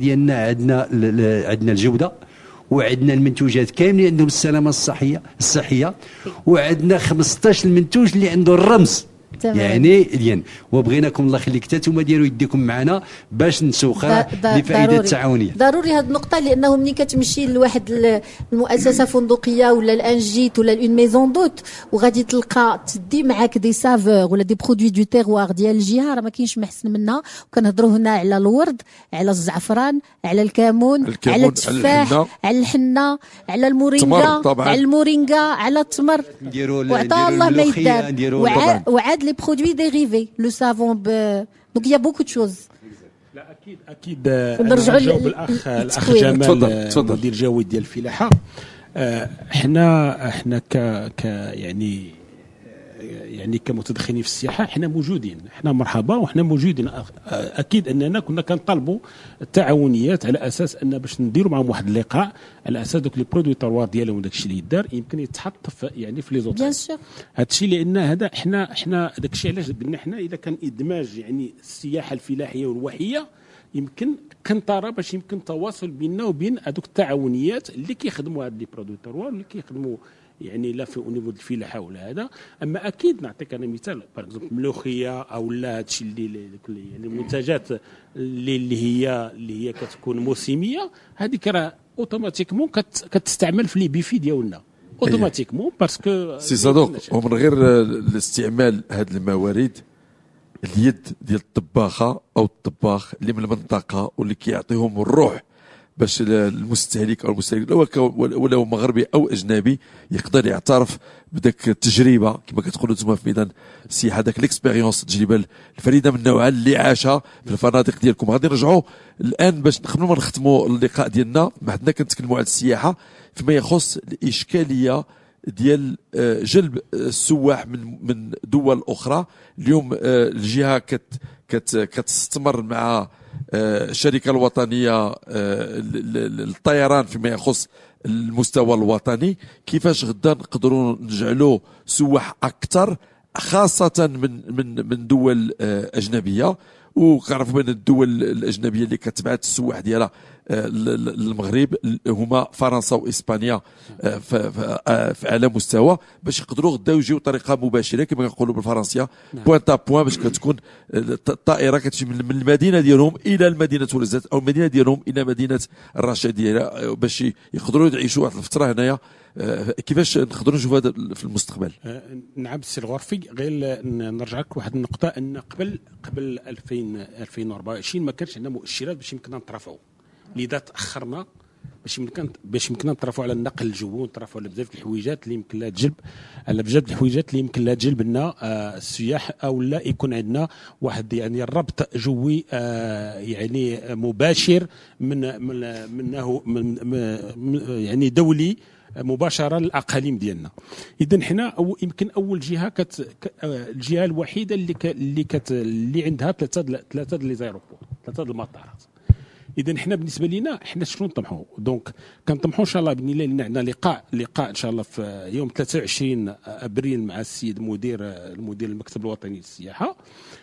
عندنا الجوده، وعندنا المنتوجات كاملين عندهم السلامه الصحيه، وعندنا 15 منتوج اللي عنده الرمز يعني وبغيناكم الله يخليك حتى نتوما ديروا يديكم معنا باش نسوقها لفائده التعاونيه. ضروري هذه النقطه، لانه ملي كتمشي لواحد المؤسسه فندقيه ولا الانجيت ولا اون ميزون دوت وغادي تلقى تدي معاك دي سافور ولا دي برودوي دو تيغوار ديال الجهه، راه ما كاينش محسن منها. وكنهضروا هنا على الورد، على الزعفران، على الكمون، على التفاح، على الحنه، على المورينغا، على التمر، وعطا الله ما يدار، وعاد les produits dérivés, le savon. Donc il y a beaucoup de choses. لا اكيد نرجعوا نجاوب الاخ جمال مدير جوي ديال الفلاحه. احنا يعني كمتدخلين في السياحه احنا موجودين، احنا مرحبا وحنا موجودين. اكيد اننا كنا كنطالبوا التعاونيات على اساس ان باش نديروا معهم واحد اللقاء على اساس دوك لي برودوي تروار ديالهم وداك الشيء اللي يدار يمكن يتحط في يعني في لي زوطيل. بيان سور هذا الشيء لان هذا احنا داك الشيء علاش قلنا احنا اذا كان ادماج يعني السياحه الفلاحيه والوحيه يمكن كنطرى باش يمكن تواصل بيننا وبين هذوك التعاونيات اللي كيخدموا هاد لي برودوي تروار اللي كيخدموا يعني لا في اونيفو الفلاحه ولا هذا. اما اكيد نعطيك انا مثال باغ اكزومبل ملوخيه او لا هادشي اللي يعني المنتجات اللي هي كتكون موسميه هذيك راه اوتوماتيكمون كتستعمل في لي بيفي ديالنا اوتوماتيكمون باسكو سي صدوق. ومن غير الاستعمال هاد الموارد اليد ديال الطباخه او الطباخ اللي من المنطقه واللي كيعطيهم الروح باش المستهلك او المستهلك ولا مغربي او اجنبي يقدر يعترف بداك التجربه كما كتقولوا نتوما في ميدان السياحه، داك ليكسبيريونس التجربه الفريده من نوعها اللي عاشها في الفنادق ديالكم. غادي نرجعوا الان باش قبل ما نختموا اللقاء ديالنا بعدنا كنتكلموا على السياحه فيما يخص الاشكاليه ديال جلب السواح من دول اخرى. اليوم الجهه كتستمر مع الشركه الوطنيه للطيران فيما يخص المستوى الوطني. كيفاش غدا نقدروا نجعلوا سواح اكثر خاصه من دول اجنبيه؟ وكنعرفوا بان الدول الاجنبيه اللي كتبعت السواح ديالها للمغرب هما فرنسا واسبانيا في اعلى مستوى باش يقدروا غدا يجيو بطريقه مباشره كما كنقولوا بالفرنسيه بوين تا بوين باش كتكون الطائره كتمشي من المدينه ديالهم الى المدينه ولزات او المدينه ديالهم الى مدينه الرشيديه باش يقدروا يعيشوا واحد الفتره هنايا. كيفاش نقدروا نشوفوا هذا في المستقبل؟ نعم السي الغرفي، غير نرجع لك واحد النقطه ان قبل 2024 ما كانش عندنا مؤشرات باش يمكننا نترافعوا، لذا تاخرنا باش يمكننا نترافعوا على النقل الجوي ونترافعوا على بزاف الحويجات اللي يمكن لها تجلب لنا السياح او لا يكون عندنا واحد يعني الربط جوي يعني مباشر من يعني دولي مباشره للاقاليم ديالنا. اذا حنا يمكن اول جهه الجهه الوحيده اللي عندها ثلاثه لي زيروبور، ثلاثه المطارات. اذا حنا بالنسبه لنا حنا شنو نطمحوا؟ دونك كنطمحوا ان شاء الله باذن الله ان عندنا لقاء ان شاء الله في يوم 23 ابريل مع السيد المدير المكتب الوطني للسياحه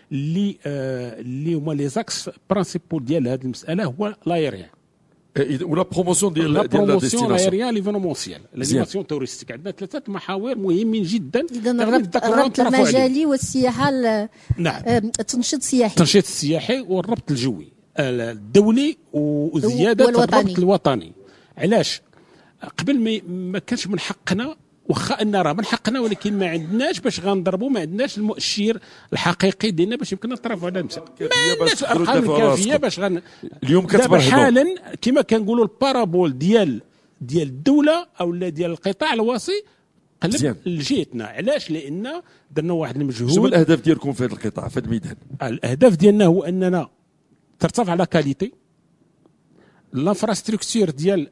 اللي هما لي زاكس برانسيبول ديال هذه المساله هو لايريان ولا بروموسيون ديال لا بروموسيون لايريان ليفونومونسيال لانيماسيون توريستيك. عندنا ثلاثه محاور مهمين جدا. اذا الربط المجالي والسياحه نعم التنشيط السياحي والربط الجوي الدولي وزياده الربط الوطني. علاش قبل ما كانش من حقنا، واخا ان راه من حقنا ولكن ما عندناش باش غنضربوا، ما عندناش المؤشر الحقيقي ديالنا باش يمكننا نترافعوا على المسألة، ما عندناش الارقام الكافيه باش اليوم كتبرهنوا حالا كما كنقولوا البارابول ديال الدوله او ديال القطاع الوصي قلب لجهتنا. علاش؟ لان درنا واحد المجهود. شنو الاهداف ديالكم في هذا القطاع في هذا الميدان؟ الاهداف ديالنا هو اننا ترتفع على كاليتي الانفراستركتور ديال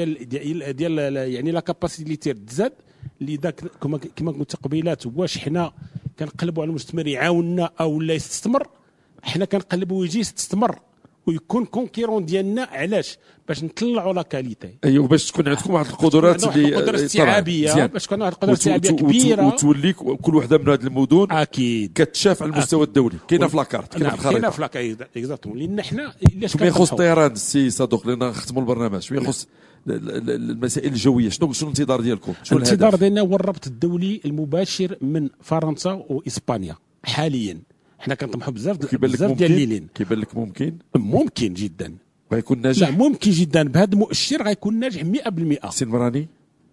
يعني لا كاباسيتي تزاد. لذاك كما قلت قبيلات، واش حنا كنقلبوا على المستثمر يعاوننا او لا يستثمر، حنا كنقلبوا يجي يستثمر ويكون كونكيرون ديالنا. علاش؟ باش نطلعوا لا كاليتي. ايوه باش تكون عندكم واحد القدرات اللي استيعابيه، باش تكون واحد القدرات استيعابيه كبيره وتولي كل وحده من هذه المدن اكيد كتشاف على المستوى الدولي. كاينه في لاكارت، كاينه في الخريطه اكزاكتومون. لان حنا فيما يخص الطيران السي صدوق لنا نختموا البرنامج، فيما يخص المسائل الجويه شنو الانتظار ديالكم؟ الانتظار ديالنا هو الربط الدولي المباشر من فرنسا واسبانيا. حاليا حنا كنطمحوا بزاف ديال الليلين. كيبان لك ممكن جدا غيكون ناجح؟ لا ممكن جدا، بهذا المؤشر غيكون ناجح 100%. سي المراني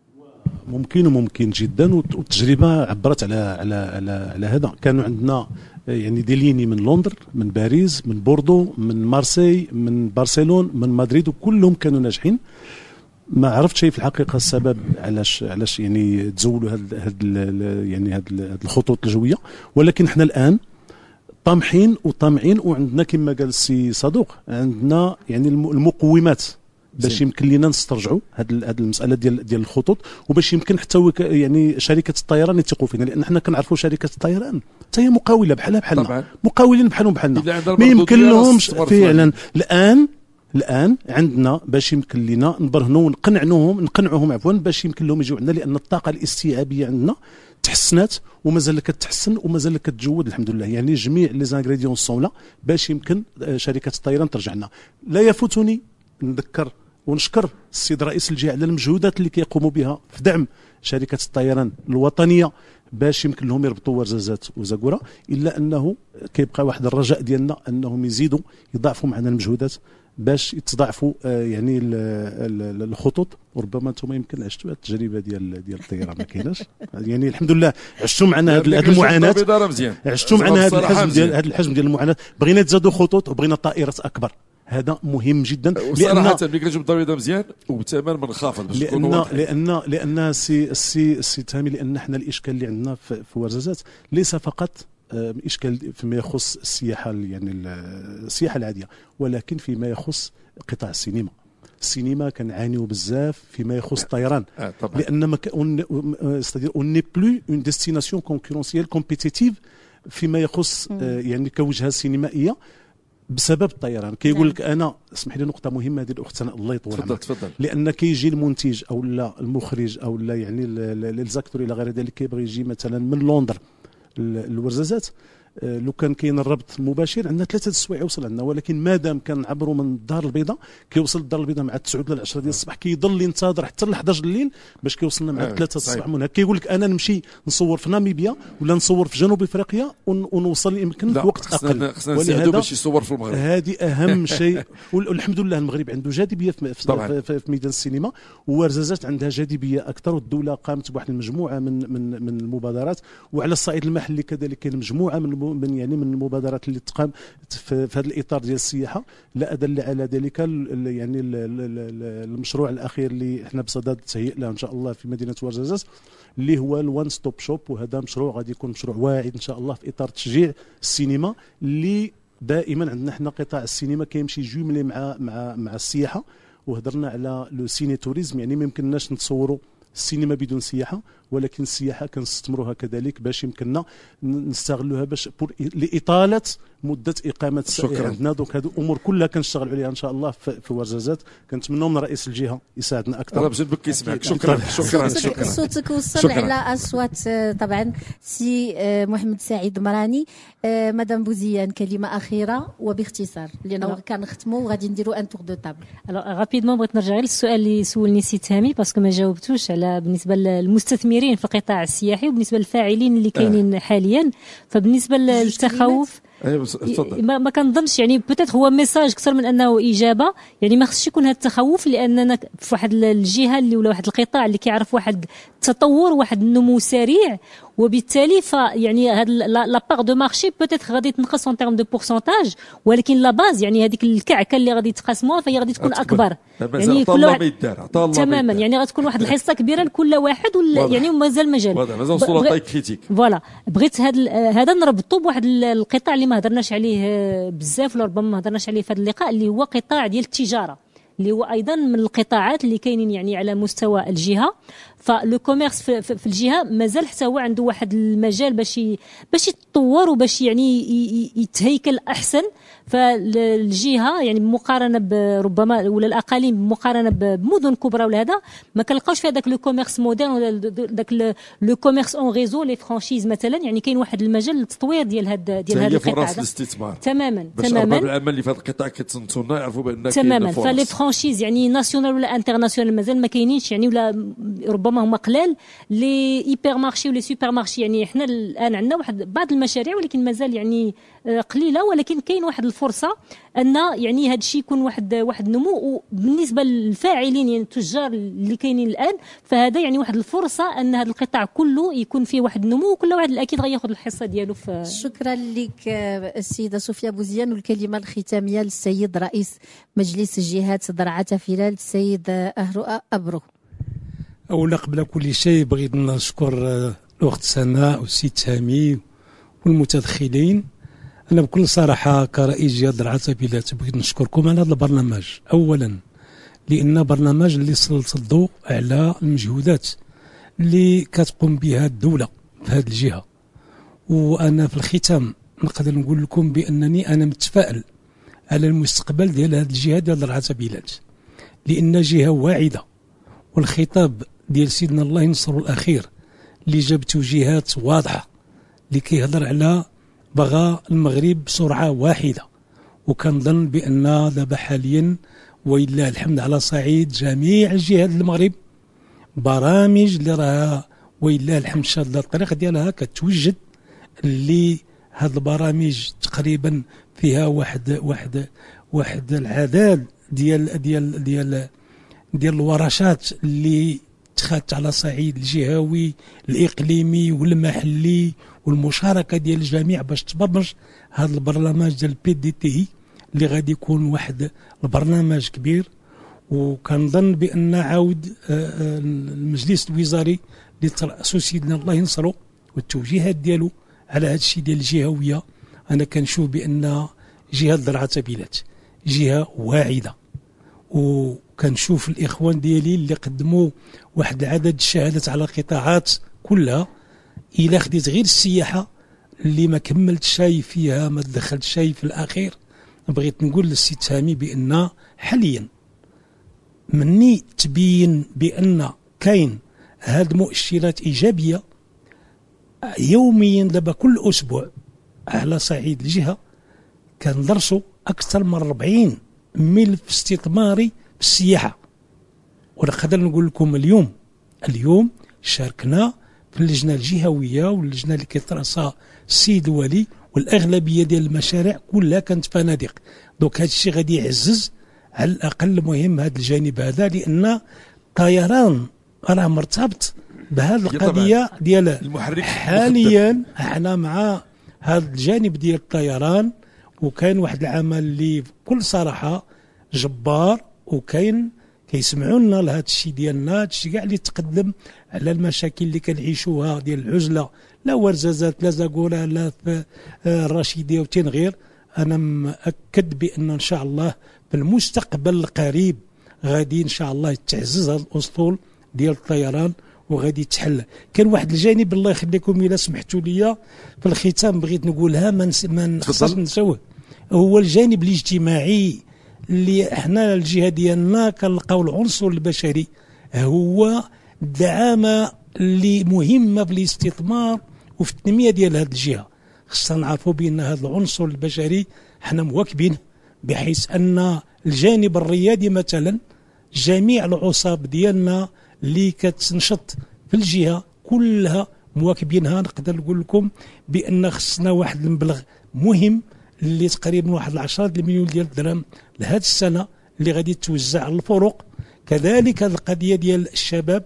ممكن جدا. والتجربه عبرت على هذا. كانوا عندنا يعني دي ليني من لندن، من باريس، من بوردو، من مارسي، من برشلونه، من مدريد، وكلهم كانوا ناجحين. ما عرفتش في الحقيقه السبب علاش يعني تزولوا هاد الخطوط الجويه. ولكن احنا الان طامحين وطامعين، وعندنا كما قال السي صدوق عندنا يعني المقومات باش يمكن لنا نسترجعوا هذه المساله ديال الخطوط، وباش يمكن حتى يعني شركه الطيران يثقوا فينا، لان حنا كنعرفوا شركه الطيران حتى هي مقاوله بحالنا، مقاولين بحالنا ما يمكن لهمش فعلا. الان عندنا باش يمكن لنا نبرهنوا ونقنعوهم عفوا باش يمكن لهم يجوا عندنا، لان الطاقه الاستيعابيه عندنا تحسنات ومازال كتحسن ومازال كتجود الحمد لله. يعني جميع لي زانغريديون صون باش يمكن شركه الطيران ترجع لنا. لا يفوتني نذكر ونشكر السيد رئيس الجهه على المجهودات اللي كيقوموا بها في دعم شركه الطيران الوطنيه باش يمكن لهم يربطوا ورزازات وزاكوره، الا انه كيبقى واحد الرجاء ديالنا انهم يزيدوا يضاعفوا معنا المجهودات باش يتضاعفوا يعني الخطوط. وربما انتم يمكن عشتوا التجربه ديال الطياره ما كايناش، يعني الحمد لله عشتوا معنا هذه المعاناه، عشتوا معنا هذا الحجم ديال المعاناه. بغينا تزادوا خطوط وبغينا طائرات اكبر، هذا مهم جدا. صراحه ملي كنجيب الضريبه مزيان وبثمن منخفض باش تكون واضحين. لان سي تامي، لان احنا الاشكال اللي عندنا في ورزازات ليس فقط اشكال فيما يخص السياحه، يعني السياحه العاديه، ولكن فيما يخص قطاع السينما كنعانيو بزاف فيما يخص الطيران، لان ما اون ني بلو اون ديستيناسيون كونكورونسيال كومبيتيتيف فيما يخص يعني كوجهه سينمائيه بسبب الطيران. كيقول لك انا اسمح لي نقطه مهمه هذه الاخت سناء الله يطول عمرك، تفضل. لان كيجي المنتج او لا المخرج او لا يعني الزاكتور الى غير ذلك كيبغي يجي مثلا من لندن الورزازات، لو كان كاين الربط المباشر عندنا 3 السوايع يوصل عندنا، ولكن مادام كنعبروا من الدار البيضاء كيوصل الدار البيضاء مع 9 ل 10 ديال الصباح، كيضل ينتظر حتى ل 11 الليل باش كيوصلنا مع 3 الصباح. من هنا كيقول لك انا نمشي نصور في ناميبيا ولا نصور في جنوب افريقيا ونوصل يمكن في وقت اقل، ولهذا باش يصور في المغرب. هذه اهم شيء. والحمد لله المغرب عنده جاذبيه في ميدان السينما، وورزازات عندها جاذبيه اكثر، والدوله قامت بواحد المجموعه من المبادرات، وعلى الصعيد المحلي كذلك كاين مجموعه من المبادرات اللي تقام في هذا الاطار ديال السياحه. لا ادل على ذلك يعني المشروع الاخير اللي احنا بصدد تهيئ له ان شاء الله في مدينه ورزازات، اللي هو الوان ستوب شوب، وهذا مشروع غادي يكون مشروع واعد ان شاء الله في اطار تشجيع السينما، اللي دائما عندنا احنا قطاع السينما كيمشي جمله مع السياحه. وهضرنا على لو سيني توريزم، يعني ما يمكنناش نتصوروا السينما بدون سياحه، ولكن السياحه كنستثمروها كذلك باش يمكننا نستغلوها باش لاطاله مده اقامه السائح عندنا. دونك هذو الامور كلها كنشتغلوا عليها ان شاء الله في ورزازات. كنتمنوا من رئيس الجهه يساعدنا اكثر. راه بجد بك يسمعك. شكرا. صوتك وصل على اصوات طبعا سي محمد سعيد مراني. مدام بوزيان كلمه اخيره وباختصار، لانه كنختموا وغادي نديروا ان تور دو تابل. رابيدمون بغيت نرجع للسؤال اللي سولني سي تامي باسكو ما جاوبتوش على بالنسبه للمستثمرين في القطاع السياحي وبالنسبه للفاعلين اللي كاينين حاليا. فبالنسبه للتخوف ما كنظنش، يعني بوتيت هو ميساج اكثر من انه اجابه. يعني ما خصش يكون هذا التخوف، لاننا في واحد الجهه اللي ولا واحد القطاع اللي كيعرف واحد التطور واحد النمو سريع، وبالتالي يعني هاد لا بار دو مارشي بوتيت غادي تنقص اون تيرم دو بورسونتاج، ولكن لا باز يعني هذيك الكعكه اللي غادي تقاسموها فهي غادي تكون اكبر. يعني كل واحد تماما يعني غتكون واحد الحصه كبيره لكل واحد، يعني ومازال مجال مازال نوصلوا لطاي كريتيك. فوالا بغيت هذا نربطوا بواحد القطاع اللي ما هضرناش عليه بزاف، ولا ربما ما هضرناش عليه في هذا اللقاء، اللي هو قطاع ديال التجاره، اللي هو ايضا من القطاعات اللي كاينين يعني على مستوى الجهه. فلو كوميرس في الجهه مازال حتى هو عنده واحد المجال باش يتطور وباش يعني يتهيكل احسن. فالجهه يعني بمقارنه بربما ولا الاقاليم بمقارنه بمدن كبرى ولا هذا ما كنلقاوش في هذاك لو كوميرس مودرن ولا داك لو كوميرس اون ريزو لي فرانشيز مثلا. يعني كاين واحد المجال للتطوير ديال هذا القطاع الاستثمار تماما باش ارباب العمل اللي في هذا القطاع كيتصنتونا يعرفوا بان تماما. فلي فرانشيز يعني ناسيونال ولا انترناسيونال مازال ما كاينينش، يعني ولا ربما هما قلال. لي هيبر مارشي ولا سوبر مارشي يعني احنا الان عندنا واحد بعض المشاريع ولكن مازال يعني قليله، ولكن كاين واحد الفرصه ان يعني هذا الشيء يكون واحد نمو. وبالنسبه للفاعلين يعني التجار اللي كاينين الان، فهذا يعني واحد الفرصه ان هذا القطاع كله يكون فيه واحد النمو، وكل واحد اكيد غياخذ الحصه ديالو في. شكرا لك السيده صوفيا بوزيان. والكلمه الختاميه للسيد رئيس مجلس الجهات ضرعه فلال السيد أهرو أبرو. اولا قبل كل شيء بغيت نشكر الاخت سناء والسي تامي والمتدخلين انا بكل صراحه كرئيس جهه درعا تافيلات بغيت نشكركم على هذا البرنامج اولا، لان برنامج اللي سلط الضوء على المجهودات اللي كتقوم بها الدوله في هذه الجهه. وانا في الختام نقدر نقول لكم بانني انا متفائل على المستقبل ديال هذه الجهه ديال درعا تافيلات، لان جهه واعده. والخطاب ديال سيدنا الله ينصر الاخير اللي جاب توجيهات واضحه اللي كيهضر على بغى المغرب بسرعه واحده. وكنظن بان دابا حاليا ولله الحمد على صعيد جميع الجهات المغرب برامج اللي راها ولله الحمد شاده الطريق ديالها كتوجد، اللي هاد البرامج تقريبا فيها واحد العدد ديال الورشات اللي تخات على صعيد الجهوي الاقليمي والمحلي، والمشاركه ديال الجميع باش تبرمج هذا البرنامج ديال بي دي تي اللي غادي يكون واحد البرنامج كبير. وكنظن بان عاود المجلس الوزاري اللي ترأسو سيدنا الله ينصرو والتوجيهات ديالو على هذا الشيء ديال الجهويه، انا كنشوف بان جهه درعا تافيلات جهه واعده. وكنشوف الاخوان ديالي اللي قدموا واحد العدد الشهادات على قطاعات كلها، الى خديت غير السياحه اللي ما كملتش شيء فيها، ما دخلت شيء في الاخير. بغيت نقول للسي تهامي بان حاليا مني تبين بان كاين هاد مؤشرات ايجابيه يوميا. دابا كل اسبوع على صعيد الجهه كندرسوا اكثر من 40 ملف استثماري في السياحه. ونقدر نقول لكم اليوم شاركنا في اللجنه الجهويه واللجنه اللي كيترأسها السيد الولي، والاغلبيه ديال المشاريع كلها كانت فنادق. دونك هذا الشيء غادي يعزز على الاقل مهم هذا الجانب هذا، لان الطيران راه مرتبط بهذه القضيه ديال المحرك. حاليا احنا مع هذا الجانب ديال الطيران، وكاين واحد العمل اللي بكل صراحه جبار، وكاين كيسمعوا لنا لهذا الشيء ديالنا، هذا الشيء كاع اللي تقدم على المشاكل اللي كنعيشوها ديال العزله، لا ورزازات لا زاكولا لا في الرشيديه وتنغير. انا مأكد بان ان شاء الله في المستقبل القريب غادي ان شاء الله تعزز هذا الاسطول ديال الطيران وغادي تحل. كان واحد الجانب الله يخليكم الا سمحتوا لي في الختام بغيت نقولها ما نخصش نسوه، هو الجانب الاجتماعي اللي احنا الجهه ديالنا كنلقاو العنصر البشري هو الدعامه اللي مهمه في الاستثمار وفي التنميه ديال هذه الجهه. خصنا نعرفوا بان هذا العنصر البشري احنا مواكبين، بحيث ان الجانب الريادي مثلا جميع العصاب ديالنا اللي كتنشط في الجهه كلها مواكبينها. نقدر نقول لكم بان خصنا واحد المبلغ مهم اللي تقريبا واحد 10 مليون ديال الدرهم لهذه السنه اللي غادي توزع على الفروق. كذلك هذه القضيه ديال الشباب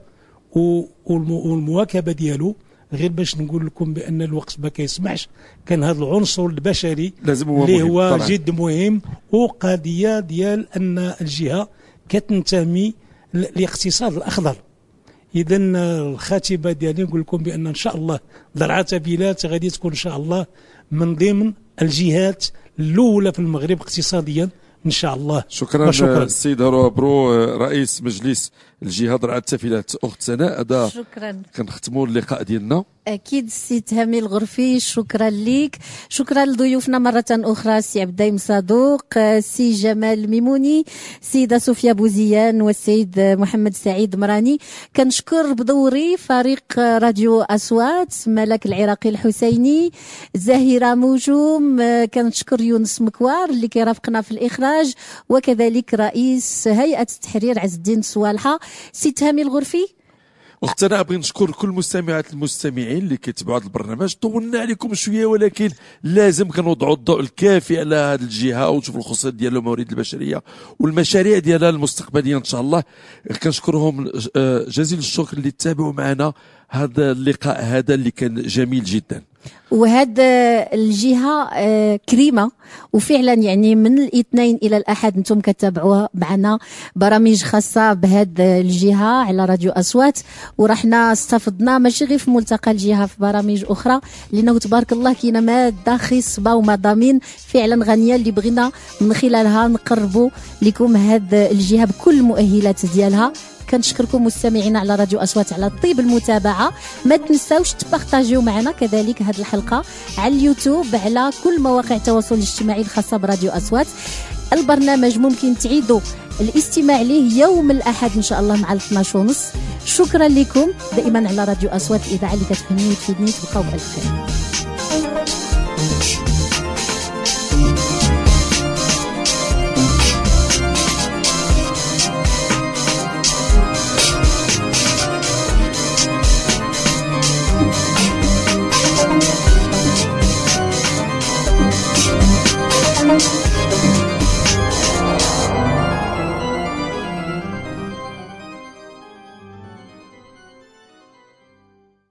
والمواكبه ديالو، غير باش نقول لكم بان الوقت ما كيسمحش، كان هذا العنصر البشري اللي هو جد مهم، وقضيه ديال ان الجهه كتنتمي للاقتصاد الاخضر. اذا الخاتمه ديالي نقول لكم بان ان شاء الله درعا تافيلات غادي تكون ان شاء الله من ضمن الجهات الاولى في المغرب اقتصاديا ان شاء الله. شكرا السيد هروة برو رئيس مجلس الجهه درعا تافيلات. اخت سناء هذا شكرا، كنختموا اللقاء ديالنا. اكيد السي تهامي الغرفي شكرا ليك، شكرا لضيوفنا مره اخرى السي عبدايم صادوق، السي جمال ميموني، السيده صوفيا بوزيان، والسيد محمد سعيد مراني. كنشكر بدوري فريق راديو اصوات، ملك العراقي الحسيني، زاهره موجوم، كنشكر يونس مكوار اللي كيرافقنا في الاخراج، وكذلك رئيس هيئه التحرير عز الدين صوالحه. سي تهامي الغرفي. اختنا بغي نشكر كل المستمعات المستمعين اللي كيتبعوا هذا البرنامج. طولنا عليكم شويه، ولكن لازم كنوضعوا الضوء الكافي على هذه الجهه ونشوفوا الخصوصيات ديال الموارد البشريه والمشاريع ديالها المستقبليه ان شاء الله. كنشكرهم جزيل الشكر اللي تابعوا معنا هذا اللقاء هذا اللي كان جميل جدا. وهاد الجهه كريمه، وفعلا يعني من الاثنين الى الاحد انتم كتابعوها معنا برامج خاصه بهاد الجهه على راديو اصوات، ورحنا استفدنا ماشي غير في ملتقى الجهه، في برامج اخرى، لانه تبارك الله كاينه ماده خصبه ومضامين فعلا غنيه اللي بغينا من خلالها نقربوا لكم هاد الجهه بكل المؤهلات ديالها. كنشكركم مستمعينا على راديو اصوات على طيب المتابعه. ما تنساوش تبارطاجيو معنا كذلك هذه الحلقه على اليوتيوب، على كل مواقع التواصل الاجتماعي الخاصه براديو اصوات. البرنامج ممكن تعيدوا الاستماع ليه يوم الاحد ان شاء الله مع 12:30. شكرا لكم دائما على راديو اصوات، الاذاعه اللي كتفهمني وتفيدني. تبقاو بالف خير.